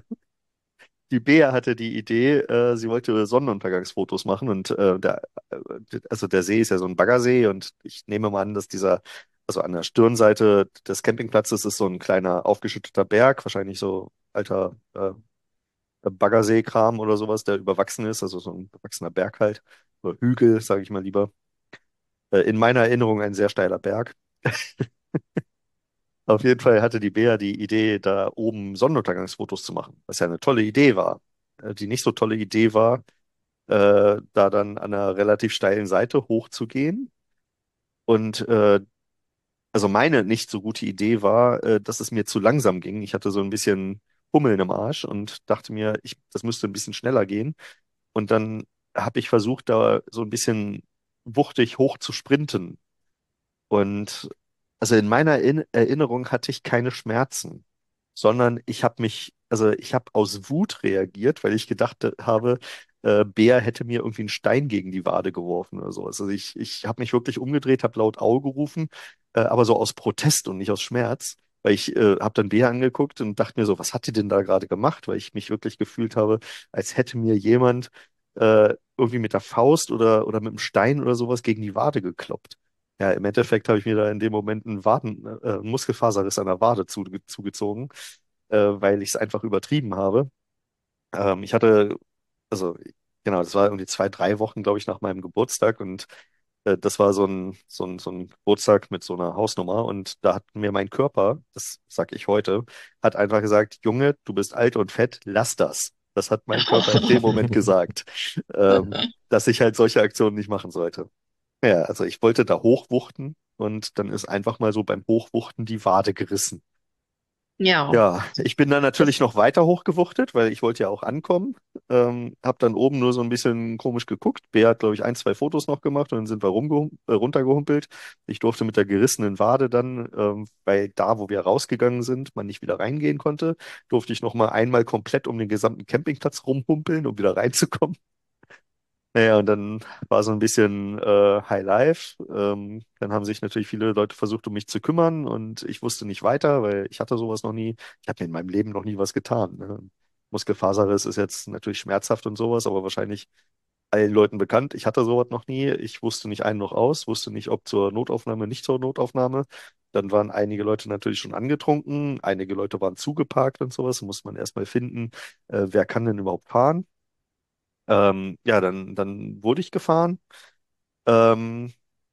die Bea hatte die Idee, äh, sie wollte Sonnenuntergangsfotos machen und äh, der, äh, also der See ist ja so ein Baggersee und ich nehme mal an, dass dieser, also an der Stirnseite des Campingplatzes ist so ein kleiner aufgeschütteter Berg, wahrscheinlich so alter äh, Baggersee-Kram oder sowas, der überwachsen ist, also so ein bewachsener Berg halt, oder Hügel, sage ich mal lieber. Äh, in meiner Erinnerung ein sehr steiler Berg. Auf jeden Fall hatte die Bea die Idee, da oben Sonnenuntergangsfotos zu machen, was ja eine tolle Idee war. Äh, Die nicht so tolle Idee war, äh, da dann an einer relativ steilen Seite hochzugehen. Und äh, also meine nicht so gute Idee war, äh, dass es mir zu langsam ging. Ich hatte so ein bisschen Hummeln im Arsch und dachte mir, ich, das müsste ein bisschen schneller gehen. Und dann habe ich versucht, da so ein bisschen wuchtig hoch zu sprinten. Und also in meiner Erinner- Erinnerung hatte ich keine Schmerzen, sondern ich habe mich, also ich habe aus Wut reagiert, weil ich gedacht habe, äh, Bär hätte mir irgendwie einen Stein gegen die Wade geworfen oder so. Also ich, ich habe mich wirklich umgedreht, habe laut Au gerufen, äh, aber so aus Protest und nicht aus Schmerz. Weil ich äh, habe dann Bea angeguckt und dachte mir so, was hat die denn da gerade gemacht? Weil ich mich wirklich gefühlt habe, als hätte mir jemand äh, irgendwie mit der Faust oder, oder mit einem Stein oder sowas gegen die Wade gekloppt. Ja, im Endeffekt habe ich mir da in dem Moment einen Waden, äh, Muskelfaserriss an der Wade zu, zugezogen, äh, weil ich es einfach übertrieben habe. Ähm, ich hatte, also genau, das war irgendwie zwei, drei Wochen, glaube ich, nach meinem Geburtstag und äh, das war so ein, so ein, so ein Geburtstag mit so einer Hausnummer und da hat mir mein Körper, das sag ich heute, hat einfach gesagt, Junge, du bist alt und fett, lass das. Das hat mein Körper in dem Moment gesagt, ähm, dass ich halt solche Aktionen nicht machen sollte. Ja, also ich wollte da hochwuchten und dann ist einfach mal so beim Hochwuchten die Wade gerissen. Ja, Ja, ich bin dann natürlich das, noch weiter hochgewuchtet, weil ich wollte ja auch ankommen. Ähm, hab dann oben nur so ein bisschen komisch geguckt. Bea hat, glaube ich, ein, zwei Fotos noch gemacht und dann sind wir rumgehum äh, runtergehumpelt. Ich durfte mit der gerissenen Wade dann, ähm, weil da, wo wir rausgegangen sind, man nicht wieder reingehen konnte, durfte ich noch mal einmal komplett um den gesamten Campingplatz rumhumpeln, um wieder reinzukommen. Naja, und dann war so ein bisschen äh, High Life. Ähm, dann haben sich natürlich viele Leute versucht, um mich zu kümmern und ich wusste nicht weiter, weil ich hatte sowas noch nie. Ich habe mir in meinem Leben noch nie was getan. Ne? Muskelfaserriss ist jetzt natürlich schmerzhaft und sowas, aber wahrscheinlich allen Leuten bekannt. Ich hatte sowas noch nie. Ich wusste nicht ein noch aus, wusste nicht, ob zur Notaufnahme, nicht zur Notaufnahme. Dann waren einige Leute natürlich schon angetrunken, einige Leute waren zugeparkt und sowas. Muss man erstmal finden, äh, wer kann denn überhaupt fahren. Ähm, ja, dann, dann wurde ich gefahren ähm,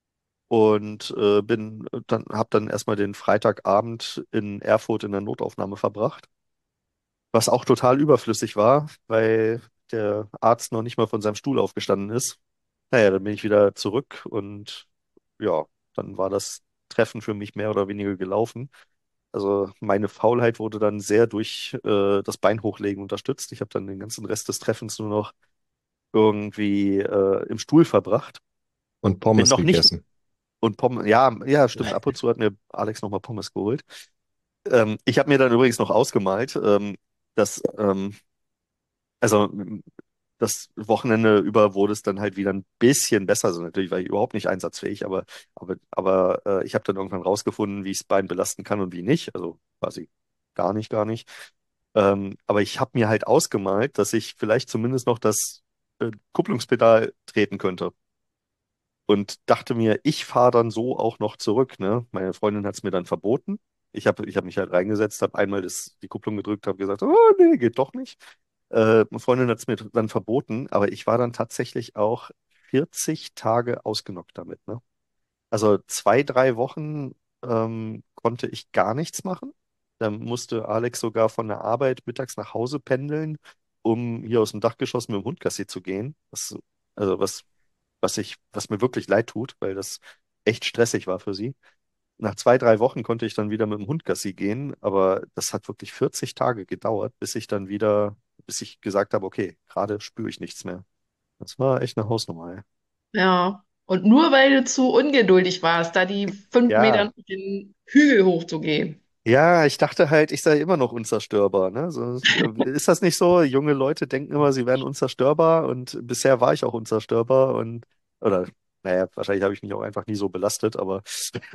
und äh, bin dann habe dann erstmal den Freitagabend in Erfurt in der Notaufnahme verbracht, was auch total überflüssig war, weil der Arzt noch nicht mal von seinem Stuhl aufgestanden ist. Naja, dann bin ich wieder zurück und ja, dann war das Treffen für mich mehr oder weniger gelaufen. Also meine Faulheit wurde dann sehr durch äh, das Bein hochlegen unterstützt. Ich habe dann den ganzen Rest des Treffens nur noch irgendwie äh, im Stuhl verbracht. Und Bin Pommes noch nicht gegessen. und Pommes, ja, ja, stimmt. Ab und zu hat mir Alex nochmal Pommes geholt. Ähm, ich habe mir dann übrigens noch ausgemalt, ähm, dass, ähm, also m, das Wochenende über wurde es dann halt wieder ein bisschen besser. Also natürlich war ich überhaupt nicht einsatzfähig, aber, aber, aber äh, ich habe dann irgendwann rausgefunden, wie ich das Bein belasten kann und wie nicht. Also quasi gar nicht, gar nicht. Ähm, aber ich habe mir halt ausgemalt, dass ich vielleicht zumindest noch das äh, Kupplungspedal treten könnte. Und dachte mir, ich fahre dann so auch noch zurück. Ne? Meine Freundin hat es mir dann verboten. Ich habe ich hab mich halt reingesetzt, habe einmal das, die Kupplung gedrückt, habe gesagt, oh nee, geht doch nicht. Äh, meine Freundin hat es mir dann verboten, aber ich war dann tatsächlich auch vierzig Tage ausgenockt damit. Ne? Also zwei, drei Wochen ähm, konnte ich gar nichts machen. Dann musste Alex sogar von der Arbeit mittags nach Hause pendeln, um hier aus dem Dachgeschoss mit dem Hund Gassi zu gehen. Was, also was was ich, was mir wirklich leid tut, weil das echt stressig war für sie. Nach zwei, drei Wochen konnte ich dann wieder mit dem Hund Gassi gehen, aber das hat wirklich vierzig Tage gedauert, bis ich dann wieder, bis ich gesagt habe, okay, gerade spüre ich nichts mehr. Das war echt eine Hausnummer, ey. ja. Und nur weil du zu ungeduldig warst, da die fünf Ja, Meter den Hügel hochzugehen. ja, ich dachte halt, ich sei immer noch unzerstörbar, ne? So, ist das nicht so? Junge Leute denken immer, sie wären unzerstörbar und bisher war ich auch unzerstörbar und, oder, naja, wahrscheinlich habe ich mich auch einfach nie so belastet, aber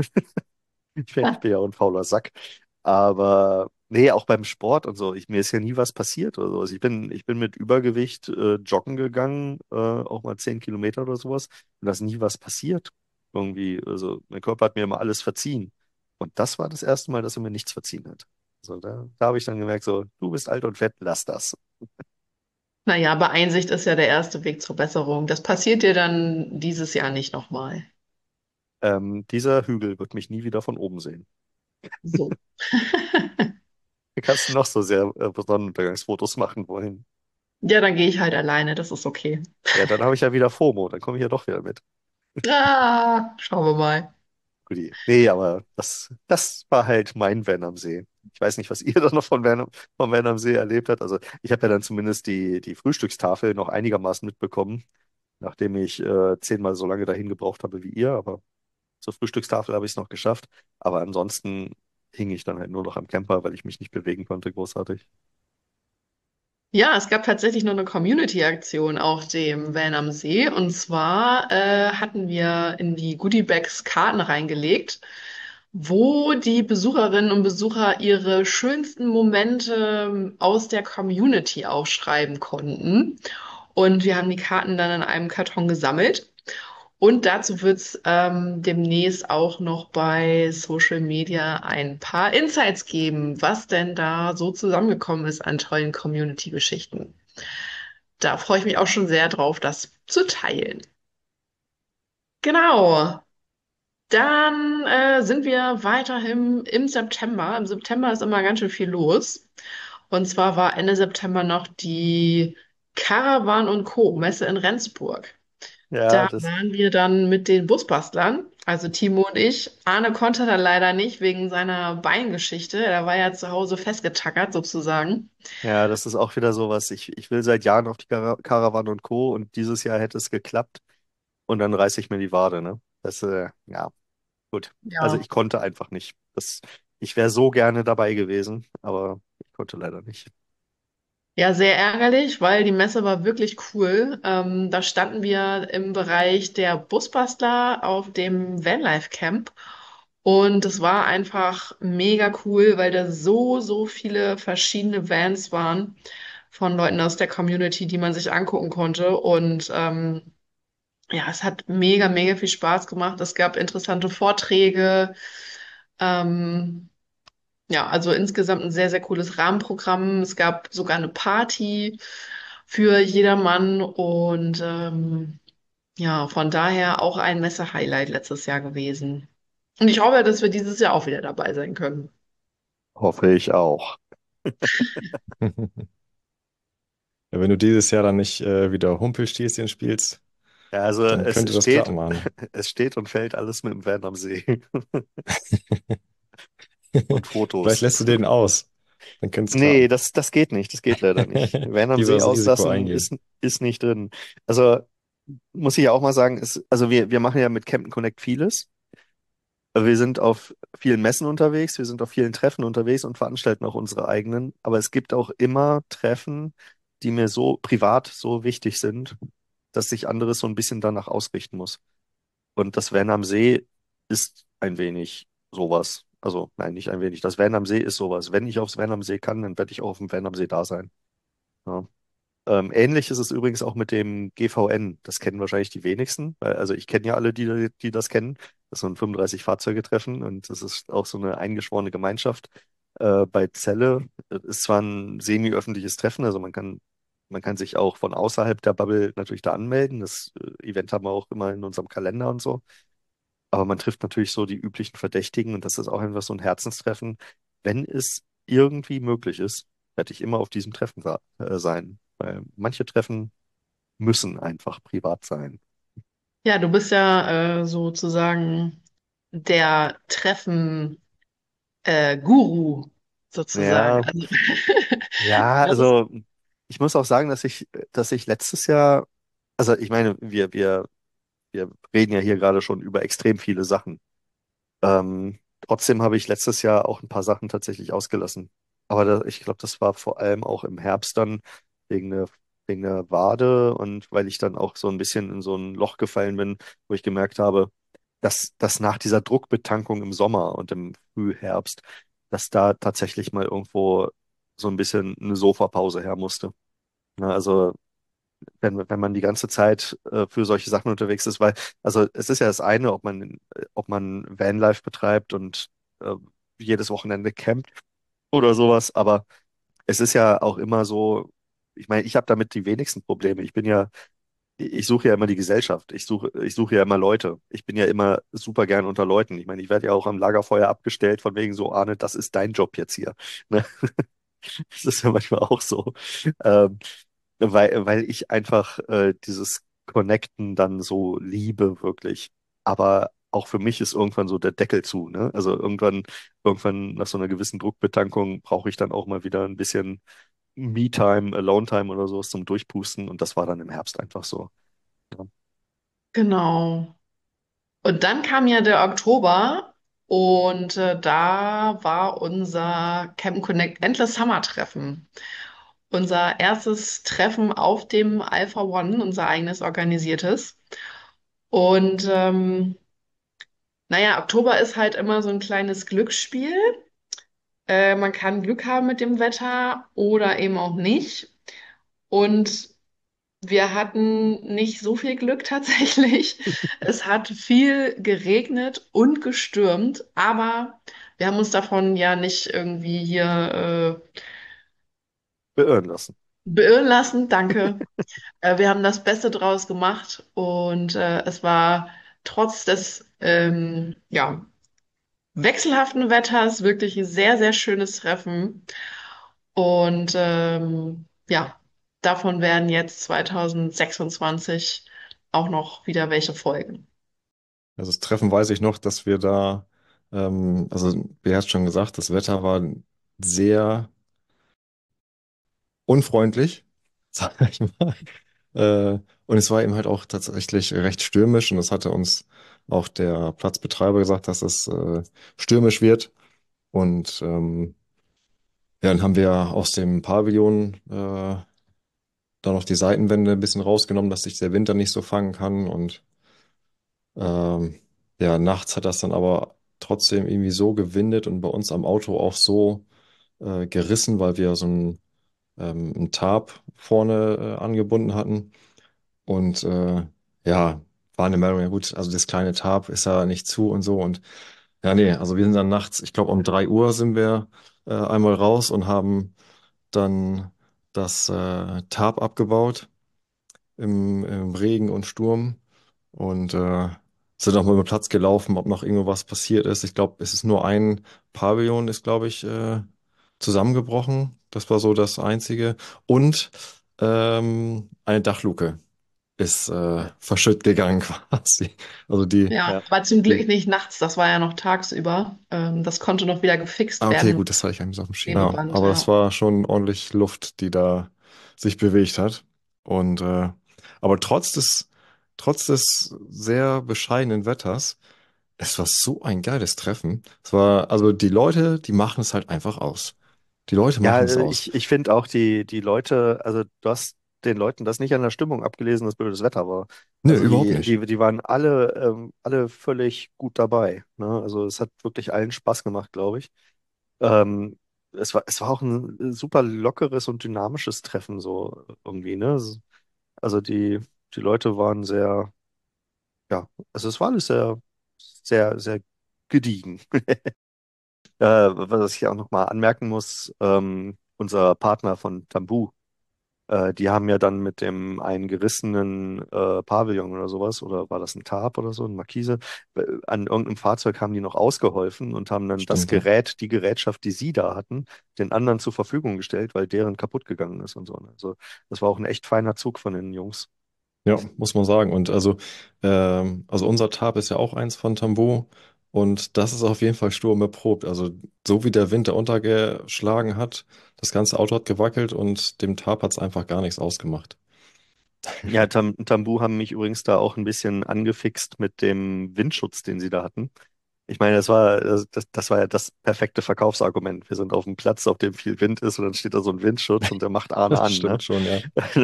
ich bin, ich bin ja auch ein fauler Sack. Aber nee, auch beim Sport und so, ich, mir ist ja nie was passiert oder so. Also ich bin, ich bin mit Übergewicht äh, joggen gegangen, äh, auch mal zehn Kilometer oder sowas. Und da ist nie was passiert. Irgendwie, also mein Körper hat mir immer alles verziehen. Und das war das erste Mal, dass er mir nichts verziehen hat. Also da, da habe ich dann gemerkt, so, du bist alt und fett, lass das. Naja, aber Einsicht ist ja der erste Weg zur Besserung. Das passiert dir dann dieses Jahr nicht nochmal. Ähm, dieser Hügel wird mich nie wieder von oben sehen. So. Wie kannst du noch so sehr äh, Sonnenuntergangsfotos machen wollen? Ja, dann gehe ich halt alleine, das ist okay. Ja, dann habe ich ja wieder FOMO, dann komme ich ja doch wieder mit. Ah, schauen wir mal. Guti. Nee, aber das, das war halt mein Van am See. Ich weiß nicht, was ihr da noch von Van, von Van am See erlebt habt. Also ich habe ja dann zumindest die, die Frühstückstafel noch einigermaßen mitbekommen, nachdem ich äh, zehnmal so lange dahin gebraucht habe wie ihr. Aber zur Frühstückstafel habe ich es noch geschafft. Aber ansonsten hing ich dann halt nur noch am Camper, weil ich mich nicht bewegen konnte, großartig. Ja, es gab tatsächlich noch eine Community-Aktion auf dem Van am See. Und zwar äh, hatten wir in die Goodie-Bags Karten reingelegt, wo die Besucherinnen und Besucher ihre schönsten Momente aus der Community aufschreiben konnten. Und wir haben die Karten dann in einem Karton gesammelt. Und dazu wird es ähm, demnächst auch noch bei Social Media ein paar Insights geben, was denn da so zusammengekommen ist an tollen Community-Geschichten. Da freue ich mich auch schon sehr drauf, das zu teilen. Genau. Dann äh, sind wir weiterhin im September. Im September ist immer ganz schön viel los. Und zwar war Ende September noch die Caravan und Co. Messe in Rendsburg. Ja, Da das, waren wir dann mit den Busbastlern, also Timo und ich. Arne konnte dann leider nicht wegen seiner Beingeschichte. Er war ja zu Hause festgetackert sozusagen. ja, das ist auch wieder sowas. Ich, ich will seit Jahren auf die Kara Caravan und Co. und dieses Jahr hätte es geklappt und dann reiße ich mir die Wade, ne? Das, äh, ja, gut. Also Ja. ich konnte einfach nicht. Das, ich wäre so gerne dabei gewesen, aber ich konnte leider nicht. Ja, sehr ärgerlich, weil die Messe war wirklich cool. Ähm, da standen wir im Bereich der Busbastler auf dem Vanlife Camp. Und es war einfach mega cool, weil da so, so viele verschiedene Vans waren von Leuten aus der Community, die man sich angucken konnte. Und ähm, ja, es hat mega, mega viel Spaß gemacht. Es gab interessante Vorträge. Ähm, ja, also insgesamt ein sehr, sehr cooles Rahmenprogramm. Es gab sogar eine Party für jedermann und ähm, ja, von daher auch ein Messe-Highlight letztes Jahr gewesen. Und ich hoffe, dass wir dieses Jahr auch wieder dabei sein können. Hoffe ich auch. Ja, wenn du dieses Jahr dann nicht äh, wieder Humpelstießchen spielst, Ja, also dann es könnte das steht, klappen, Mann. es steht und fällt alles mit dem Van am See und Vielleicht Fotos. lässt du den aus. Dann könnte es Nee, klappen. das, das geht nicht. Das geht leider nicht. Van am Lieber See das Risiko auslassen eingehen. ist, ist nicht drin. Also muss ich ja auch mal sagen, ist, also wir, wir machen ja mit Campton Connect vieles. Wir sind auf vielen Messen unterwegs, wir sind auf vielen Treffen unterwegs und veranstalten auch unsere eigenen. Aber es gibt auch immer Treffen, die mir so privat so wichtig sind, dass sich anderes so ein bisschen danach ausrichten muss. Und das Van am See ist ein wenig sowas. Also, nein, nicht ein wenig. Das Van am See ist sowas. Wenn ich aufs Van am See kann, dann werde ich auch auf dem Van am See da sein. Ja. Ähm, ähnlich ist es übrigens auch mit dem G V N. Das kennen wahrscheinlich die wenigsten, weil, also ich kenne ja alle, die, die das kennen. Das ist so ein fünfunddreißig Fahrzeuge-Treffen und das ist auch so eine eingeschworene Gemeinschaft äh, bei Celle. Das ist zwar ein semi-öffentliches Treffen, also man kann, man kann sich auch von außerhalb der Bubble natürlich da anmelden. Das äh, Event haben wir auch immer in unserem Kalender und so. Aber man trifft natürlich so die üblichen Verdächtigen und das ist auch einfach so ein Herzenstreffen. Wenn es irgendwie möglich ist, werde ich immer auf diesem Treffen sa- äh, sein. Weil manche Treffen müssen einfach privat sein. Ja, du bist ja äh, sozusagen der Treffen äh, Guru sozusagen. Ja, Also, ja, das ist, also ich muss auch sagen, dass ich, dass ich letztes Jahr, also ich meine, wir, wir, wir reden ja hier gerade schon über extrem viele Sachen. Ähm, trotzdem habe ich letztes Jahr auch ein paar Sachen tatsächlich ausgelassen. Aber da, ich glaube, das war vor allem auch im Herbst dann wegen der, wegen der Wade und weil ich dann auch so ein bisschen in so ein Loch gefallen bin, wo ich gemerkt habe, dass, dass nach dieser Druckbetankung im Sommer und im Frühherbst, dass da tatsächlich mal irgendwo so ein bisschen eine Sofapause her musste. Na, also wenn, wenn man die ganze Zeit äh, für solche Sachen unterwegs ist, weil, also es ist ja das eine, ob man, äh, ob man Vanlife betreibt und äh, jedes Wochenende campt oder sowas, aber es ist ja auch immer so, ich meine, ich habe damit die wenigsten Probleme. Ich bin ja ich suche ja immer die Gesellschaft. Ich suche, ich suche ja immer Leute. Ich bin ja immer super gern unter Leuten. Ich meine, ich werde ja auch am Lagerfeuer abgestellt, von wegen so, Arne, das ist dein Job jetzt hier. Ne? Das ist ja manchmal auch so. Ähm, weil, weil ich einfach äh, dieses Connecten dann so liebe, wirklich. Aber auch für mich ist irgendwann so der Deckel zu, ne? Also irgendwann, irgendwann nach so einer gewissen Druckbetankung brauche ich dann auch mal wieder ein bisschen Me-Time, Alone-Time oder sowas zum Durchpusten. Und das war dann im Herbst einfach so. Ja. Genau. Und dann kam ja der Oktober und äh, da war unser Camp Connect Endless Summer Treffen. Unser erstes Treffen auf dem Alpha One, unser eigenes organisiertes. Und ähm, naja, Oktober ist halt immer so ein kleines Glücksspiel. Äh, man kann Glück haben mit dem Wetter oder eben auch nicht. Und wir hatten nicht so viel Glück tatsächlich. Es hat viel geregnet und gestürmt, aber wir haben uns davon ja nicht irgendwie hier äh, Beirren lassen. beirren lassen. Danke. Äh, wir haben das Beste draus gemacht und äh, es war trotz des ähm, ja, wechselhaften Wetters wirklich ein sehr, sehr schönes Treffen. Und ähm, ja, davon werden jetzt zwanzig sechsundzwanzig auch noch wieder welche folgen. Also das Treffen weiß ich noch, dass wir da, ähm, also wie hast schon gesagt, das Wetter war sehr unfreundlich, sag ich mal. Äh, und es war eben halt auch tatsächlich recht stürmisch und das hatte uns auch der Platzbetreiber gesagt, dass es äh, stürmisch wird. Und ähm, ja, dann haben wir aus dem Pavillon äh, da noch die Seitenwände ein bisschen rausgenommen, dass sich der Wind dann nicht so fangen kann. Und ähm, ja, nachts hat das dann aber trotzdem irgendwie so gewindet und bei uns am Auto auch so äh, gerissen, weil wir so ein, ähm, ein Tarp vorne äh, angebunden hatten. Und äh, ja, war eine Meldung, ja gut, also das kleine Tarp ist ja nicht zu und so. Und ja, nee, also wir sind dann nachts, ich glaube um drei Uhr sind wir äh, einmal raus und haben dann das äh, Tarp abgebaut im, im Regen und Sturm und äh, sind auch mal über den Platz gelaufen, ob noch irgendwo was passiert ist. Ich glaube, es ist nur ein Pavillon, ist, glaube ich, äh, zusammengebrochen. Das war so das Einzige. Und ähm, eine Dachluke ist äh, verschütt gegangen quasi. Also die, Ja, Ja. war zum Glück die, nicht nachts, das war ja noch tagsüber. Ähm, das konnte noch wieder gefixt ah, okay, werden, gut, das hatte ich eigentlich so auf dem Schirm. Ja, Klebeband, aber das ja. war schon ordentlich Luft, die da sich bewegt hat. Und äh, aber trotz des, trotz des sehr bescheidenen Wetters, es war so ein geiles Treffen. Es war, also die Leute, die machen es halt einfach aus. Die Leute Ja, machen es äh, aus. ich, ich finde auch die, die Leute, also du hast den Leuten das nicht an der Stimmung abgelesen, dass blödes Wetter war. Nö, Also überhaupt die, nicht. die, die waren alle, ähm, alle völlig gut dabei. Ne? Also es hat wirklich allen Spaß gemacht, glaube ich. Ähm, es war, es war auch ein super lockeres und dynamisches Treffen, so irgendwie, ne? Also die, die Leute waren sehr, ja, also es war alles sehr, sehr, sehr gediegen. Äh, was ich auch nochmal anmerken muss, ähm, unser Partner von Tambu, äh, die haben ja dann mit dem einen gerissenen äh, Pavillon oder sowas, oder war das ein Tarp oder so, ein Markise, äh, an irgendeinem Fahrzeug haben die noch ausgeholfen und haben dann das Stimmt, ja. Gerät, die Gerätschaft, die sie da hatten, den anderen zur Verfügung gestellt, weil deren kaputt gegangen ist und so. Ne? Also das war auch ein echt feiner Zug von den Jungs. Ja, muss man sagen. Und also, ähm, also unser Tab ist ja auch eins von Tambo und das ist auf jeden Fall Sturm erprobt. Also so wie der Wind da untergeschlagen hat, das ganze Auto hat gewackelt und dem Tab hat es einfach gar nichts ausgemacht. Ja, Tam Tambu haben mich übrigens da auch ein bisschen angefixt mit dem Windschutz, den sie da hatten. Ich meine, das war, das, das war ja das perfekte Verkaufsargument. Wir sind auf einem Platz, auf dem viel Wind ist und dann steht da so ein Windschutz und der macht Arne Das an, ne? stimmt schon, ja.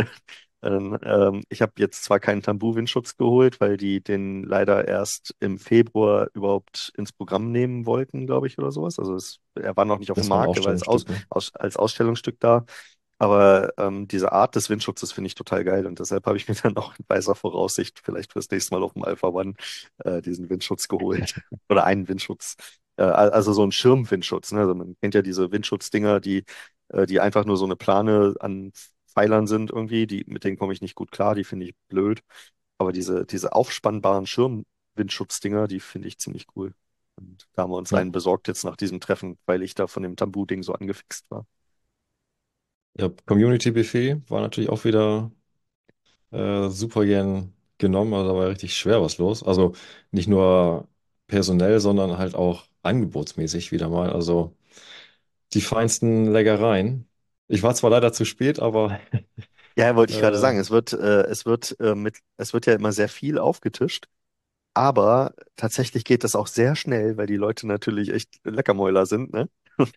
Ähm, ähm, ich habe jetzt zwar keinen Tambu-Windschutz geholt, weil die den leider erst im Februar überhaupt ins Programm nehmen wollten, glaube ich, oder sowas. Also es, er war noch nicht auf dem Das war ein Markt, er war als, Aus, Ausstellungsstück, ne? aus, als Ausstellungsstück da. Aber ähm, diese Art des Windschutzes finde ich total geil und deshalb habe ich mir dann auch in weiser Voraussicht vielleicht fürs nächste Mal auf dem Alpha One äh, diesen Windschutz geholt. Oder einen Windschutz. Äh, also so ein Schirmwindschutz. Ne? Also man kennt ja diese Windschutzdinger, die, äh, die einfach nur so eine Plane an Pfeilern sind irgendwie, die, mit denen komme ich nicht gut klar, die finde ich blöd. Aber diese, diese aufspannbaren Schirmwindschutzdinger, die finde ich ziemlich cool. Und da haben wir uns Ja, einen besorgt jetzt nach diesem Treffen, weil ich da von dem Tambu-Ding so angefixt war. ja, Community Buffet war natürlich auch wieder äh, super gern genommen. Also da war ja richtig schwer was los. Also nicht nur personell, sondern halt auch angebotsmäßig wieder mal. Also die feinsten Leckereien. Ich war zwar leider zu spät, aber Ja, wollte ich gerade äh, sagen, es wird, äh, es wird, äh, mit, es wird ja immer sehr viel aufgetischt, aber tatsächlich geht das auch sehr schnell, weil die Leute natürlich echt Leckermäuler sind, ne?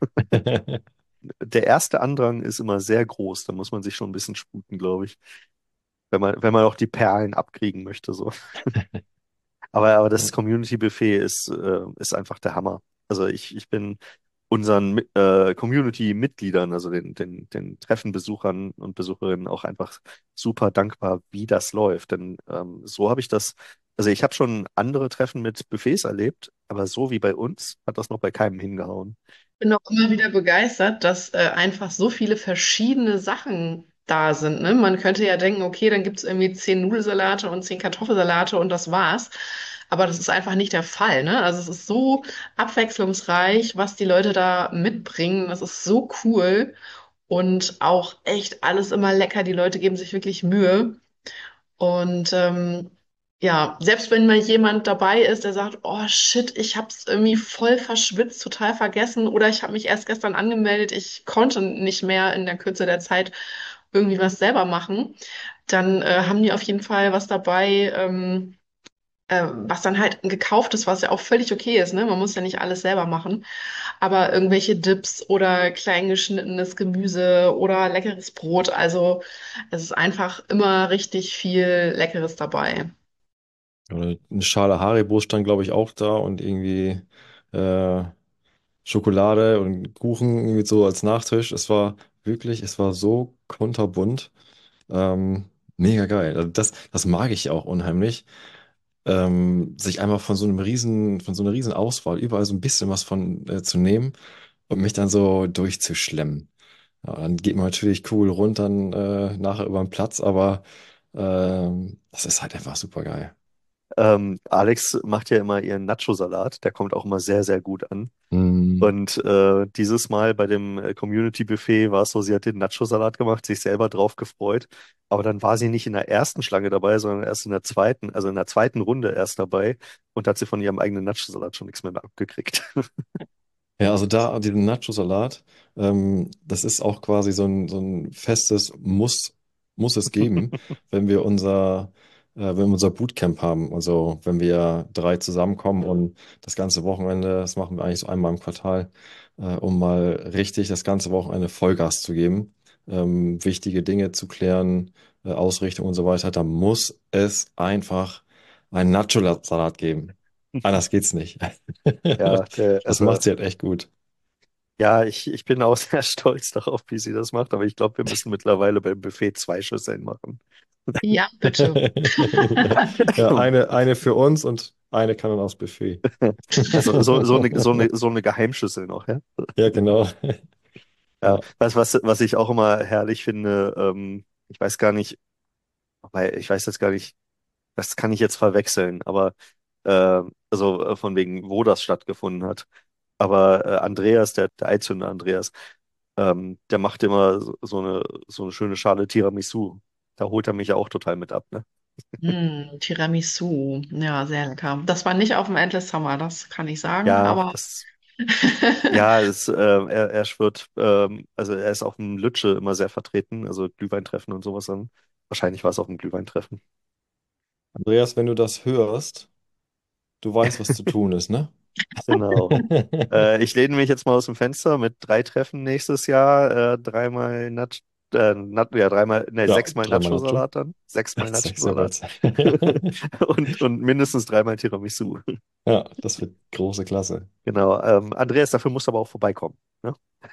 Der erste Andrang ist immer sehr groß, da muss man sich schon ein bisschen sputen, glaube ich, wenn man, wenn man auch die Perlen abkriegen möchte, so. Aber, aber das Community Buffet ist, äh, ist einfach der Hammer. Also ich, ich bin unseren Mi- äh, Community-Mitgliedern, also den, den, den Treffenbesuchern und Besucherinnen auch einfach super dankbar, wie das läuft. Denn ähm, so habe ich das, also ich habe schon andere Treffen mit Buffets erlebt, aber so wie bei uns hat das noch bei keinem hingehauen. Bin auch immer wieder begeistert, dass äh, einfach so viele verschiedene Sachen da sind. Ne? Man könnte ja denken, okay, dann gibt es irgendwie zehn Nudelsalate und zehn Kartoffelsalate und das war's. Aber das ist einfach nicht der Fall. Ne? Also es ist so abwechslungsreich, was die Leute da mitbringen. Das ist so cool und auch echt alles immer lecker. Die Leute geben sich wirklich Mühe. Und ähm, ja, selbst wenn mal jemand dabei ist, der sagt, oh shit, ich hab's irgendwie voll verschwitzt, total vergessen oder ich habe mich erst gestern angemeldet, ich konnte nicht mehr in der Kürze der Zeit irgendwie was selber machen, dann äh, haben die auf jeden Fall was dabei, ähm, äh, was dann halt gekauft ist, was ja auch völlig okay ist, ne? Man muss ja nicht alles selber machen, aber irgendwelche Dips oder klein geschnittenes Gemüse oder leckeres Brot, also es ist einfach immer richtig viel Leckeres dabei. Oder eine Schale Haribo stand, glaube ich, auch da und irgendwie äh, Schokolade und Kuchen irgendwie so als Nachtisch. Es war wirklich, es war so kunterbunt. Ähm, Mega geil. Also das, das mag ich auch unheimlich. Ähm, sich einfach von so einem riesen, von so einer riesen Auswahl überall so ein bisschen was von äh, zu nehmen und mich dann so durchzuschlemmen. Ja, dann geht man natürlich cool runter dann, äh, nachher über den Platz, aber ähm, das ist halt einfach super geil. Ähm, Alex macht ja immer ihren Nacho-Salat, der kommt auch immer sehr, sehr gut an. Mm. Und äh, dieses Mal bei dem äh, Community Buffet war es so, sie hat den Nacho-Salat gemacht, sich selber drauf gefreut. Aber dann war sie nicht in der ersten Schlange dabei, sondern erst in der zweiten, also in der zweiten Runde erst dabei und hat sie von ihrem eigenen Nacho-Salat schon nichts mehr, mehr abgekriegt. Ja, also da, diesen Nacho-Salat, ähm, das ist auch quasi so ein, so ein festes Muss, muss es geben, wenn wir unser, äh, wenn wir unser Bootcamp haben. Also wenn wir drei zusammenkommen und das ganze Wochenende, das machen wir eigentlich so einmal im Quartal, äh, um mal richtig das ganze Wochenende Vollgas zu geben, ähm, wichtige Dinge zu klären, äh, Ausrichtung und so weiter, da muss es einfach einen Nacho-Salat geben. Anders geht's nicht. Ja, der, Das also macht sie halt echt gut. ja, ich, ich bin auch sehr stolz darauf, wie sie das macht, aber ich glaube, wir müssen mittlerweile beim Buffet zwei Schüsseln machen. Ja, bitte. Ja, eine, eine für uns und eine kann dann aufs Buffet. Also so, so eine, so eine, so eine Geheimschüssel noch, ja? Ja, genau. Ja, Ja. was, was, was ich auch immer herrlich finde, ähm, ich weiß gar nicht, weil ich weiß jetzt gar nicht, das kann ich jetzt verwechseln, aber äh, also äh, von wegen, wo das stattgefunden hat. Aber äh, Andreas, der, der Eizünder Andreas, ähm, der macht immer so, so eine, so eine schöne Schale Tiramisu. Da holt er mich ja auch total mit ab, ne? Hm, Tiramisu, ja, sehr lecker. Das war nicht auf dem Endless Summer, das kann ich sagen, Ja, aber das, ja, es, äh, er, er schwört, ähm, also er ist auf dem Lütsche immer sehr vertreten, also Glühweintreffen und sowas dann. Wahrscheinlich war es auf dem Glühweintreffen. Andreas, wenn du das hörst, du weißt, was zu tun ist, ne? Genau. Äh, ich lehne mich jetzt mal aus dem Fenster mit drei Treffen nächstes Jahr, äh, dreimal Nach äh, Nat ja, dreimal, ne, Ja, sechsmal dreimal Nacho. Nacho-Salat dann. Sechsmal Nacho-Salat. Sechserwärts. Und, und mindestens dreimal Tiramisu. Ja, das wird große Klasse. Genau. Ähm, Andreas, dafür musst du aber auch vorbeikommen. Ne?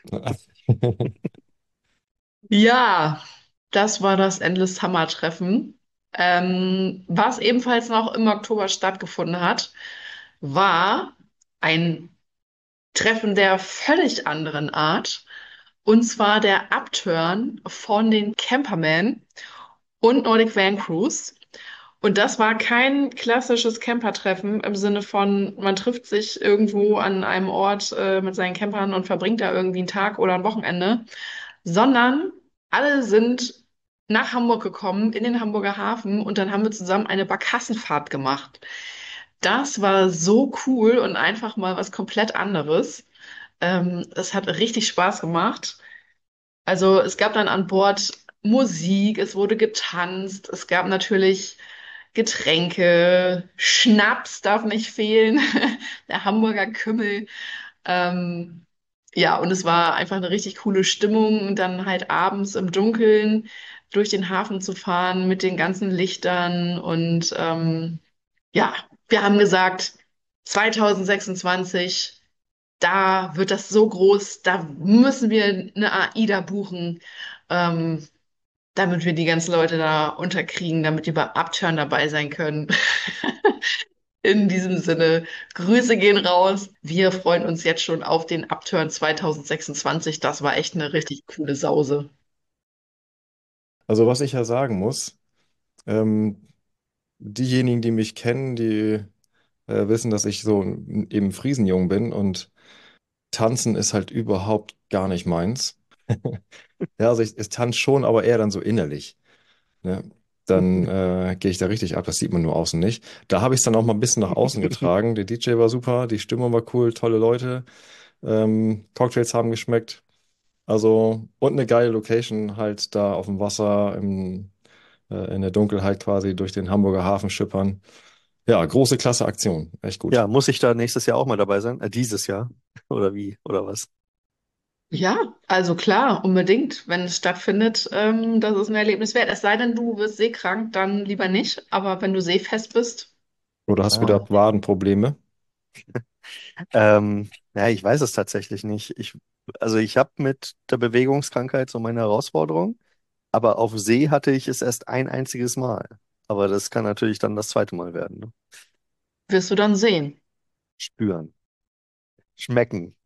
ja, das war das Endless Summer Treffen. Ähm, was ebenfalls noch im Oktober stattgefunden hat, war ein Treffen der völlig anderen Art. Und zwar der Upturn von den Camperman und Nordic Van Cruise. Und das war kein klassisches Campertreffen im Sinne von, man trifft sich irgendwo an einem Ort äh, mit seinen Campern und verbringt da irgendwie einen Tag oder ein Wochenende, sondern alle sind nach Hamburg gekommen, in den Hamburger Hafen und dann haben wir zusammen eine Barkassenfahrt gemacht. Das war so cool und einfach mal was komplett anderes. Ähm, es hat richtig Spaß gemacht. Also es gab dann an Bord Musik, es wurde getanzt, es gab natürlich Getränke, Schnaps darf nicht fehlen, der Hamburger Kümmel. Ähm, ja, und es war einfach eine richtig coole Stimmung. Und dann halt abends im Dunkeln durch den Hafen zu fahren mit den ganzen Lichtern. Und ähm, ja, wir haben gesagt, zwanzig sechsundzwanzig, da wird das so groß, da müssen wir eine AIDA buchen, ähm, damit wir die ganzen Leute da unterkriegen, damit die beim Upturn dabei sein können. In diesem Sinne, Grüße gehen raus. Wir freuen uns jetzt schon auf den Upturn zwanzig sechsundzwanzig. Das war echt eine richtig coole Sause. Also was ich ja sagen muss, ähm, diejenigen, die mich kennen, die äh, wissen, dass ich so ein- eben Friesenjung bin und tanzen ist halt überhaupt gar nicht meins. Ja, also ich, ich tanze schon, aber eher dann so innerlich. Ne? Dann äh, gehe ich da richtig ab, das sieht man nur außen nicht. Da habe ich es dann auch mal ein bisschen nach außen getragen. Der D J war super, die Stimmung war cool, tolle Leute, ähm, Cocktails haben geschmeckt. Also, und eine geile Location halt da auf dem Wasser, im, äh, in der Dunkelheit quasi durch den Hamburger Hafen schippern. Ja, große Klasse Aktion, echt gut. Ja, muss ich da nächstes Jahr auch mal dabei sein? Äh, dieses Jahr? Oder wie? Oder was? Ja, also klar, unbedingt. Wenn es stattfindet, ähm, das ist ein Erlebnis wert. Es sei denn, du wirst seekrank, dann lieber nicht. Aber wenn du seefest bist, Oder hast du wieder Ah. Wadenprobleme? Ähm, ja, ich weiß es tatsächlich nicht. Ich, also ich habe mit der Bewegungskrankheit so meine Herausforderung, aber auf See hatte ich es erst ein einziges Mal. Aber das kann natürlich dann das zweite Mal werden. Ne? wirst du dann sehen. Spüren, schmecken.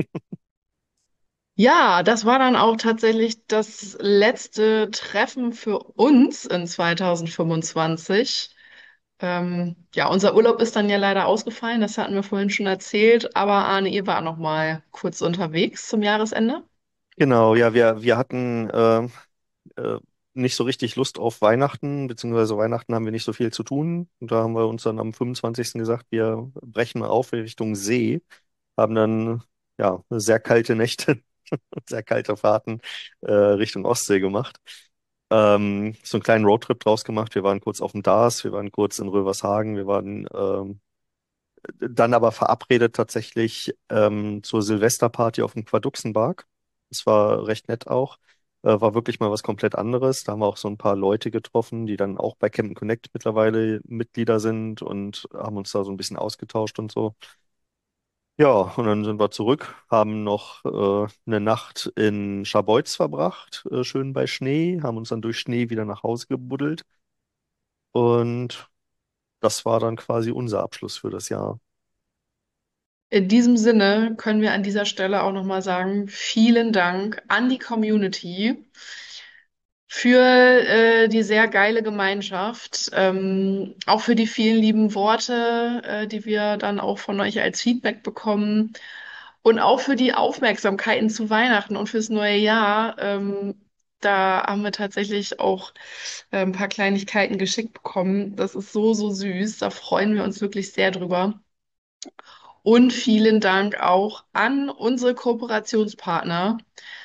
Ja, das war dann auch tatsächlich das letzte Treffen für uns in zwanzig fünfundzwanzig. Ähm, ja, unser Urlaub ist dann ja leider ausgefallen, das hatten wir vorhin schon erzählt, aber Arne, ihr wart noch mal kurz unterwegs zum Jahresende. Genau, ja, wir, wir hatten äh, äh, nicht so richtig Lust auf Weihnachten, beziehungsweise Weihnachten haben wir nicht so viel zu tun. Und da haben wir uns dann am fünfundzwanzigsten gesagt, wir brechen mal auf Richtung See, haben dann ja sehr kalte Nächte, sehr kalte Fahrten äh, Richtung Ostsee gemacht. Ähm, so einen kleinen Roadtrip draus gemacht. Wir waren kurz auf dem Dars, wir waren kurz in Rövershagen, wir waren ähm, dann aber verabredet tatsächlich ähm, zur Silvesterparty auf dem Quaduxenberg. Das war recht nett auch. Äh, war wirklich mal was komplett anderes. Da haben wir auch so ein paar Leute getroffen, die dann auch bei Camp Connect mittlerweile Mitglieder sind und haben uns da so ein bisschen ausgetauscht und so. Ja, und dann sind wir zurück, haben noch äh, eine Nacht in Scharbeutz verbracht, äh, schön bei Schnee, haben uns dann durch Schnee wieder nach Hause gebuddelt und das war dann quasi unser Abschluss für das Jahr. In diesem Sinne können wir an dieser Stelle auch noch mal sagen, vielen Dank an die Community für äh, die sehr geile Gemeinschaft, ähm, auch für die vielen lieben Worte, äh, die wir dann auch von euch als Feedback bekommen und auch für die Aufmerksamkeiten zu Weihnachten und fürs neue Jahr. Ähm, da haben wir tatsächlich auch äh, ein paar Kleinigkeiten geschickt bekommen. Das ist so, so süß. Da freuen wir uns wirklich sehr drüber. Und vielen Dank auch an unsere Kooperationspartner.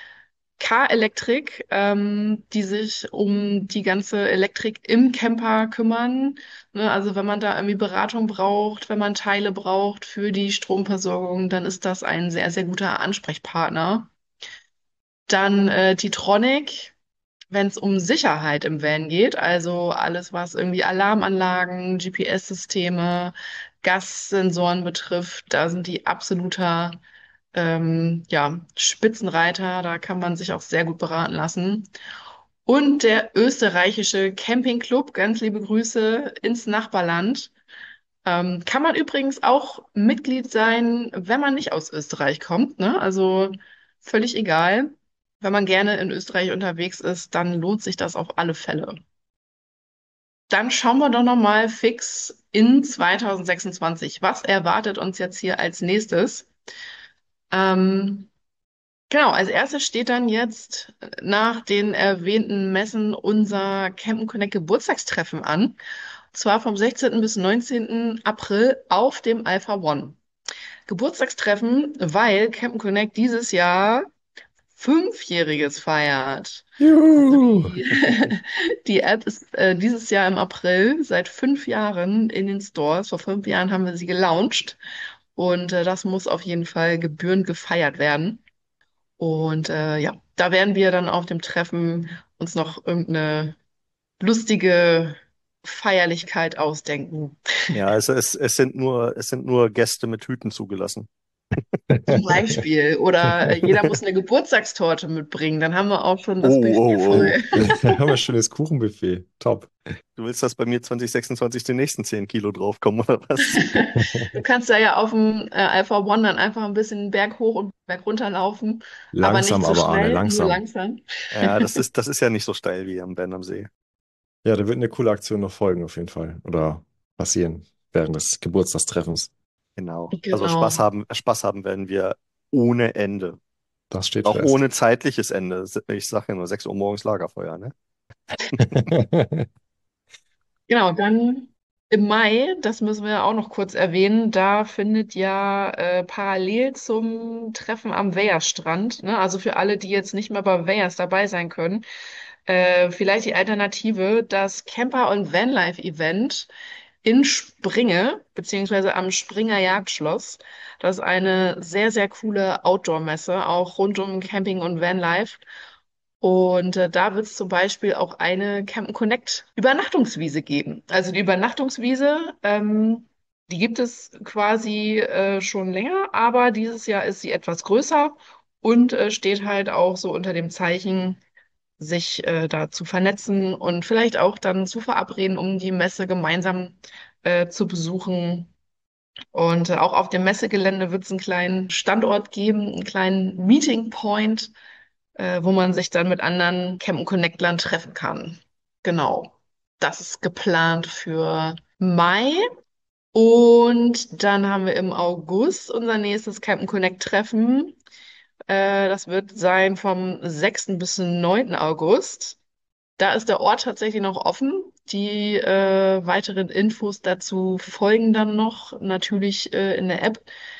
K-Elektrik, ähm, die sich um die ganze Elektrik im Camper kümmern. Ne, also wenn man da irgendwie Beratung braucht, wenn man Teile braucht für die Stromversorgung, dann ist das ein sehr, sehr guter Ansprechpartner. Dann äh, die Tronic, wenn es um Sicherheit im Van geht, also alles, was irgendwie Alarmanlagen, G P S-Systeme, Gassensoren betrifft, da sind die absoluter ähm, ja, Spitzenreiter, da kann man sich auch sehr gut beraten lassen. Und der österreichische Campingclub, ganz liebe Grüße ins Nachbarland. Ähm, kann man übrigens auch Mitglied sein, wenn man nicht aus Österreich kommt, ne? Also völlig egal. wenn man gerne in Österreich unterwegs ist, dann lohnt sich das auf alle Fälle. Dann schauen wir doch noch mal fix in zwanzig sechsundzwanzig. Was erwartet uns jetzt hier als nächstes? Ähm, genau, als erstes steht dann jetzt nach den erwähnten Messen unser Camp Connect Geburtstagstreffen an. Und zwar vom sechzehnten bis neunzehnten April auf dem Alpha One. Geburtstagstreffen, weil Camp Connect dieses Jahr Fünfjähriges feiert. Juhu! Die, die App ist äh, dieses Jahr im April seit fünf Jahren in den Stores. Vor fünf Jahren haben wir sie gelauncht und äh, das muss auf jeden Fall gebührend gefeiert werden. Und äh, ja, da werden wir dann auf dem Treffen uns noch irgendeine lustige Feierlichkeit ausdenken. Ja, es, es, es sind nur, es sind nur Gäste mit Hüten zugelassen. Zum Beispiel. Oder äh, jeder muss eine Geburtstagstorte mitbringen. Dann haben wir auch schon das Oh, Buffet oh, oh. voll. Wir haben ein schönes Kuchenbuffet. Top. Du willst, dass bei mir zwanzig sechsundzwanzig die nächsten zehn Kilo draufkommen, oder was? Du kannst da ja auf dem äh, Alpha One dann einfach ein bisschen Berg hoch und Berg runter laufen, aber Langsam, nicht so aber Arne, schnell, nur langsam. langsam. Ja, das ist, das ist ja nicht so steil wie am Bern am See. Ja, da wird eine coole Aktion noch folgen, auf jeden Fall. Oder passieren während des Geburtstagstreffens. Genau. Also Genau. Spaß haben, Spaß haben werden wir ohne Ende. Das steht Auch fest. ohne zeitliches Ende. Ich sage ja nur sechs Uhr morgens Lagerfeuer, ne? Genau, dann im Mai, das müssen wir auch noch kurz erwähnen, da findet ja äh, parallel zum Treffen am Weierstrand, ne, also für alle, die jetzt nicht mehr bei Weyers dabei sein können, äh, vielleicht die Alternative, das Camper- und Vanlife-Event in Springe, beziehungsweise am Springer Jagdschloss. Das ist eine sehr, sehr coole Outdoor-Messe, auch rund um Camping und Vanlife. Und äh, da wird es zum Beispiel auch eine Camp Connect Übernachtungswiese geben. Also die Übernachtungswiese, ähm, die gibt es quasi äh, schon länger, aber dieses Jahr ist sie etwas größer und äh, steht halt auch so unter dem Zeichen, sich äh, da zu vernetzen und vielleicht auch dann zu verabreden, um die Messe gemeinsam äh, zu besuchen. Und äh, auch auf dem Messegelände wird es einen kleinen Standort geben, einen kleinen Meeting Point, äh, wo man sich dann mit anderen Camp Connectlern treffen kann. Genau. Das ist geplant für Mai. Und dann haben wir im August unser nächstes Camp Connect Treffen. Äh, das wird sein vom sechsten bis neunten August. Da ist der Ort tatsächlich noch offen. Die äh, weiteren Infos dazu folgen dann noch, natürlich äh, in der App.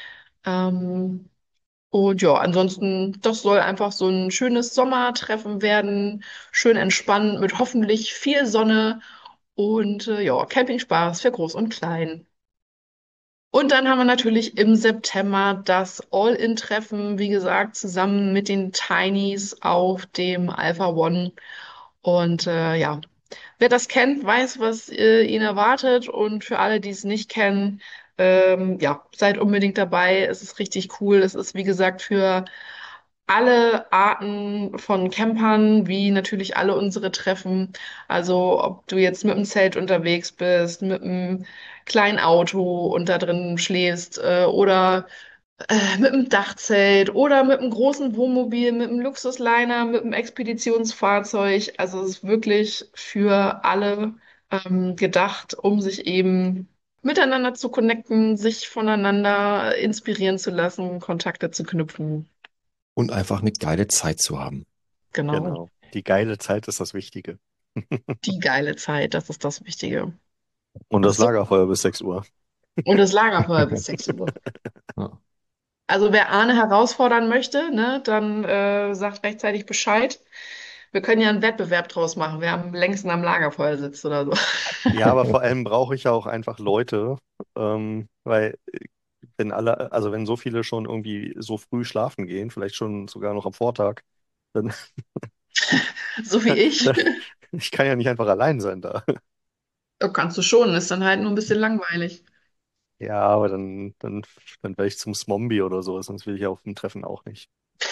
Ähm, und ja, ansonsten, das soll einfach so ein schönes Sommertreffen werden. Schön entspannt mit hoffentlich viel Sonne und äh, ja, Campingspaß für Groß und Klein. Und dann haben wir natürlich im September das All-In-Treffen, wie gesagt, zusammen mit den Tinies auf dem Alpha One. Und äh, ja, wer das kennt, weiß, was äh, ihn erwartet. Und für alle, die es nicht kennen, ähm, ja, seid unbedingt dabei. Es ist richtig cool. Es ist, wie gesagt, für alle Arten von Campern, wie natürlich alle unsere Treffen. Also ob du jetzt mit dem Zelt unterwegs bist, mit einem kleinen Auto und da drin schläfst, äh, oder äh, mit einem Dachzelt oder mit einem großen Wohnmobil, mit einem Luxusliner, mit einem Expeditionsfahrzeug. Also es ist wirklich für alle ähm, gedacht, um sich eben miteinander zu connecten, sich voneinander inspirieren zu lassen, Kontakte zu knüpfen. Und einfach eine geile Zeit zu haben. Genau. Genau. Die geile Zeit ist das Wichtige. Die geile Zeit, das ist das Wichtige. Und das So. Lagerfeuer bis sechs Uhr. Und das Lagerfeuer bis sechs Uhr. Ja. Also wer Arne herausfordern möchte, ne, dann äh, sagt rechtzeitig Bescheid. Wir können ja einen Wettbewerb draus machen, wer am längsten am Lagerfeuer sitzt oder so. Ja, aber vor allem brauche ich ja auch einfach Leute, ähm, weil äh, wenn alle, also wenn so viele schon irgendwie so früh schlafen gehen, vielleicht schon sogar noch am Vortag, dann, So wie ich. dann ich kann ja nicht einfach allein sein da. Oh, kannst du schon, ist dann halt nur ein bisschen langweilig. Ja, aber dann, dann, dann werde ich zum Zombie oder so, sonst will ich ja auf dem Treffen auch nicht.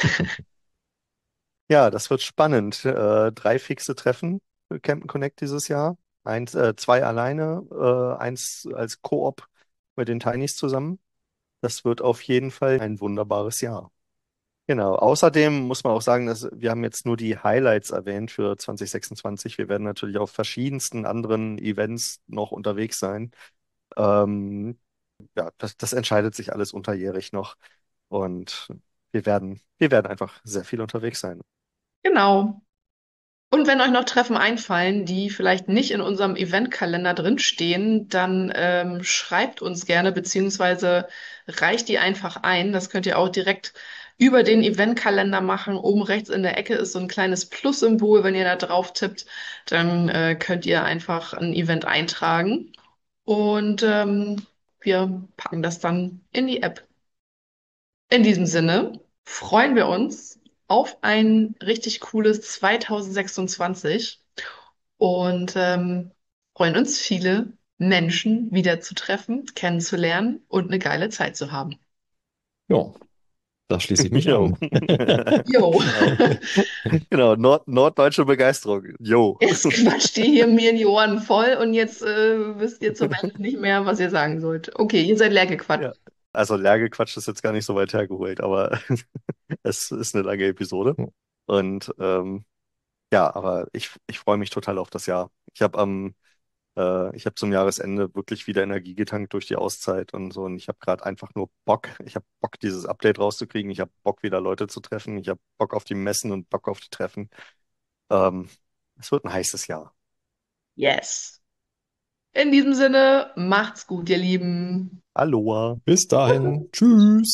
Ja, das wird spannend. Äh, drei fixe Treffen für Campen Connect dieses Jahr. Eins, äh, zwei alleine, äh, eins als Koop mit den Tinies zusammen. Das wird auf jeden Fall ein wunderbares Jahr. Genau. Außerdem muss man auch sagen, dass wir haben jetzt nur die Highlights erwähnt für zwanzig sechsundzwanzig. Wir werden natürlich auf verschiedensten anderen Events noch unterwegs sein. Ähm, ja, das, das entscheidet sich alles unterjährig noch. Und wir werden, wir werden einfach sehr viel unterwegs sein. Genau. Und wenn euch noch Treffen einfallen, die vielleicht nicht in unserem Eventkalender drinstehen, dann ähm, schreibt uns gerne, beziehungsweise reicht die einfach ein. Das könnt ihr auch direkt über den Eventkalender machen. Oben rechts in der Ecke ist so ein kleines Plus-Symbol. Wenn ihr da drauf tippt, dann äh, könnt ihr einfach ein Event eintragen. Und ähm, wir packen das dann in die App. In diesem Sinne freuen wir uns auf ein richtig cooles zwanzig sechsundzwanzig und ähm, freuen uns, viele Menschen wieder zu treffen, kennenzulernen und eine geile Zeit zu haben. Ja, da schließe ich mich Jo. an. Jo, Genau, genau. Nord norddeutsche Begeisterung. Jo. jetzt quatscht ihr hier mir in die Ohren voll und jetzt äh, wisst ihr zum Ende nicht mehr, was ihr sagen sollt. Okay, ihr seid leer gequatscht. Ja. Also Leergequatsch ist jetzt gar nicht so weit hergeholt, aber es ist eine lange Episode. Und ähm, ja, aber ich, ich freue mich total auf das Jahr. Ich habe am äh, ich habe zum Jahresende wirklich wieder Energie getankt durch die Auszeit und so. Und ich habe gerade einfach nur Bock. Ich habe Bock, dieses Update rauszukriegen. Ich habe Bock, wieder Leute zu treffen. Ich habe Bock auf die Messen und Bock auf die Treffen. Ähm, es wird ein heißes Jahr. Yes. In diesem Sinne, macht's gut, ihr Lieben. Aloha. Bis dahin. Tschüss.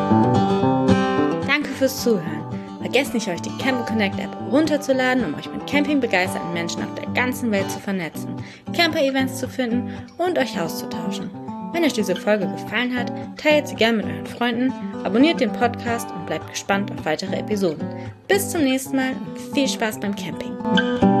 Danke fürs Zuhören. Vergesst nicht, euch die Camping Connect App runterzuladen, um euch mit campingbegeisterten Menschen auf der ganzen Welt zu vernetzen, Camper-Events zu finden und euch auszutauschen. Wenn euch diese Folge gefallen hat, teilt sie gerne mit euren Freunden, abonniert den Podcast und bleibt gespannt auf weitere Episoden. Bis zum nächsten Mal und viel Spaß beim Camping.